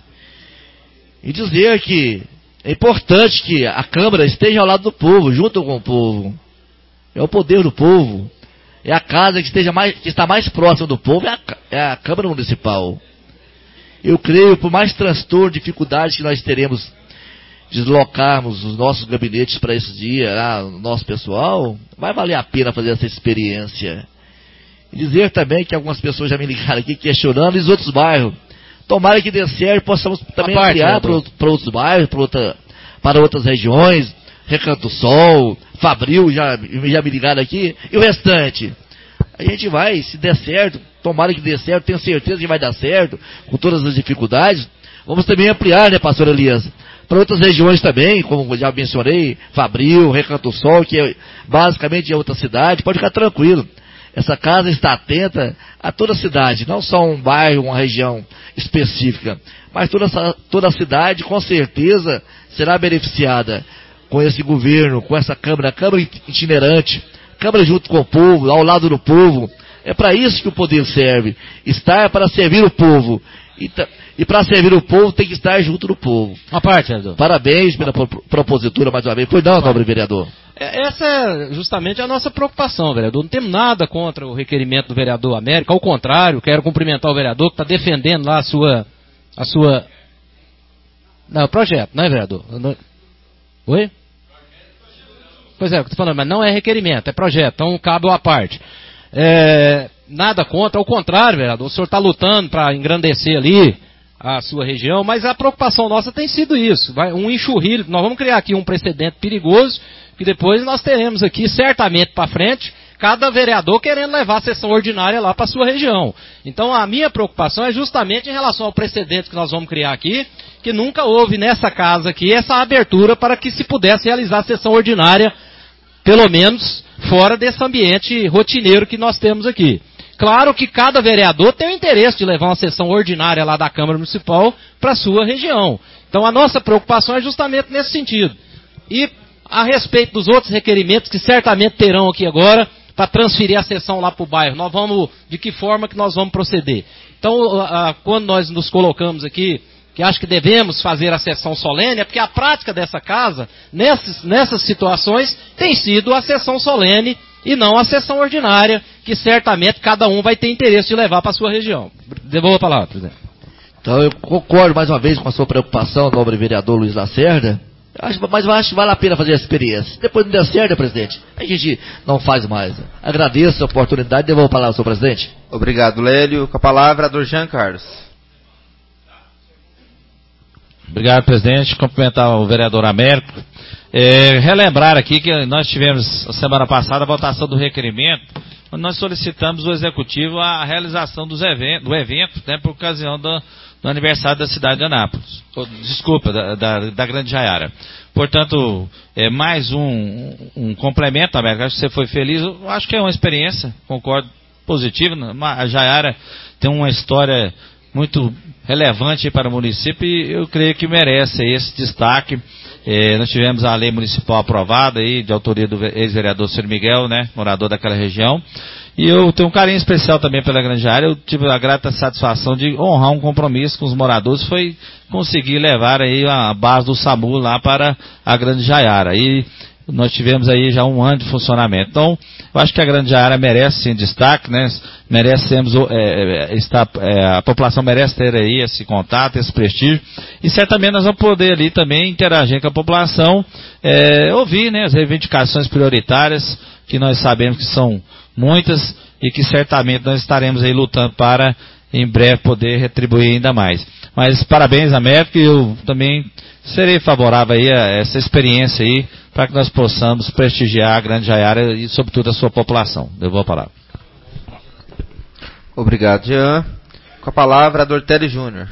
E dizer que é importante que a Câmara esteja ao lado do povo, junto com o povo. É o poder do povo. É a casa que, esteja mais, que está mais próxima do povo, é a, é a Câmara Municipal. Eu creio, por mais transtorno, dificuldades que nós teremos deslocarmos os nossos gabinetes para esse dia, ah, o nosso pessoal, vai valer a pena fazer essa experiência. E dizer também que algumas pessoas já me ligaram aqui questionando, e os outros bairros. Tomara que dê certo, possamos também ampliar para outros bairros, para, outra, para outras regiões, Recanto Sol, Fabril, já, já me ligaram aqui, e o restante. A gente vai, se der certo, tomara que dê certo, tenho certeza que vai dar certo, com todas as dificuldades. Vamos também ampliar, né, pastor Elias, para outras regiões também, como já mencionei, Fabril, Recanto Sol, que é basicamente é outra cidade, pode ficar tranquilo. Essa casa está atenta a toda a cidade, não só um bairro, uma região específica, mas toda, toda a cidade com certeza será beneficiada com esse governo, com essa Câmara, Câmara itinerante, Câmara junto com o povo, ao lado do povo. É para isso que o poder serve, estar para servir o povo. E, e para servir o povo tem que estar junto do povo. Uma parte, vereador. Parabéns pela pro, propositura mais uma vez. Foi não, nobre vereador. Essa é justamente a nossa preocupação, vereador. Não temos nada contra o requerimento do vereador Américo, ao contrário, quero cumprimentar o vereador que está defendendo lá a sua... A sua... Não, projeto, não é, vereador? Não... Oi? Pois é, eu estou falando, mas não é requerimento, é projeto, então cabe à parte. É, nada contra, ao contrário, vereador, o senhor está lutando para engrandecer ali a sua região, mas a preocupação nossa tem sido isso, vai, um enxurrilho, nós vamos criar aqui um precedente perigoso, que depois nós teremos aqui, certamente para frente, cada vereador querendo levar a sessão ordinária lá para a sua região. Então a minha preocupação é justamente em relação ao precedente que nós vamos criar aqui, que nunca houve nessa casa aqui essa abertura para que se pudesse realizar a sessão ordinária, pelo menos fora desse ambiente rotineiro que nós temos aqui. Claro que cada vereador tem o interesse de levar uma sessão ordinária lá da Câmara Municipal para a sua região. Então a nossa preocupação é justamente nesse sentido. E a respeito dos outros requerimentos que certamente terão aqui agora, para transferir a sessão lá para o bairro, nós vamos, de que forma que nós vamos proceder? Então, a, a, quando nós nos colocamos aqui, que acho que devemos fazer a sessão solene, é porque a prática dessa casa, nessas, nessas situações, tem sido a sessão solene e não a sessão ordinária, que certamente cada um vai ter interesse de levar para a sua região. Devolvo a palavra, presidente. Então eu concordo mais uma vez com a sua preocupação, nobre vereador Luiz Lacerda, acho, mas eu acho que vale a pena fazer a experiência. Depois não der certo, presidente, a gente não faz mais. Agradeço a oportunidade e devolvo a palavra ao senhor presidente. Obrigado, Lélio. Com a palavra, vereador Jean Carlos. Obrigado, presidente. Cumprimentar o vereador Américo. É, relembrar aqui que nós tivemos, a semana passada, a votação do requerimento, onde nós solicitamos do Executivo a realização dos eventos, do evento, né, por ocasião do, do aniversário da cidade de Anápolis. Desculpa, da, da, da Grande Jaiara. Portanto, é mais um, um complemento, Américo. Acho que você foi feliz. Eu acho que é uma experiência, concordo, positiva. A Jaiara tem uma história muito relevante para o município e eu creio que merece esse destaque. É, nós tivemos a lei municipal aprovada aí, de autoria do ex-vereador Ciro Miguel, né, morador daquela região. E eu tenho um carinho especial também pela Grande Área. Eu tive a grata satisfação de honrar um compromisso com os moradores, foi conseguir levar aí a base do SAMU lá para a Grande Jaiara. E nós tivemos aí já um ano de funcionamento. Então, eu acho que a Grande Jaiara merece sim destaque, né? Merecemos, é, estar, é, a população merece ter aí esse contato, esse prestígio. E certamente nós vamos poder ali também interagir com a população, é, ouvir, né, as reivindicações prioritárias, que nós sabemos que são muitas e que certamente nós estaremos aí lutando para, em breve, poder retribuir ainda mais. Mas parabéns, Américo, e eu também serei favorável aí a essa experiência aí, para que nós possamos prestigiar a Grande Jaiara e, sobretudo, a sua população. Devolvo a palavra. Obrigado, Jean. Com a palavra, a Dortelli Júnior.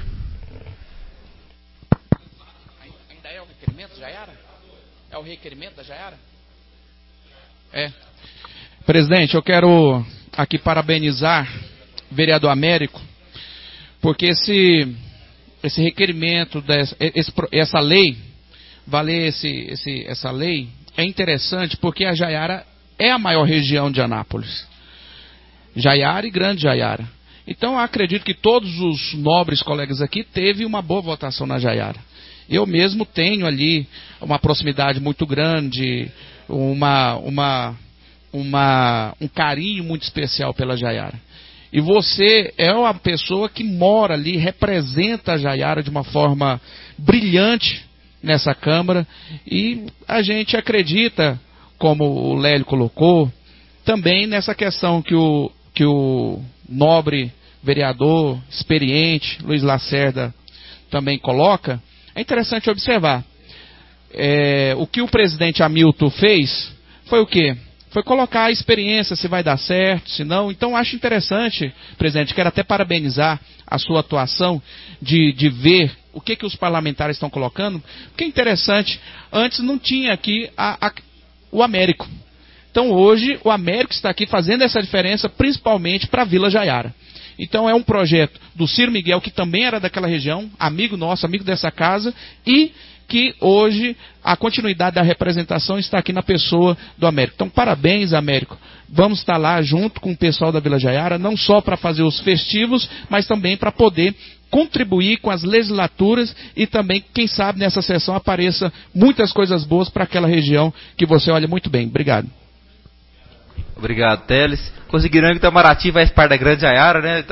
Ainda é o requerimento da Jaiara? É o requerimento da Jaiara? É. Presidente, eu quero aqui parabenizar o vereador Américo, porque esse, esse requerimento, dessa, esse, essa lei, valer esse, esse, essa lei, é interessante porque a Jaiara é a maior região de Anápolis. Jaiara e Grande Jaiara. Então eu acredito que todos os nobres colegas aqui teve uma boa votação na Jaiara. Eu mesmo tenho ali uma proximidade muito grande, uma, uma, uma, um carinho muito especial pela Jaiara. E você é uma pessoa que mora ali, representa a Jaiara de uma forma brilhante nessa Câmara, e a gente acredita, como o Lélio colocou, também nessa questão que o, que o nobre vereador, experiente, Luiz Lacerda, também coloca. É interessante observar. É, o que o presidente Hamilton fez foi o quê? Foi colocar a experiência, se vai dar certo, se não. Então, acho interessante, presidente, quero até parabenizar a sua atuação de, de ver o que, que os parlamentares estão colocando, porque é interessante, antes não tinha aqui a, a, o Américo. Então, hoje, o Américo está aqui fazendo essa diferença, principalmente para a Vila Jaiara. Então, é um projeto do Ciro Miguel, que também era daquela região, amigo nosso, amigo dessa casa, e que hoje a continuidade da representação está aqui na pessoa do Américo. Então, parabéns, Américo. Vamos estar lá junto com o pessoal da Vila Jaiara, não só para fazer os festivos, mas também para poder contribuir com as legislaturas e também, quem sabe, nessa sessão apareça muitas coisas boas para aquela região que você olha muito bem. Obrigado. Obrigado, Teles. Conseguiram que o Itamaraty vai parte da Grande Jaiara, né?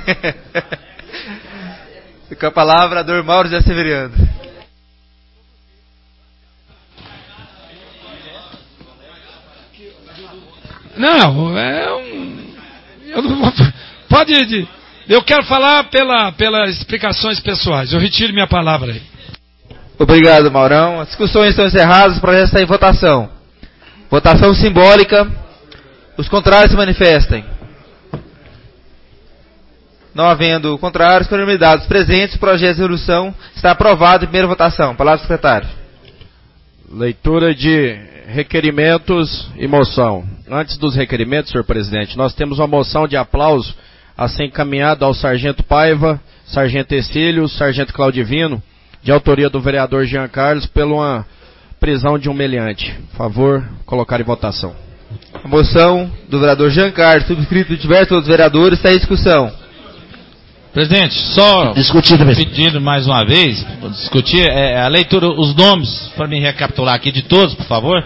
Com a palavra, a Dor Mauro José Severiano. Não, é um... Eu não vou... Pode... Eu quero falar pela, pelas explicações pessoais. Eu retiro minha palavra aí. Obrigado, Maurão. As discussões estão encerradas, o projeto está em votação. Votação simbólica. Os contrários se manifestem. Não havendo contrários, por unanimidade dos presentes, o projeto de resolução está aprovado em primeira votação. Palavra do secretário. Leitura de requerimentos e moção. Antes dos requerimentos, senhor presidente, nós temos uma moção de aplauso a ser encaminhada ao Sargento Paiva, Sargento Exílio, Sargento Claudivino, de autoria do vereador Jean Carlos, pela uma prisão de um meliante. Por favor, colocar em votação. A moção do vereador Jean Carlos, subscrito de diversos outros vereadores, está em discussão. Presidente, só pedindo mais uma vez, discutir é, a leitura, os nomes, para me recapitular aqui de todos, por favor.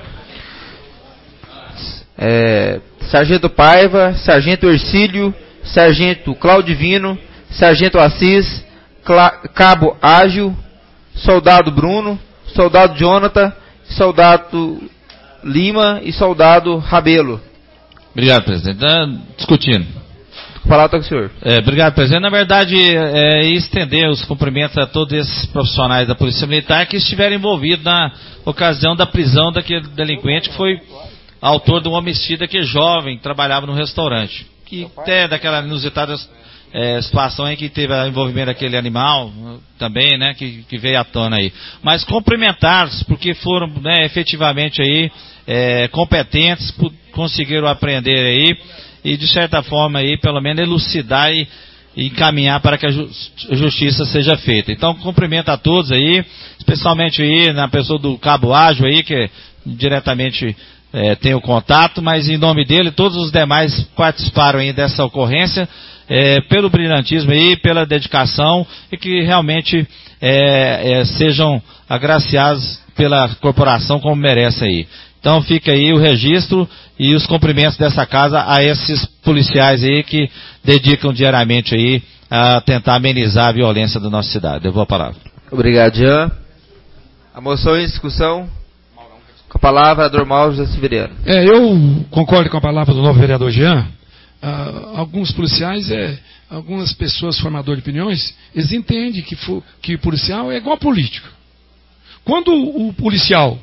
É, Sargento Paiva, Sargento Ercílio, Sargento Claudivino, Sargento Assis, Cla Cabo Ágil, Soldado Bruno, Soldado Jonathan, Soldado Lima e Soldado Rabelo. Obrigado, presidente. Tá discutindo. Falar com o senhor. É, obrigado, presidente. Na verdade, é, estender os cumprimentos a todos esses profissionais da Polícia Militar que estiveram envolvidos na ocasião da prisão daquele delinquente que foi autor de um homicídio daquele jovem que trabalhava no restaurante. Que até daquela inusitada é, situação em que teve o envolvimento daquele animal também, né, que, que veio à tona aí. Mas cumprimentá-los porque foram, né, efetivamente aí é, competentes, conseguiram aprender aí e de certa forma aí pelo menos elucidar e, e encaminhar para que a justiça seja feita. Então cumprimento a todos aí, especialmente aí na pessoa do Cabo Ágil aí, que diretamente é, tem o contato, mas em nome dele todos os demais participaram aí dessa ocorrência, é, pelo brilhantismo aí, pela dedicação e que realmente é, é, sejam agraciados pela corporação como merece aí. Então fica aí o registro e os cumprimentos dessa casa a esses policiais aí que dedicam diariamente aí a tentar amenizar a violência da nossa cidade. Eu vou a palavra. Obrigado, Jean. A moção em discussão. Com a palavra, vereador Mauro José Severiano. É, eu concordo com a palavra do novo vereador Jean. Ah, alguns policiais, é, algumas pessoas formadoras de opiniões, eles entendem que, for, que policial é igual político. Quando o policial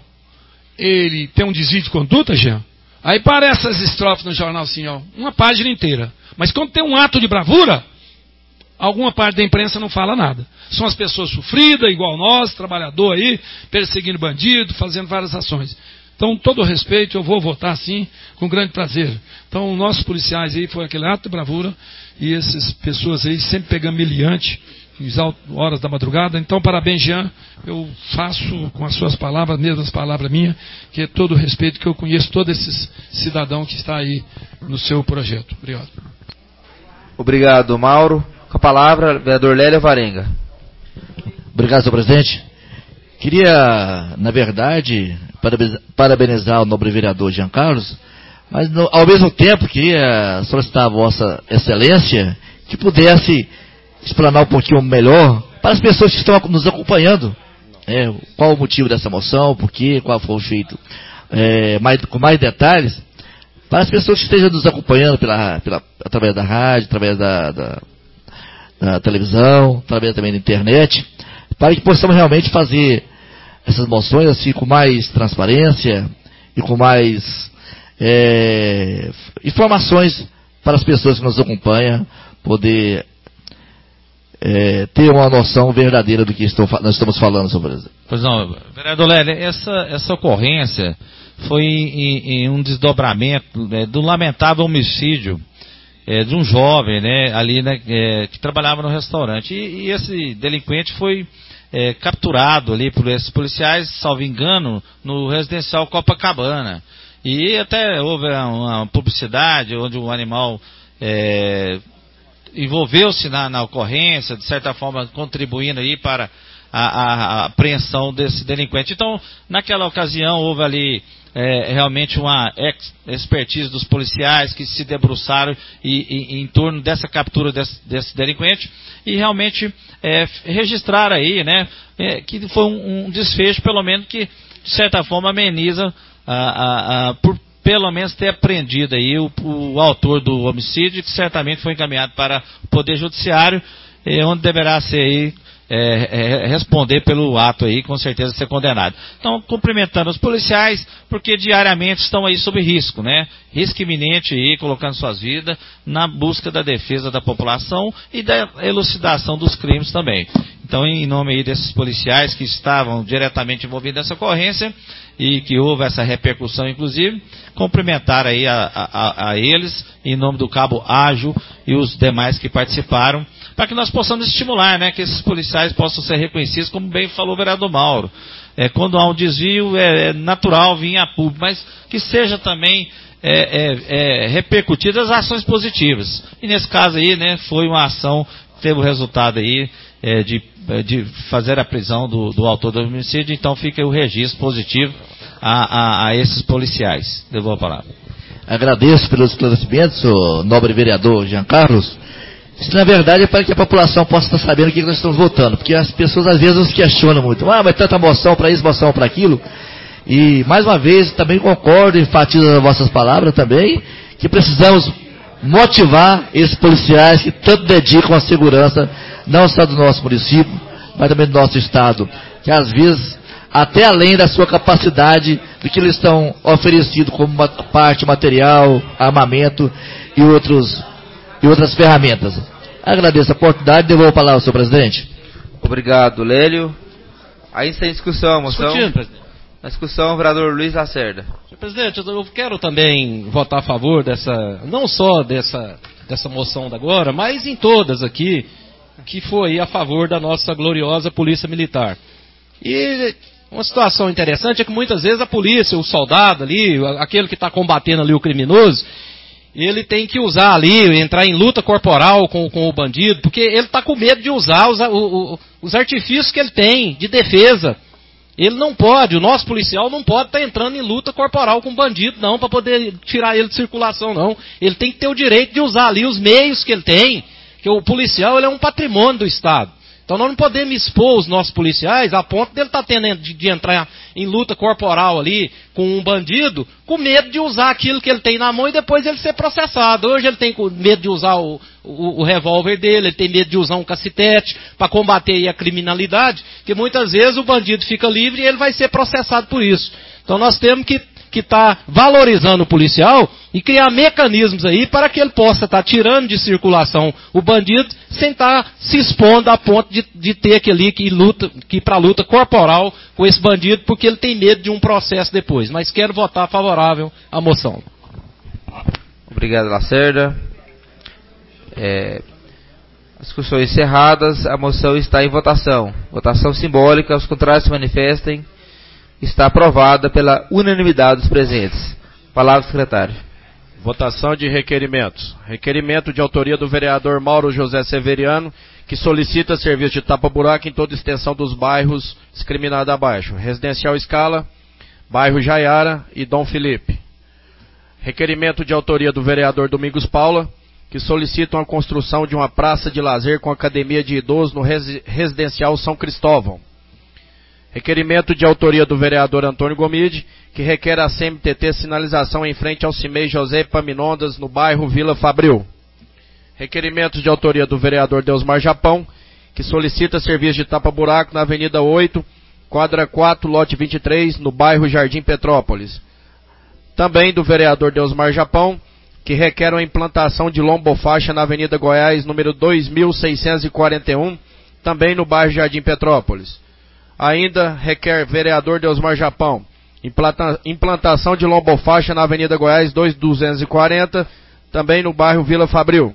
ele tem um desvio de conduta, Jean, aí aparecem essas estrofes no jornal assim, ó, uma página inteira. Mas quando tem um ato de bravura, alguma parte da imprensa não fala nada. São as pessoas sofridas, igual nós, trabalhador aí, perseguindo bandido, fazendo várias ações. Então, todo o respeito, eu vou votar sim, com grande prazer. Então, nossos policiais aí, foi aquele ato de bravura, e essas pessoas aí sempre pegando meliante, em horas da madrugada. Então, parabéns, Jean. Eu faço com as suas palavras, mesmas palavras minhas, que é todo o respeito que eu conheço todo esse cidadão que está aí no seu projeto. Obrigado. Obrigado, Mauro. Com a palavra, vereador Lélio Varenga. Obrigado, senhor presidente. Queria, na verdade, parabenizar o nobre vereador Jean Carlos, mas no, ao mesmo tempo queria solicitar a vossa excelência que pudesse explanar um pouquinho melhor para as pessoas que estão nos acompanhando, é, qual o motivo dessa moção, por quê, qual foi o feito, é, mais, com mais detalhes, para as pessoas que estejam nos acompanhando pela, pela, através da rádio, através da, da, da televisão, através também da internet, para que possamos realmente fazer essas moções assim com mais transparência e com mais é, informações para as pessoas que nos acompanham poder É, ter uma noção verdadeira do que estão, nós estamos falando sobre isso. Pois não, vereador Lélio, essa, essa ocorrência foi em, em um desdobramento, né, do lamentável homicídio é, de um jovem, né, ali, né, é, que trabalhava no restaurante. E, e esse delinquente foi é, capturado ali por esses policiais, salvo engano, no residencial Copacabana. E até houve uma publicidade onde o animal é, envolveu-se na, na ocorrência, de certa forma contribuindo aí para a, a, a apreensão desse delinquente. Então, naquela ocasião, houve ali é, realmente uma ex, expertise dos policiais que se debruçaram e, e, em torno dessa captura desse, desse delinquente e realmente é, registraram aí, né, é, que foi um, um desfecho, pelo menos, que de certa forma ameniza a, a, a, por pelo menos ter apreendido aí o, o autor do homicídio, que certamente foi encaminhado para o Poder Judiciário, eh, onde deverá ser aí é, é, responder pelo ato aí, com certeza ser condenado. Então, cumprimentando os policiais, porque diariamente estão aí sob risco, né? Risco iminente aí, colocando suas vidas na busca da defesa da população e da elucidação dos crimes também. Então, em nome aí desses policiais que estavam diretamente envolvidos nessa ocorrência e que houve essa repercussão, inclusive, cumprimentar aí a, a, a eles, em nome do Cabo Ágil e os demais que participaram, para que nós possamos estimular, né, que esses policiais possam ser reconhecidos, como bem falou o vereador Mauro. É, quando há um desvio, é, é natural vir a público, mas que seja também é, é, é, repercutidas as ações positivas. E nesse caso aí, né, foi uma ação, teve o resultado aí, É, de, de fazer a prisão do, do autor do homicídio, então fica o registro positivo a, a, a esses policiais. Devolvo a palavra. Agradeço pelos esclarecimentos, o nobre vereador Jean Carlos. Isso, na verdade, é para que a população possa estar sabendo o que nós estamos votando, porque as pessoas às vezes nos questionam muito. Ah, mas tanta moção para isso, moção para aquilo. E, mais uma vez, também concordo, enfatizo as vossas palavras também, que precisamos motivar esses policiais que tanto dedicam à segurança, não só do nosso município, mas também do nosso estado, que às vezes, até além da sua capacidade, do que eles estão oferecidos como uma parte material, armamento e, outros, e outras ferramentas. Agradeço a oportunidade e devolvo a palavra ao senhor presidente. Obrigado, Lélio. Aí está em discussão a moção. Discutindo, presidente. Na discussão, o vereador Luiz Lacerda. Senhor presidente, eu quero também votar a favor dessa, não só dessa, dessa moção da agora, mas em todas aqui, que foi a favor da nossa gloriosa Polícia Militar. E uma situação interessante é que muitas vezes a polícia, o soldado ali, aquele que está combatendo ali o criminoso, ele tem que usar ali, entrar em luta corporal com, com o bandido, porque ele está com medo de usar os, o, os artifícios que ele tem de defesa. Ele não pode, o nosso policial não pode estar tá entrando em luta corporal com o bandido, não, para poder tirar ele de circulação, não. Ele tem que ter o direito de usar ali os meios que ele tem, que o policial ele é um patrimônio do Estado. Então nós não podemos expor os nossos policiais a ponto dele estar tá tendo de, de entrar em luta corporal ali com um bandido, com medo de usar aquilo que ele tem na mão e depois ele ser processado. Hoje ele tem medo de usar o, o, o revólver dele, ele tem medo de usar um cacetete para combater aí a criminalidade, que muitas vezes o bandido fica livre e ele vai ser processado por isso. Então nós temos que que está valorizando o policial e criar mecanismos aí para que ele possa estar tá tirando de circulação o bandido sem estar tá se expondo a ponto de, de ter que ali que luta, que ir para a luta corporal com esse bandido, porque ele tem medo de um processo depois. Mas quero votar favorável à moção. Obrigado, Lacerda. É, as discussões encerradas, a moção está em votação. Votação simbólica, os contrários se manifestem. Está aprovada pela unanimidade dos presentes. Palavra, secretário. Votação de requerimentos. Requerimento de autoria do vereador Mauro José Severiano, que solicita serviço de tapa-buraco em toda a extensão dos bairros discriminados abaixo. Residencial Escala, bairro Jaiara e Dom Felipe. Requerimento de autoria do vereador Domingos Paula, que solicitam a construção de uma praça de lazer com academia de idosos no Residencial São Cristóvão. Requerimento de autoria do vereador Antônio Gomide, que requer a C M T T sinalização em frente ao Cimei José Epaminondas, no bairro Vila Fabril. Requerimento de autoria do vereador Deusmar Japão, que solicita serviço de tapa-buraco na Avenida oito, quadra quatro, lote vinte e três, no bairro Jardim Petrópolis. Também do vereador Deusmar Japão, que requer uma implantação de lombofaixa na Avenida Goiás, número dois mil seiscentos e quarenta e um, também no bairro Jardim Petrópolis. Ainda requer vereador Deusmar Japão, implanta, implantação de lombofaixa na Avenida Goiás dois mil duzentos e quarenta, também no bairro Vila Fabril.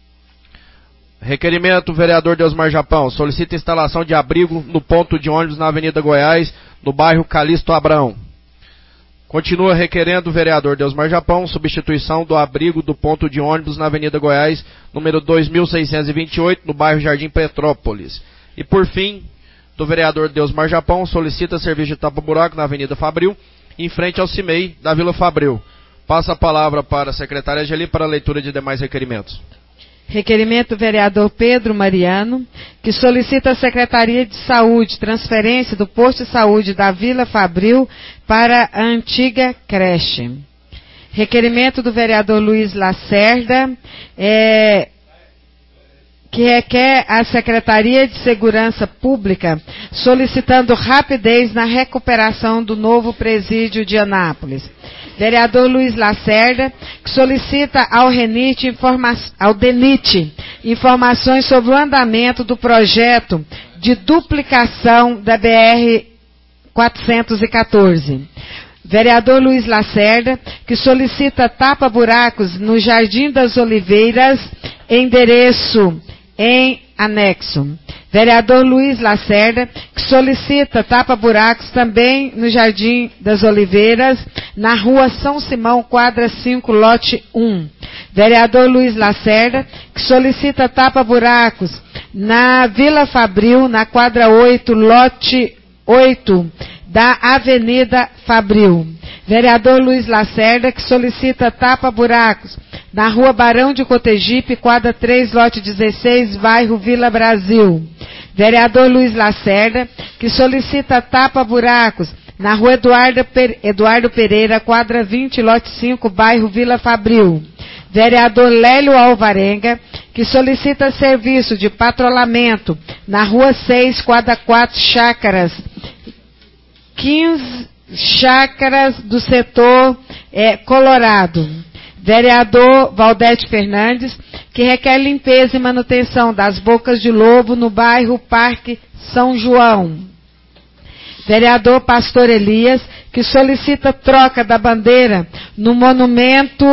Requerimento vereador Deusmar Japão, solicita instalação de abrigo no ponto de ônibus na Avenida Goiás, no bairro Calixto Abrão. Continua requerendo o vereador Deusmar Japão, substituição do abrigo do ponto de ônibus na Avenida Goiás, número dois mil seiscentos e vinte e oito, no bairro Jardim Petrópolis. E por fim, do vereador Deusmar Japão, solicita serviço de tapa-buraco na Avenida Fabril, em frente ao Cimei da Vila Fabril. Passa a palavra para a secretária Angeli para a leitura de demais requerimentos. Requerimento do vereador Pedro Mariano, que solicita à Secretaria de Saúde transferência do posto de saúde da Vila Fabril para a antiga creche. Requerimento do vereador Luiz Lacerda, é, que requer à Secretaria de Segurança Pública, solicitando rapidez na recuperação do novo presídio de Anápolis. Vereador Luiz Lacerda, que solicita ao, RENIT informa- ao DENIT informações sobre o andamento do projeto de duplicação da B R quatrocentos e quatorze. Vereador Luiz Lacerda, que solicita tapa-buracos no Jardim das Oliveiras, endereço em anexo. Vereador Luiz Lacerda, que solicita tapa-buracos também no Jardim das Oliveiras, na Rua São Simão, quadra cinco, lote um. Vereador Luiz Lacerda, que solicita tapa-buracos na Vila Fabril, na quadra oito, lote oito, da Avenida Fabril. Vereador Luiz Lacerda, que solicita tapa-buracos na Rua Barão de Cotegipe, quadra três, lote dezesseis, bairro Vila Brasil. Vereador Luiz Lacerda, que solicita tapa-buracos na Rua Eduardo, per... Eduardo Pereira, quadra vinte, lote cinco, bairro Vila Fabril. Vereador Lélio Alvarenga, que solicita serviço de patrulhamento na Rua seis, quadra quatro, Chácaras, quinze chácaras do setor é, Colorado. Vereador Valdete Fernandes, que requer limpeza e manutenção das bocas de lobo no bairro Parque São João. Vereador Pastor Elias, que solicita troca da bandeira no monumento,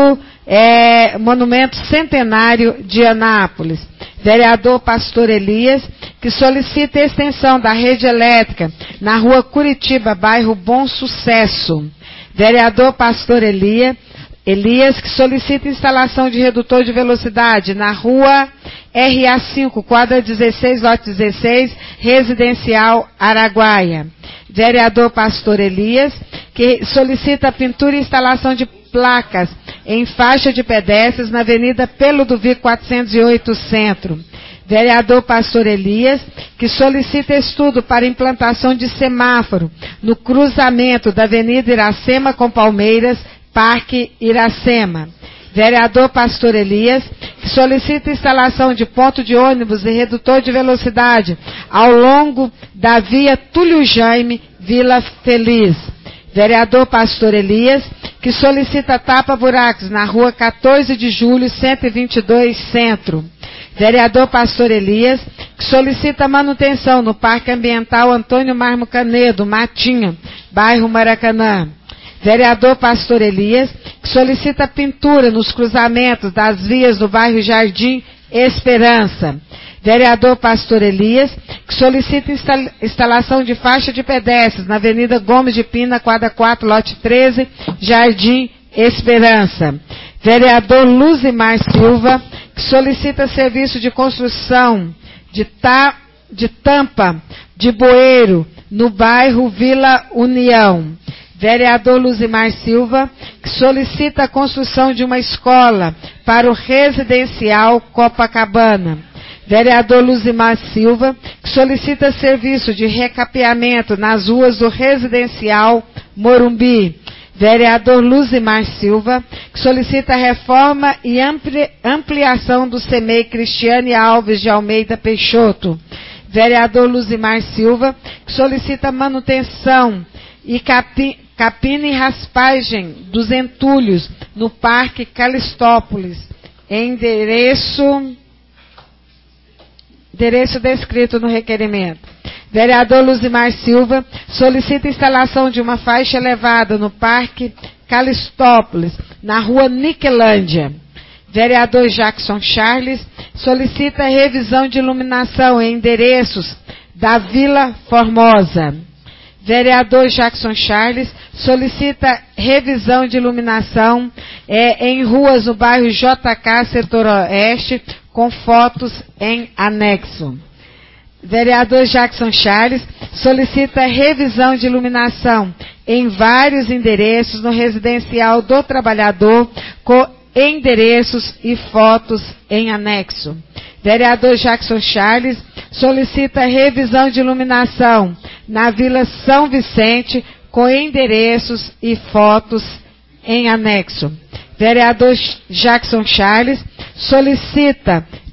é, monumento centenário de Anápolis. Vereador Pastor Elias, que solicita extensão da rede elétrica na Rua Curitiba, bairro Bom Sucesso. Vereador Pastor Elias, Elias, que solicita instalação de redutor de velocidade na Rua R A cinco, quadra dezesseis, lote dezesseis, residencial Araguaia. Vereador Pastor Elias, que solicita pintura e instalação de placas em faixa de pedestres na Avenida Pelo do Vico quatrocentos e oito, Centro. Vereador Pastor Elias, que solicita estudo para implantação de semáforo no cruzamento da Avenida Iracema com Palmeiras, Parque Iracema. Vereador Pastor Elias, que solicita instalação de ponto de ônibus e redutor de velocidade ao longo da via Túlio Jaime, Vila Feliz. Vereador Pastor Elias, que solicita tapa-buracos na Rua quatorze de julho, cento e vinte e dois, Centro. Vereador Pastor Elias, que solicita manutenção no Parque Ambiental Antônio Marmo Canedo, Matinha, bairro Maracanã. Vereador Pastor Elias, que solicita pintura nos cruzamentos das vias do bairro Jardim Esperança. Vereador Pastor Elias, que solicita instalação de faixa de pedestres na Avenida Gomes de Pina, quadra quatro, lote treze, Jardim Esperança. Vereador Luzimar Silva, que solicita serviço de construção de, ta, de tampa de bueiro no bairro Vila União. Vereador Luzimar Silva, que solicita a construção de uma escola para o residencial Copacabana. Vereador Luzimar Silva, que solicita serviço de recapeamento nas ruas do residencial Morumbi. Vereador Luzimar Silva, que solicita reforma e ampli, ampliação do C M E I Cristiane Alves de Almeida Peixoto. Vereador Luzimar Silva, que solicita manutenção e capi, capina e raspagem dos entulhos no Parque Calistópolis, endereço, endereço descrito no requerimento. Vereador Luzimar Silva solicita instalação de uma faixa elevada no Parque Calistópolis, na Rua Niquelândia. Vereador Jackson Charles solicita revisão de iluminação em endereços da Vila Formosa. Vereador Jackson Charles solicita revisão de iluminação é, em ruas no bairro J K, setor oeste, com fotos em anexo. Vereador Jackson Charles solicita revisão de iluminação em vários endereços no residencial do trabalhador, com endereços e fotos em anexo. Vereador Jackson Charles solicita revisão de iluminação na Vila São Vicente, com endereços e fotos em anexo. Vereador Jackson Charles solicita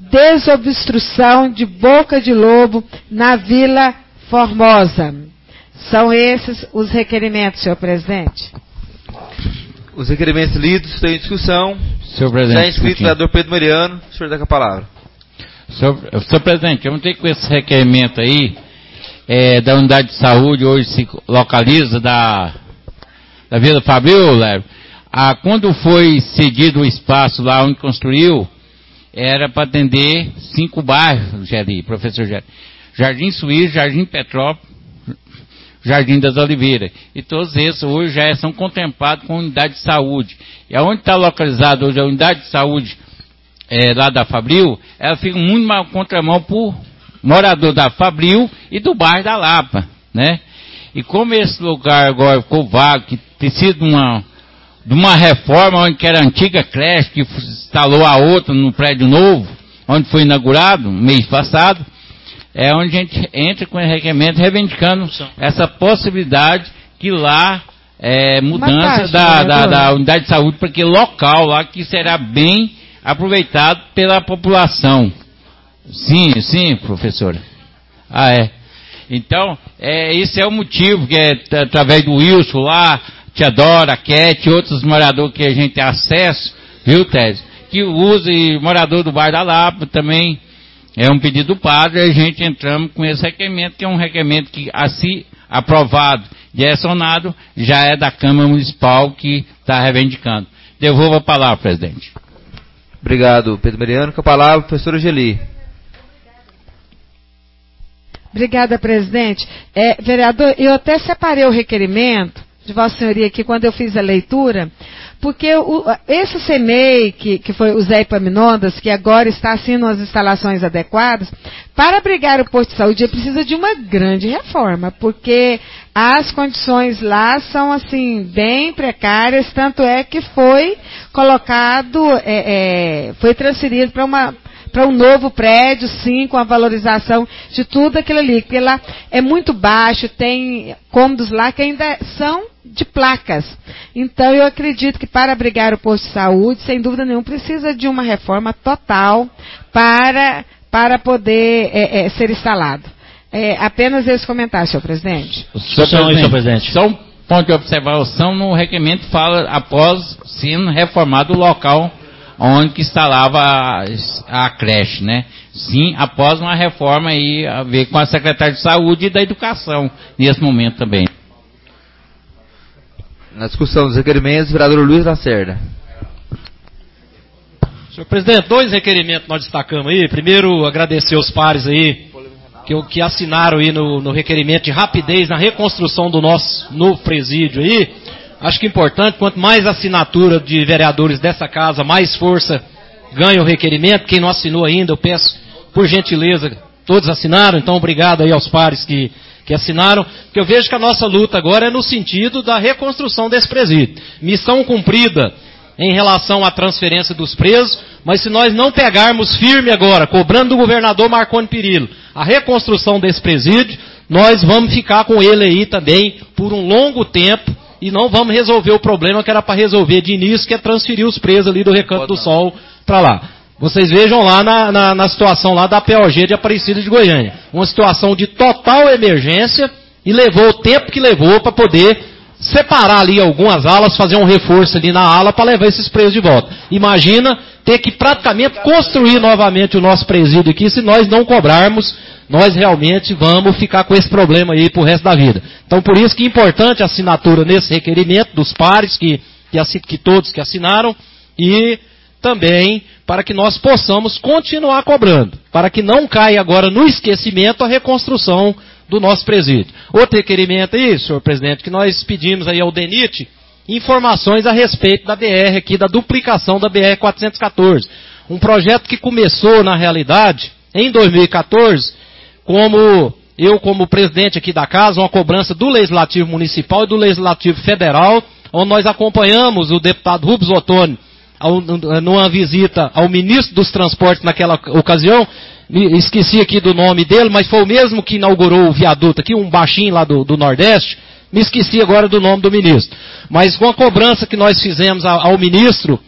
desobstrução de Boca de Lobo na Vila Formosa. São esses os requerimentos, senhor presidente. Os requerimentos lidos estão em discussão. Senhor presidente, já é inscrito o vereador Pedro Mariano. O senhor dá com a palavra. Senhor, senhor presidente, vamos ter com esse requerimento aí, é, da unidade de saúde, hoje se localiza da, da Vila Fabril, Léo. Ah, quando foi cedido o espaço lá onde construiu, era para atender cinco bairros, Geri, professor Geri. Jardim Suíço, Jardim Petrópolis, Jardim das Oliveiras. E todos esses hoje já são contemplados com unidade de saúde. E aonde está localizada hoje a unidade de saúde é, lá da Fabril, ela fica muito mal contramão por morador da Fabril e do bairro da Lapa, né? E como esse lugar agora ficou vago, que precisa de uma, de uma reforma, onde que era a antiga creche, que instalou a outra no prédio novo, onde foi inaugurado, no mês passado, é onde a gente entra com o requerimento reivindicando essa possibilidade que lá é mudança taxa, da, da, da unidade de saúde para aquele local lá que será bem aproveitado pela população. Sim, sim, professora. Ah, é. Então, é, esse é o motivo, que é através do Wilson lá, Tia Dora, Cat, outros moradores que a gente tem acesso, viu, Tese? Que usa, e morador do bairro da Lapa também. É um pedido do padre, e a gente entramos com esse requerimento, que é um requerimento que, assim, aprovado e exonado, já é da Câmara Municipal que está reivindicando. Devolvo a palavra, presidente. Obrigado, Pedro Mariano. Com a palavra, professora Geli. Obrigada, presidente. É, vereador, eu até separei o requerimento de Vossa Senhoria aqui quando eu fiz a leitura, porque o, esse C M E I, que, que foi o Zé Epaminondas, que agora está assim nas instalações adequadas, para abrigar o posto de saúde, ele precisa de uma grande reforma, porque as condições lá são assim bem precárias, tanto é que foi colocado, é, é, foi transferido para uma para um novo prédio, sim, com a valorização de tudo aquilo ali, porque lá é muito baixo, tem cômodos lá que ainda são de placas. Então, eu acredito que para abrigar o posto de saúde, sem dúvida nenhuma, precisa de uma reforma total para, para poder é, é, ser instalado. É, apenas esse comentário, senhor presidente. Senhor presidente, senhor presidente. Só um ponto de observação, no requerimento fala após sendo reformado o local onde que instalava a, a creche, né? Sim, após uma reforma aí a ver com a Secretaria de Saúde e da Educação, nesse momento também. Na discussão dos requerimentos, vereador Luiz Lacerda. Senhor presidente, dois requerimentos nós destacamos aí. Primeiro, agradecer os pares aí, que, que assinaram aí no, no requerimento de rapidez na reconstrução do nosso novo presídio aí. Acho que é importante, quanto mais assinatura de vereadores dessa casa, mais força ganha o requerimento. Quem não assinou ainda, eu peço, por gentileza, todos assinaram, então obrigado aí aos pares que, que assinaram, porque eu vejo que a nossa luta agora é no sentido da reconstrução desse presídio. Missão cumprida em relação à transferência dos presos, mas se nós não pegarmos firme agora, cobrando do governador Marconi Perillo, a reconstrução desse presídio, nós vamos ficar com ele aí também por um longo tempo, e não vamos resolver o problema que era para resolver de início, que é transferir os presos ali do Recanto do Sol para lá. Vocês vejam lá na, na, na situação lá da P O G de Aparecida de Goiânia. Uma situação de total emergência, e levou o tempo que levou para poder separar ali algumas alas, fazer um reforço ali na ala para levar esses presos de volta. Imagina ter que praticamente construir novamente o nosso presídio aqui, se nós não cobrarmos, nós realmente vamos ficar com esse problema aí pro resto da vida. Então, por isso que é importante a assinatura nesse requerimento dos pares, que, que, que todos que assinaram, e também para que nós possamos continuar cobrando, para que não caia agora no esquecimento a reconstrução do nosso presídio. Outro requerimento aí, senhor presidente, que nós pedimos aí ao DENIT, informações a respeito da B R aqui, da duplicação da B R quatrocentos e quatorze. Um projeto que começou, na realidade, em dois mil e quatorze, como eu, como presidente aqui da casa, uma cobrança do Legislativo Municipal e do Legislativo Federal, onde nós acompanhamos o deputado Rubens Ottoni ao, numa visita ao ministro dos Transportes naquela ocasião. Esqueci aqui do nome dele, mas foi o mesmo que inaugurou o viaduto aqui, um baixinho lá do, do Nordeste. Me esqueci agora do nome do ministro. Mas com a cobrança que nós fizemos ao, ao ministro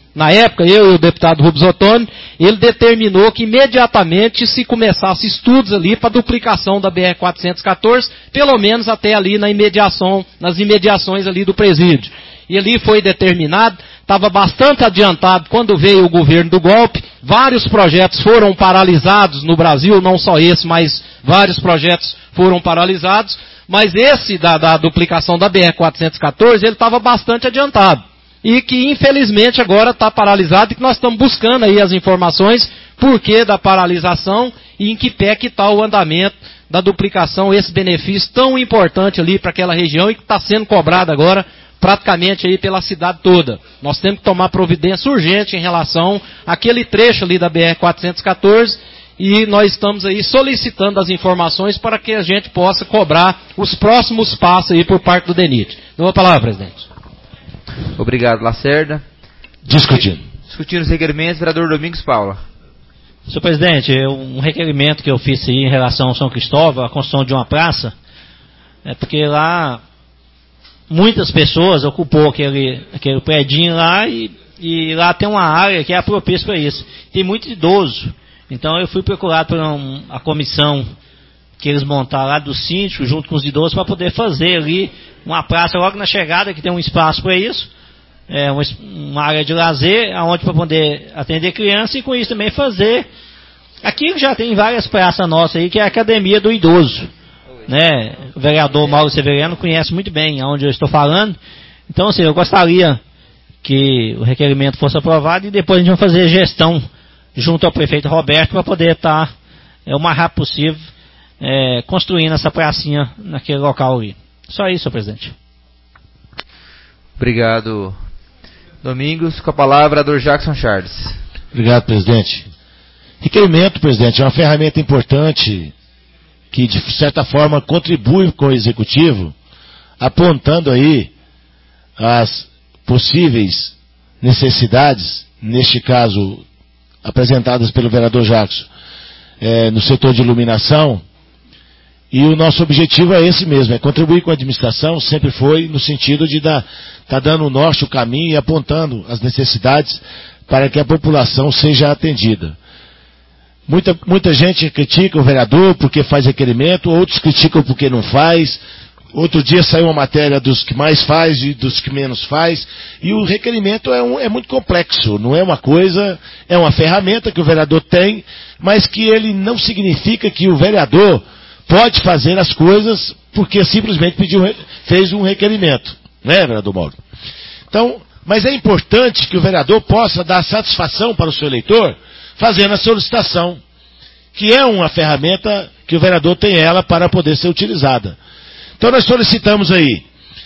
na época, eu e o deputado Rubens Ottoni, ele determinou que imediatamente se começasse estudos ali para duplicação da B R quatrocentos e quatorze, pelo menos até ali na imediação, nas imediações ali do presídio. E ali foi determinado, estava bastante adiantado quando veio o governo do golpe, vários projetos foram paralisados no Brasil, não só esse, mas vários projetos foram paralisados, mas esse da, da duplicação da B R quatrocentos e quatorze, ele estava bastante adiantado. E que infelizmente agora está paralisado e que nós estamos buscando aí as informações, por que da paralisação e em que pé que está o andamento da duplicação, esse benefício tão importante ali para aquela região e que está sendo cobrado agora praticamente aí pela cidade toda. Nós temos que tomar providência urgente em relação àquele trecho ali da B R quatrocentos e quatorze e nós estamos aí solicitando as informações para que a gente possa cobrar os próximos passos aí por parte do DENIT. Dou a palavra, presidente. Obrigado, Lacerda. Discutindo. Discutindo os requerimentos, vereador Domingos Paula. Senhor presidente, um requerimento que eu fiz aí em relação ao São Cristóvão, a construção de uma praça, é porque lá muitas pessoas ocupou aquele, aquele predinho lá e, e lá tem uma área que é propícia para isso. Tem muito idoso. Então eu fui procurado por um, a comissão que eles montaram lá do síndico, junto com os idosos, para poder fazer ali uma praça logo na chegada, que tem um espaço para isso, é, uma, uma área de lazer, onde para poder atender criança e com isso também fazer. Aqui já tem várias praças nossas aí, que é a Academia do Idoso. Né? O vereador Mauro Severiano conhece muito bem aonde eu estou falando. Então, assim, eu gostaria que o requerimento fosse aprovado e depois a gente vai fazer gestão junto ao prefeito Roberto para poder estar é, o mais rápido possível é, construindo essa pracinha naquele local ali. Só isso, senhor presidente. Obrigado, Domingos. Com a palavra, vereador Jackson Charles. Obrigado, presidente. Requerimento, presidente, é uma ferramenta importante que, de certa forma, contribui com o executivo, apontando aí as possíveis necessidades, neste caso, apresentadas pelo vereador Jackson, é, no setor de iluminação. E o nosso objetivo é esse mesmo, é contribuir com a administração, sempre foi no sentido de estar tá dando o norte, o caminho e apontando as necessidades para que a população seja atendida. Muita, muita gente critica o vereador porque faz requerimento, outros criticam porque não faz. Outro dia saiu uma matéria dos que mais faz e dos que menos faz. E o requerimento é, um, é muito complexo, não é uma coisa, é uma ferramenta que o vereador tem, mas que ele não significa que o vereador pode fazer as coisas porque simplesmente pediu, fez um requerimento, né, vereador Mauro? Então, mas é importante que o vereador possa dar satisfação para o seu eleitor fazendo a solicitação, que é uma ferramenta que o vereador tem ela para poder ser utilizada. Então nós solicitamos aí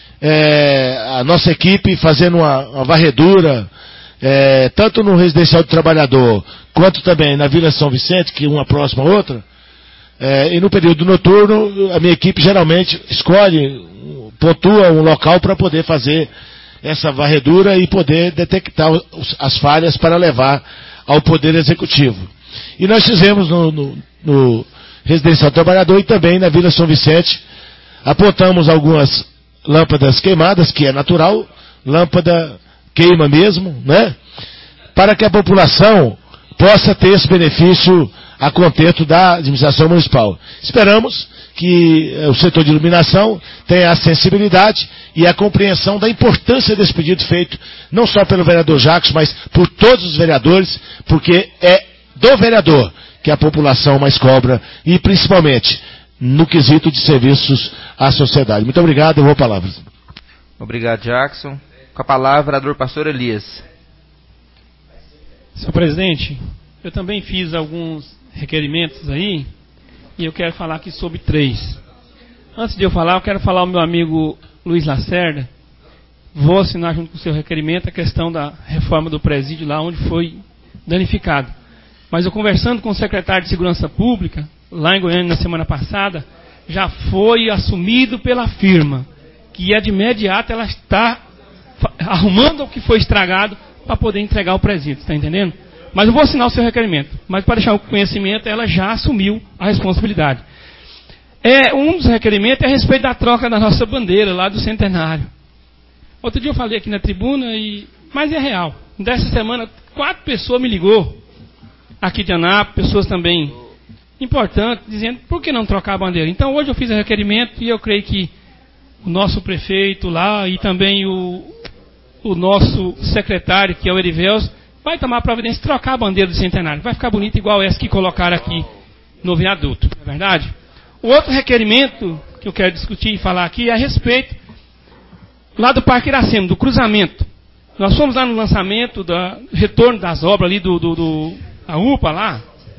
é, a nossa equipe fazendo uma, uma varredura, é, tanto no Residencial do Trabalhador, quanto também na Vila São Vicente, que uma próxima a outra. É, e no período noturno, a minha equipe geralmente escolhe, pontua um local para poder fazer essa varredura e poder detectar os, as falhas para levar ao Poder Executivo. E nós fizemos no, no, no Residencial do Trabalhador e também na Vila São Vicente, apontamos algumas lâmpadas queimadas, que é natural, lâmpada queima mesmo, né? Para que a população possa ter esse benefício a contento da administração municipal. Esperamos que o setor de iluminação tenha a sensibilidade e a compreensão da importância desse pedido feito, não só pelo vereador Jacques, mas por todos os vereadores, porque é do vereador que a população mais cobra, e principalmente no quesito de serviços à sociedade. Muito obrigado, eu vou a palavra. Obrigado, Jackson. Com a palavra, vereador Pastor Elias. Senhor presidente, eu também fiz alguns requerimentos aí, e eu quero falar aqui sobre três. Antes de eu falar, eu quero falar ao meu amigo Luiz Lacerda. Vou assinar junto com o seu requerimento a questão da reforma do presídio lá onde foi danificado. Mas eu conversando com o secretário de Segurança Pública, lá em Goiânia na semana passada, já foi assumido pela firma, que é de imediato ela está arrumando o que foi estragado para poder entregar o presídio, está entendendo? Mas eu vou assinar o seu requerimento. Mas para deixar o conhecimento, ela já assumiu a responsabilidade. É, um dos requerimentos é a respeito da troca da nossa bandeira lá do centenário. Outro dia eu falei aqui na tribuna, e, mas é real. Dessa semana, quatro pessoas me ligou aqui de Anápolis, pessoas também importantes, dizendo por que não trocar a bandeira. Então hoje eu fiz o requerimento e eu creio que o nosso prefeito lá e também o, o nosso secretário, que é o Erivelso, vai tomar a providência de trocar a bandeira do centenário. Vai ficar bonita igual essa que colocaram aqui no viaduto, não é verdade? O outro requerimento que eu quero discutir e falar aqui é a respeito lá do Parque Iracema, do cruzamento. Nós fomos lá no lançamento, do retorno das obras ali do, do, do a U P A lá,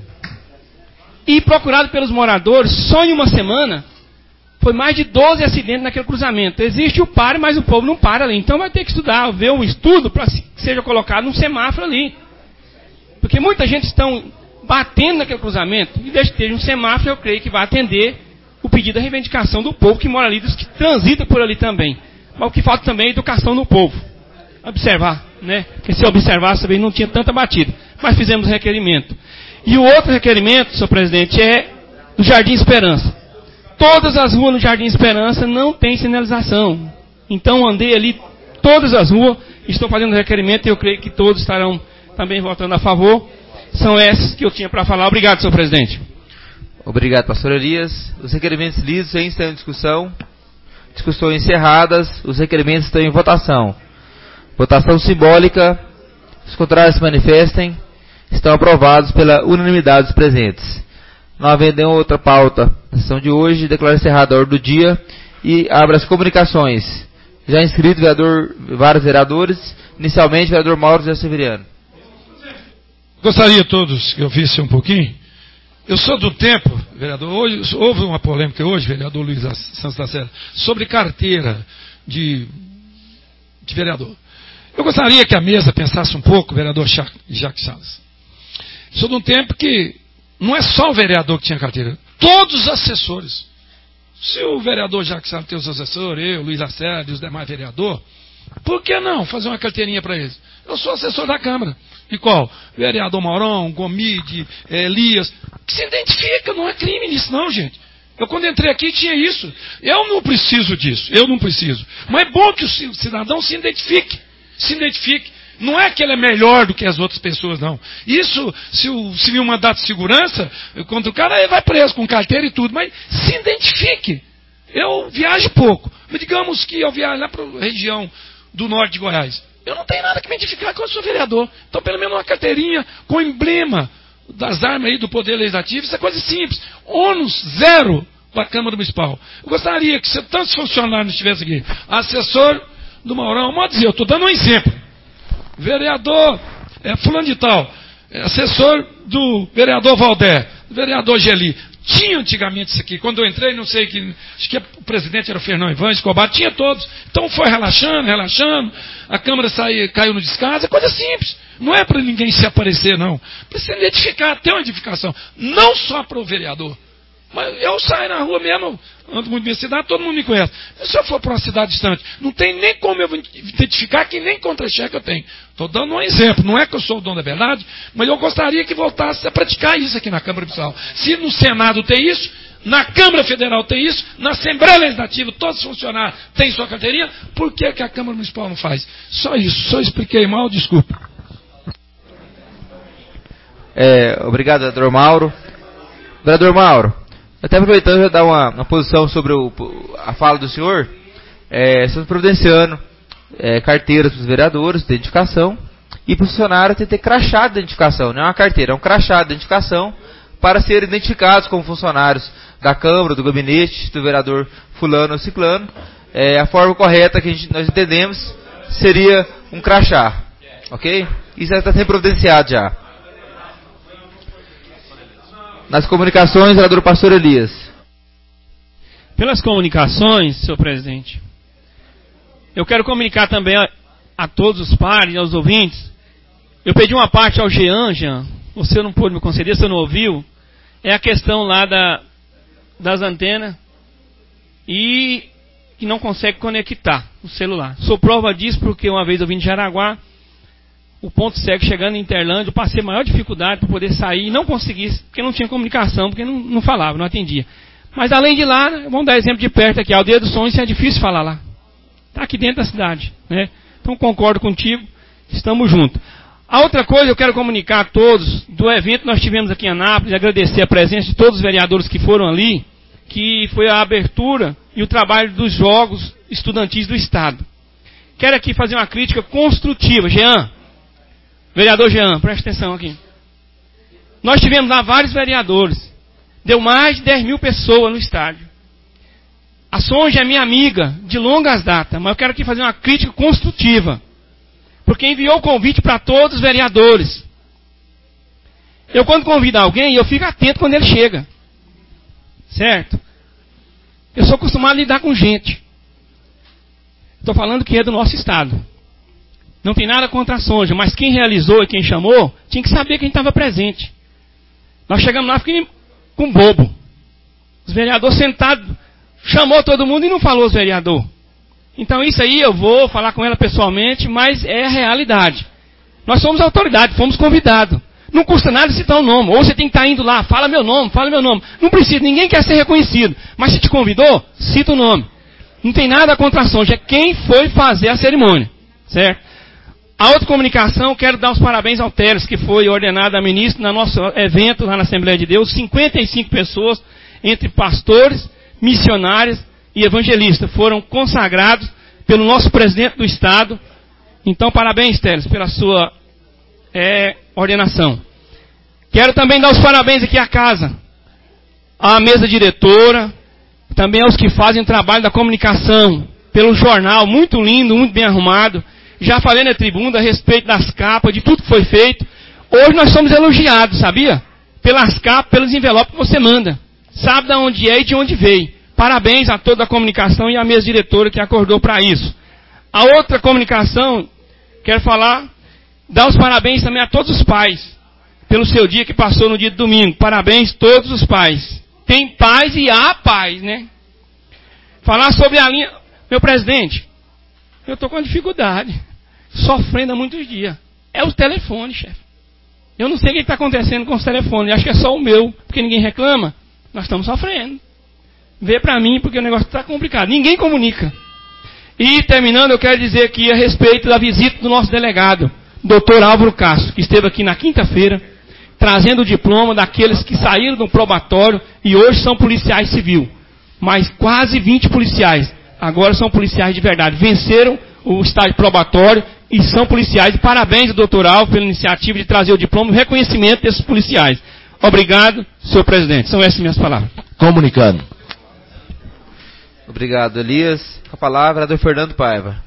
e procurado pelos moradores, só em uma semana, foi mais de doze acidentes naquele cruzamento. Existe o pare, mas o povo não para ali. Então vai ter que estudar, ver um estudo para que seja colocado um semáforo ali. Porque muita gente está batendo naquele cruzamento, e desde que esteja um semáforo, eu creio que vai atender o pedido da reivindicação do povo que mora ali, dos que transitam por ali também. Mas o que falta também é educação no povo. Observar, né? Porque se observasse também não tinha tanta batida. Mas fizemos requerimento. E o outro requerimento, senhor presidente, é do Jardim Esperança. Todas as ruas no Jardim Esperança não tem sinalização. Então andei ali todas as ruas, estou fazendo requerimento e eu creio que todos estarão também votando a favor. São esses que eu tinha para falar. Obrigado, senhor presidente. Obrigado, pastor Elias. Os requerimentos lidos ainda estão em discussão. Discussões encerradas. Os requerimentos estão em votação. Votação simbólica. Os contrários se manifestem. Estão aprovados pela unanimidade dos presentes. Não havendo nenhuma outra pauta na sessão de hoje, declaro encerrada a ordem do dia e abro as comunicações. Já inscrito vereador, vários vereadores. Inicialmente, vereador Mauro José Severiano. Gostaria todos que eu visse um pouquinho. Eu sou do tempo, vereador, hoje, houve uma polêmica hoje, vereador Luiz Santos da Serra, sobre carteira de, de vereador. Eu gostaria que a mesa pensasse um pouco, vereador Jacques Salles. Sou de um tempo que não é só o vereador que tinha carteira, todos os assessores. Se o vereador Jacques Salles tem os assessores, eu, Luiz Lacerda e os demais vereadores, por que não fazer uma carteirinha para eles? Eu sou assessor da Câmara. E qual? Vereador Maurão, Gomide, Elias, que se identifica, não é crime nisso não, gente. Eu quando entrei aqui tinha isso. Eu não preciso disso, eu não preciso. Mas é bom que o cidadão se identifique, se identifique. Não é que ele é melhor do que as outras pessoas, não. Isso, se o civil mandato de segurança, contra o cara, ele vai preso com carteira e tudo, mas se identifique. Eu viajo pouco, mas digamos que eu viajo lá para a região do norte de Goiás. Eu não tenho nada que me identificar que eu sou vereador. Então, pelo menos uma carteirinha com emblema das armas aí do Poder Legislativo, isso é coisa simples. Ônus zero para a Câmara Municipal. Eu gostaria que, se tantos funcionários estivessem aqui, assessor do Maurão, vamos dizer, eu estou dando um exemplo. Vereador é, fulano de tal, é, assessor do vereador Valdé, do vereador Geli. Tinha antigamente isso aqui. Quando eu entrei, não sei que. Acho que o presidente era o Fernão Ivan Escobar, tinha todos. Então foi relaxando, relaxando. A Câmara saiu, caiu no descaso. É coisa simples. Não é para ninguém se aparecer, não. Precisa identificar, ter uma identificação. Não só para o vereador. Mas eu saio na rua mesmo, ando muito na minha cidade, todo mundo me conhece. Se eu for para uma cidade distante, não tem nem como eu identificar que nem contra-cheque eu tenho. Estou dando um exemplo, não é que eu sou o dono da verdade, mas eu gostaria que voltasse a praticar isso aqui na Câmara Municipal. Se no Senado tem isso, na Câmara Federal tem isso, na Assembleia Legislativa todos os funcionários têm sua carteirinha, por que, que a Câmara Municipal não faz? Só isso, só expliquei mal, desculpa. É, obrigado, vereador Mauro. Vereador Mauro, até aproveitando já dar uma, uma posição sobre o, a fala do senhor, é, estamos providenciando é, carteiras para os vereadores de identificação e para o funcionário ter, ter crachá de identificação, não é uma carteira, é um crachá de identificação para serem identificados como funcionários da Câmara, do gabinete, do vereador fulano ou ciclano. É, a forma correta que a gente, nós entendemos seria um crachá, ok? Isso já está sendo providenciado já. Nas comunicações, vereador pastor Elias. Pelas comunicações, senhor presidente, eu quero comunicar também a, a todos os pares, aos ouvintes. Eu pedi uma parte ao Jean, Jean, você não pôde me conceder, você não ouviu. É a questão lá da, das antenas e que não consegue conectar o celular. Sou prova disso porque uma vez eu vim de Jaraguá, o ponto cego chegando em Interlândia, eu passei a maior dificuldade para poder sair e não consegui, porque não tinha comunicação, porque não, não falava, não atendia. Mas além de lá, vamos dar exemplo de perto aqui, a Aldeia do Sonho, isso é difícil falar lá. Está aqui dentro da cidade, né? Então concordo contigo Estamos juntos. A outra coisa, eu quero comunicar a todos do evento que nós tivemos aqui em Anápolis, agradecer a presença de todos os vereadores que foram ali, que foi a abertura e o trabalho dos Jogos Estudantis do Estado. Quero aqui fazer uma crítica construtiva. Jean, vereador Jean, presta atenção aqui. Nós tivemos lá vários vereadores. Deu mais de dez mil pessoas no estádio. A Sonja é minha amiga de longas datas, mas eu quero aqui fazer uma crítica construtiva. Porque enviou o convite para todos os vereadores. Eu, quando convido alguém, eu fico atento quando ele chega. Certo? Eu sou acostumado a lidar com gente. Estou falando que é do nosso estado. Não tem nada contra a Sonja, mas quem realizou e quem chamou, tinha que saber quem estava presente. Nós chegamos lá, fiquei com bobo. Os vereadores sentados, chamou todo mundo e não falou os vereadores. Então isso aí eu vou falar com ela pessoalmente, mas é a realidade. Nós somos autoridade, fomos convidados. Não custa nada citar o nome. Ou você tem que estar indo lá, fala meu nome, fala meu nome. Não precisa, ninguém quer ser reconhecido. Mas se te convidou, cita o nome. Não tem nada contra a Sonja, é quem foi fazer a cerimônia. Certo? A outra comunicação, quero dar os parabéns ao Teres, que foi ordenado a ministro no nosso evento lá na Assembleia de Deus. cinquenta e cinco pessoas, entre pastores, missionários e evangelistas, foram consagrados pelo nosso presidente do Estado. Então, parabéns, Teres, pela sua é, ordenação. Quero também dar os parabéns aqui à casa, à mesa diretora, também aos que fazem o trabalho da comunicação, pelo jornal, muito lindo, muito bem arrumado. Já falei na tribuna a respeito das capas, de tudo que foi feito. Hoje nós somos elogiados, sabia? Pelas capas, pelos envelopes que você manda. Sabe de onde é e de onde veio. Parabéns a toda a comunicação e a mesa diretora que acordou para isso. A outra comunicação, quero falar, dar os parabéns também a todos os pais, pelo seu dia que passou no dia de domingo. Parabéns a todos os pais. Tem paz e há paz, né? Falar sobre a linha... Meu presidente, eu estou com dificuldade, sofrendo há muitos dias. É os telefones, chefe. Eu não sei o que está acontecendo com os telefones, acho que é só o meu, porque ninguém reclama. Nós estamos sofrendo. Vê para mim, porque o negócio está complicado. Ninguém comunica. E, terminando, eu quero dizer aqui a respeito da visita do nosso delegado, doutor Álvaro Castro, que esteve aqui na quinta-feira, trazendo o diploma daqueles que saíram do probatório e hoje são policiais civil. Mas quase vinte policiais. Agora são policiais de verdade. Venceram o estágio probatório e são policiais. E parabéns ao doutor Álvaro pela iniciativa de trazer o diploma e o reconhecimento desses policiais. Obrigado, senhor presidente. São essas minhas palavras. Comunicando. Obrigado, Elias. Com a palavra, vereador Fernando Paiva.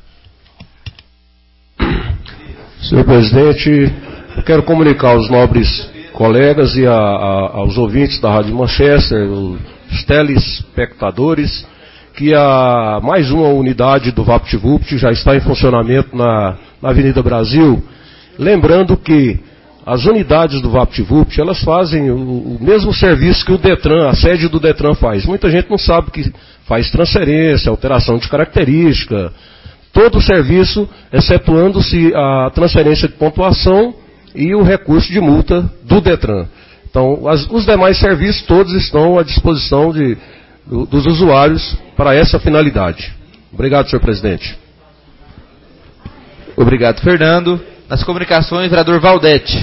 Senhor presidente, eu quero comunicar aos nobres colegas e a, a, aos ouvintes da Rádio Manchester, os telespectadores, que a mais uma unidade do VaptVupt já está em funcionamento na, na Avenida Brasil. Lembrando que as unidades do VaptVupt, elas fazem o, o mesmo serviço que o Detran, a sede do Detran faz. Muita gente não sabe que faz transferência, alteração de característica, todo o serviço, excetuando-se a transferência de pontuação e o recurso de multa do Detran. Então, as, os demais serviços todos estão à disposição de, do, dos usuários para essa finalidade. Obrigado, senhor presidente. Obrigado, Fernando. Nas comunicações, vereador Valdete.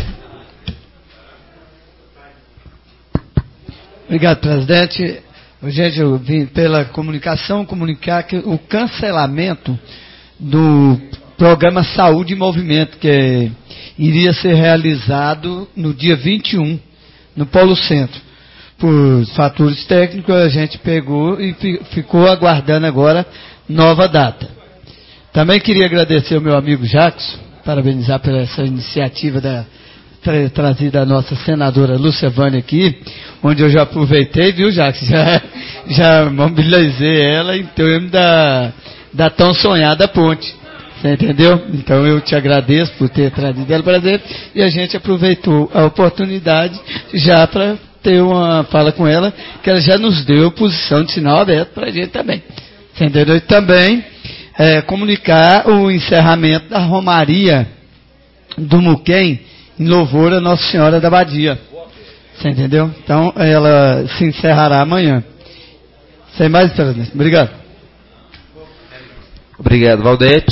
Obrigado, presidente. Gente, eu vim pela comunicação comunicar que o cancelamento do programa Saúde em Movimento, que iria ser realizado no dia vinte e um, no Polo Centro. Por fatores técnicos, a gente pegou e ficou aguardando agora nova data. Também queria agradecer ao meu amigo Jackson, parabenizar pela essa iniciativa da, tra, trazida a nossa senadora Lúcia Vânia aqui, onde eu já aproveitei, viu, Jackson? Já, já mobilizei ela em torno da, da tão sonhada ponte. Você entendeu? Então eu te agradeço por ter trazido ela para dentro e a gente aproveitou a oportunidade já para ter uma fala com ela, que ela já nos deu posição de sinal aberto para a gente também. Você entendeu? E também é, comunicar o encerramento da Romaria do Muquem em louvor a Nossa Senhora da Badia. Você entendeu? Então ela se encerrará amanhã. Sem mais, presidente. Obrigado. Obrigado, Valdete.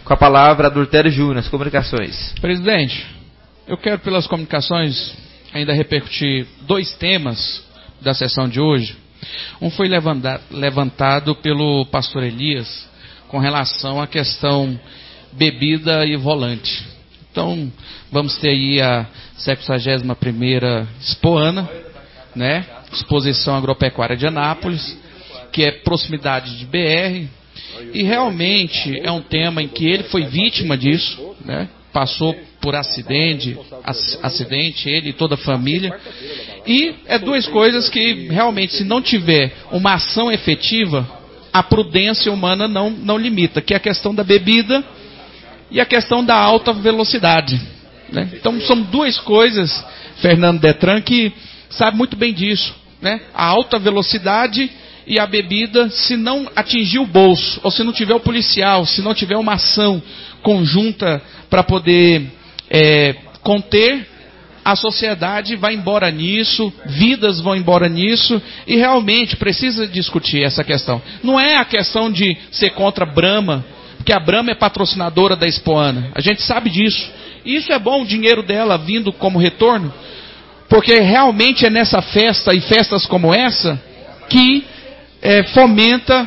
Com a palavra, Adultério Júnior, as comunicações. Presidente, eu quero pelas comunicações ainda repercutir dois temas da sessão de hoje. Um foi levantado pelo pastor Elias com relação à questão bebida e volante. Então, vamos ter aí a sexagésima primeira Expoana, né? Exposição Agropecuária de Anápolis, que é proximidade de B R, e realmente é um tema em que ele foi vítima disso, né? Passou por acidente, acidente, ele e toda a família. E é duas coisas que realmente, se não tiver uma ação efetiva, a prudência humana não, não limita, que é a questão da bebida e a questão da alta velocidade, né? Então são duas coisas, Fernando Detran, que sabe muito bem disso, né? A alta velocidade e a bebida, se não atingir o bolso, ou se não tiver o policial, se não tiver uma ação conjunta para poder é, conter, a sociedade vai embora nisso, vidas vão embora nisso, e realmente precisa discutir essa questão. Não é a questão de ser contra a Brahma, porque a Brahma é patrocinadora da Expoana, a gente sabe disso. E isso é bom, o dinheiro dela vindo como retorno, porque realmente é nessa festa e festas como essa que é, fomenta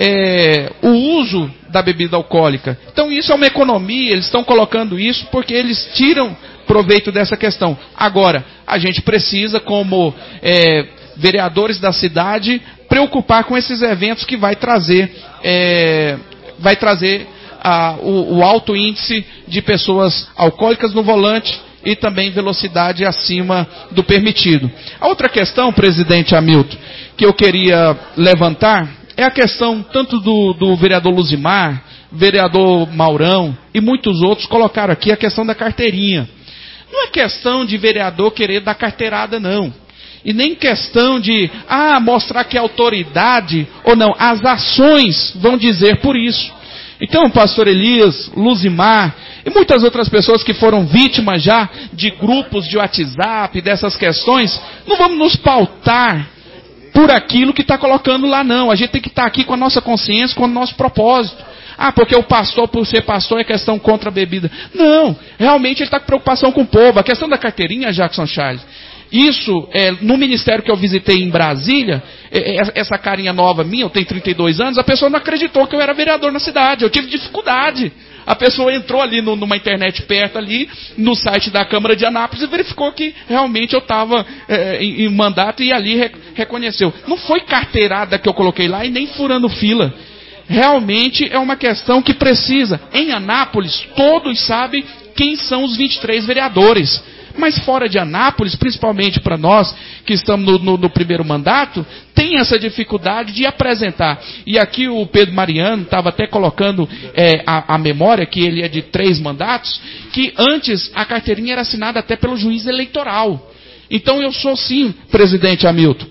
é, o uso da bebida alcoólica. Então isso é uma economia, eles estão colocando isso porque eles tiram proveito dessa questão. Agora, a gente precisa, como é, vereadores da cidade, preocupar com esses eventos que vai trazer, é, vai trazer a, o, o alto índice de pessoas alcoólicas no volante e também velocidade acima do permitido. A outra questão, presidente Hamilton, que eu queria levantar é a questão tanto do, do vereador Luzimar, vereador Maurão e muitos outros colocaram aqui a questão da carteirinha. Não é questão de vereador querer dar carteirada, não. E nem questão de, ah, mostrar que é autoridade ou não. As ações vão dizer por isso. Então, pastor Elias, Luzimar e muitas outras pessoas que foram vítimas já de grupos de WhatsApp, dessas questões, não vamos nos pautar por aquilo que está colocando lá, não. A gente tem que estar aqui com a nossa consciência, com o nosso propósito. Ah, porque o pastor, por ser pastor, é questão contra a bebida. Não, realmente ele está com preocupação com o povo. A questão da carteirinha, Jackson Charles, isso, é, no ministério que eu visitei em Brasília, é, é, essa carinha nova minha, eu tenho trinta e dois anos, a pessoa não acreditou que eu era vereador na cidade. Eu tive dificuldade. A pessoa entrou ali no, numa internet perto ali, no site da Câmara de Anápolis, e verificou que realmente eu estava é, em, em mandato e ali re, reconheceu. Não foi carteirada que eu coloquei lá e nem furando fila. Realmente é uma questão que precisa. Em Anápolis, todos sabem quem são os vinte e três vereadores. Mas fora de Anápolis, principalmente para nós que estamos no, no, no primeiro mandato, tem essa dificuldade de apresentar. E aqui o Pedro Mariano estava até colocando é, a, a memória, que ele é de três mandatos, que antes a carteirinha era assinada até pelo juiz eleitoral. Então eu sou sim, presidente Hamilton,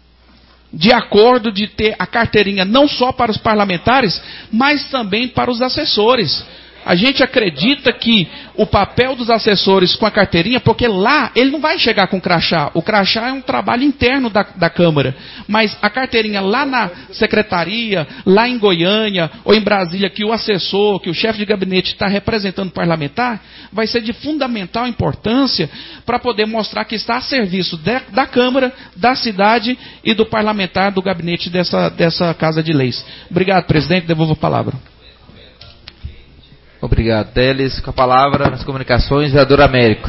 de acordo de ter a carteirinha não só para os parlamentares, mas também para os assessores. A gente acredita que o papel dos assessores com a carteirinha, porque lá ele não vai chegar com crachá. O crachá é um trabalho interno da, da Câmara. Mas a carteirinha lá na secretaria, lá em Goiânia ou em Brasília, que o assessor, que o chefe de gabinete está representando o parlamentar, vai ser de fundamental importância para poder mostrar que está a serviço de, da Câmara, da cidade e do parlamentar do gabinete dessa, dessa Casa de Leis. Obrigado, presidente. Devolvo a palavra. Obrigado, Teles. Com a palavra nas comunicações, vereador Américo.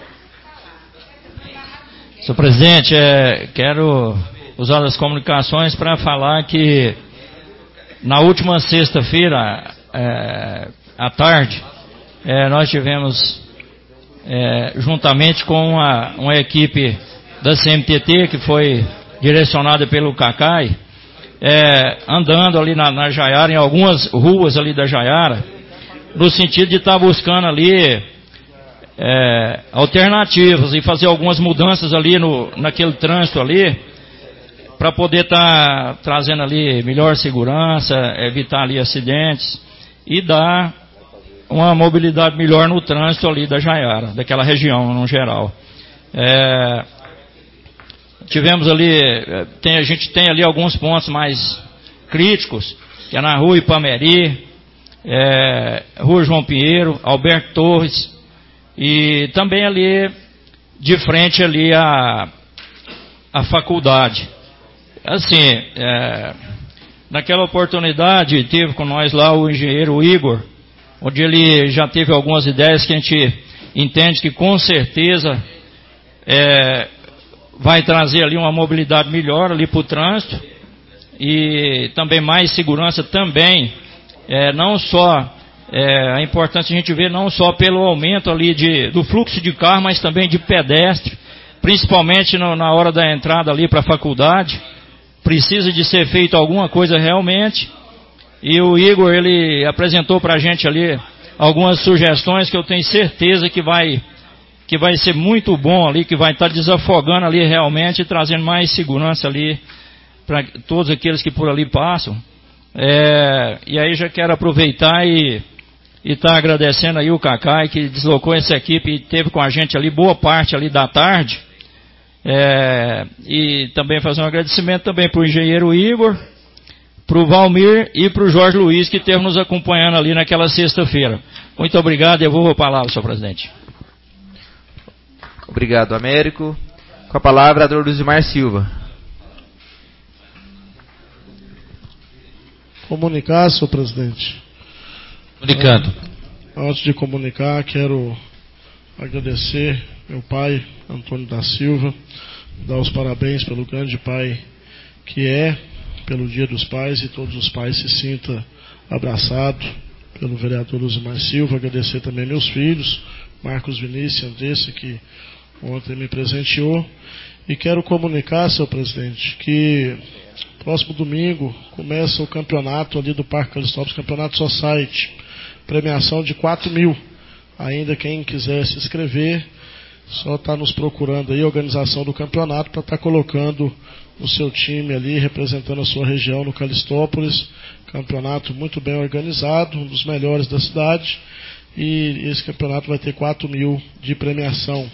Senhor presidente, é, quero usar as comunicações para falar que na última sexta-feira, é, à tarde, é, nós tivemos, é, juntamente com uma, uma equipe da C M T T, que foi direcionada pelo Cacai, é, andando ali na, na Jaiara, em algumas ruas ali da Jaiara, no sentido de estar buscando ali é, alternativas e fazer algumas mudanças ali no, naquele trânsito ali, para poder estar trazendo ali melhor segurança, evitar ali acidentes e dar uma mobilidade melhor no trânsito ali da Jaiara, daquela região no geral. É, tivemos ali, tem, a gente tem ali alguns pontos mais críticos, que é na rua Ipameri, é, Rua João Pinheiro, Alberto Torres, e também ali de frente ali a, a faculdade. Assim, é, naquela oportunidade teve com nós lá o engenheiro Igor, onde ele já teve algumas ideias que a gente entende que com certeza é, vai trazer ali uma mobilidade melhor ali para o trânsito e também mais segurança também, é, não só, é, é importante a gente ver não só pelo aumento ali de, do fluxo de carro, mas também de pedestre, principalmente no, na hora da entrada ali para a faculdade, precisa de ser feito alguma coisa realmente, e o Igor ele apresentou para a gente ali algumas sugestões que eu tenho certeza que vai que vai ser muito bom ali, que vai estar desafogando ali realmente e trazendo mais segurança ali para todos aqueles que por ali passam. É, e aí já quero aproveitar e estar tá agradecendo aí o Cacai, que deslocou essa equipe e teve com a gente ali boa parte ali da tarde. É, e também fazer um agradecimento também para o engenheiro Igor, para o Valmir e para o Jorge Luiz, que esteve nos acompanhando ali naquela sexta-feira. Muito obrigado, devolvo a palavra, senhor presidente. Obrigado, Américo. Com a palavra, a vereador Luzimar Silva. Comunicar, senhor presidente. Comunicando. Antes de comunicar, quero agradecer meu pai, Antônio da Silva, dar os parabéns pelo grande pai que é, pelo Dia dos Pais, e todos os pais se sintam abraçados pelo vereador Luzimar Silva. Agradecer também meus filhos, Marcos Vinícius e Andressa, que ontem me presenteou. E quero comunicar, senhor presidente, que próximo domingo começa o campeonato ali do Parque Calistópolis, Campeonato Society, premiação de quatro mil. Ainda quem quiser se inscrever, só está nos procurando aí a organização do campeonato para estar tá colocando o seu time ali, representando a sua região no Calistópolis. Campeonato muito bem organizado, um dos melhores da cidade, e esse campeonato vai ter quatro mil de premiação.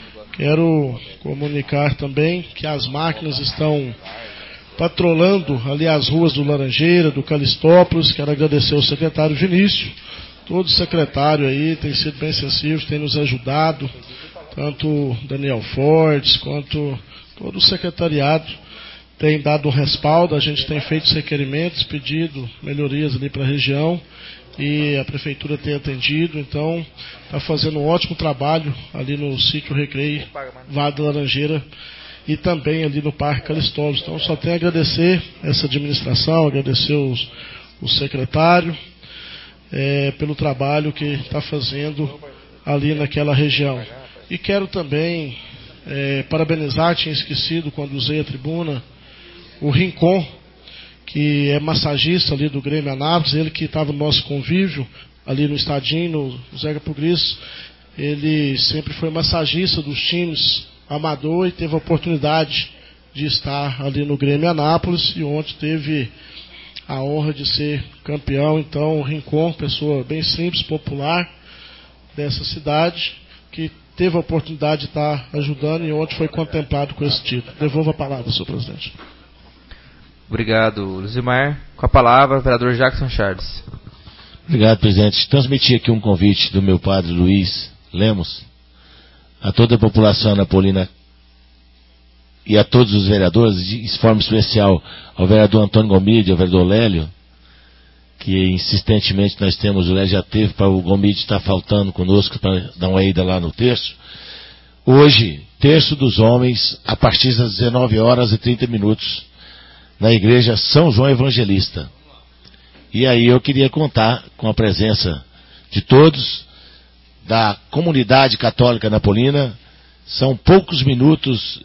Quero comunicar também que as máquinas estão patrolando ali as ruas do Laranjeira, do Calistópolis. Quero agradecer ao secretário Vinícius, todo secretário aí tem sido bem sensível, tem nos ajudado, tanto Daniel Fortes quanto todo o secretariado tem dado um respaldo. A gente tem feito os requerimentos, pedido melhorias ali para a região, e a prefeitura tem atendido. Então está fazendo um ótimo trabalho ali no sítio Recreio Vale da Laranjeira e também ali no Parque Calistópolis. Então só tenho a agradecer essa administração, agradecer os, o secretário é, pelo trabalho que está fazendo ali naquela região. E quero também é, parabenizar, tinha esquecido quando usei a tribuna, o Rincon, que é massagista ali do Grêmio Anápolis, ele que estava no nosso convívio ali no estadinho, no Zeca Pugris. Ele sempre foi massagista dos times amador e teve a oportunidade de estar ali no Grêmio Anápolis, e ontem teve a honra de ser campeão. Então o Rincon, pessoa bem simples, popular dessa cidade, que teve a oportunidade de estar ajudando, e ontem foi contemplado com esse título. Devolvo a palavra, senhor presidente. Obrigado, Luzimar. Com a palavra, o vereador Jackson Charles. Obrigado, presidente. Transmiti aqui um convite do meu padre Luiz Lemos a toda a população anapolina e a todos os vereadores, de forma especial ao vereador Antônio Gomide, ao vereador Lélio, que insistentemente nós temos, o Lélio já teve, para o Gomide estar faltando conosco para dar uma ida lá no terço. Hoje, terço dos homens, a partir das dezenove horas e trinta minutos, na igreja São João Evangelista. E aí eu queria contar com a presença de todos, da comunidade católica napolina. São poucos minutos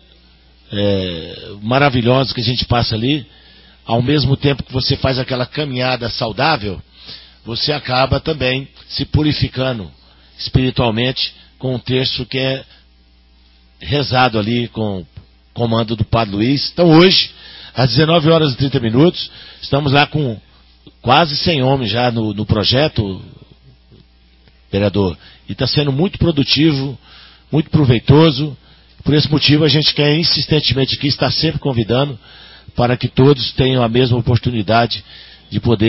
é, maravilhosos que a gente passa ali. Ao mesmo tempo que você faz aquela caminhada saudável, você acaba também se purificando espiritualmente com um terço que é rezado ali com o comando do Padre Luiz. Então hoje, às dezenove horas e trinta minutos, estamos lá com quase cem homens já no, no projeto, vereador, e está sendo muito produtivo, muito proveitoso. Por esse motivo a gente quer insistentemente aqui estar sempre convidando para que todos tenham a mesma oportunidade de poder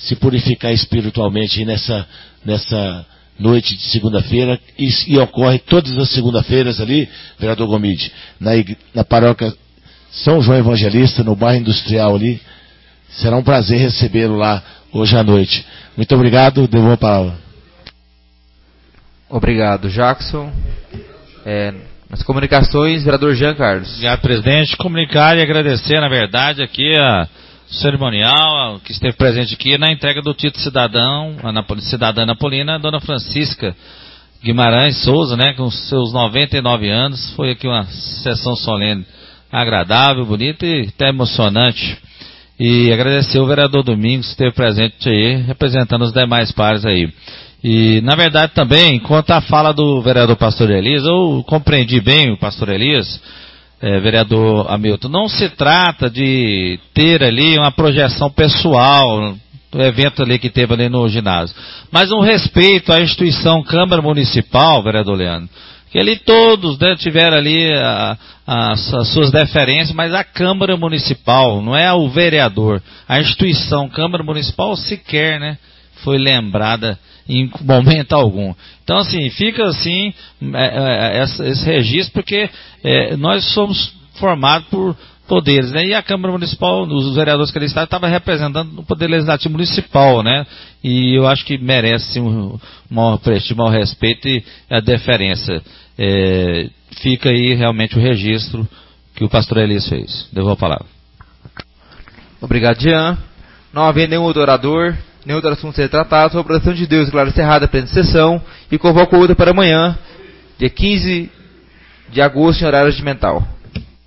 se purificar espiritualmente nessa, nessa noite de segunda-feira, e, e ocorre todas as segunda-feiras ali, vereador Gomide, na, na paróquia São João Evangelista, no bairro Industrial ali. Será um prazer recebê-lo lá hoje à noite. Muito obrigado, devolvo a palavra. Obrigado, Jackson. É, nas comunicações, vereador Jean Carlos. Obrigado, presidente. Comunicar e agradecer, na verdade, aqui a cerimonial que esteve presente aqui na entrega do título cidadão, a cidadã napolina, a dona Francisca Guimarães Souza, né, com seus noventa e nove anos. Foi aqui uma sessão solene agradável, bonita e até emocionante. E agradecer o vereador Domingos que esteve presente aí, representando os demais pares aí. E, na verdade, também, quanto à fala do vereador Pastor Elias, eu compreendi bem o Pastor Elias, é, vereador Hamilton, não se trata de ter ali uma projeção pessoal do evento ali que teve ali no ginásio, mas um respeito à instituição Câmara Municipal, vereador Leandro, que ali todos, né, tiveram ali a, a, as suas deferências, mas a Câmara Municipal, não é o vereador, a instituição Câmara Municipal sequer, né, foi lembrada em momento algum. Então, assim, fica assim é, é, esse, esse registro, porque é, nós somos formados por poderes, né? E a Câmara Municipal, os vereadores que ali estavam, estavam representando o Poder Legislativo Municipal, né? E eu acho que merece um maior prestígio, maior respeito e a deferência. É, fica aí realmente o registro que o pastor Elias fez. Devolvo a palavra. Obrigado, Jean. Não havendo nenhum outro orador, nenhum outro assunto a ser tratado, sobre a oração de Deus, declaro encerrada a presente sessão e convoco outra para amanhã, dia quinze de agosto, em horário regimental.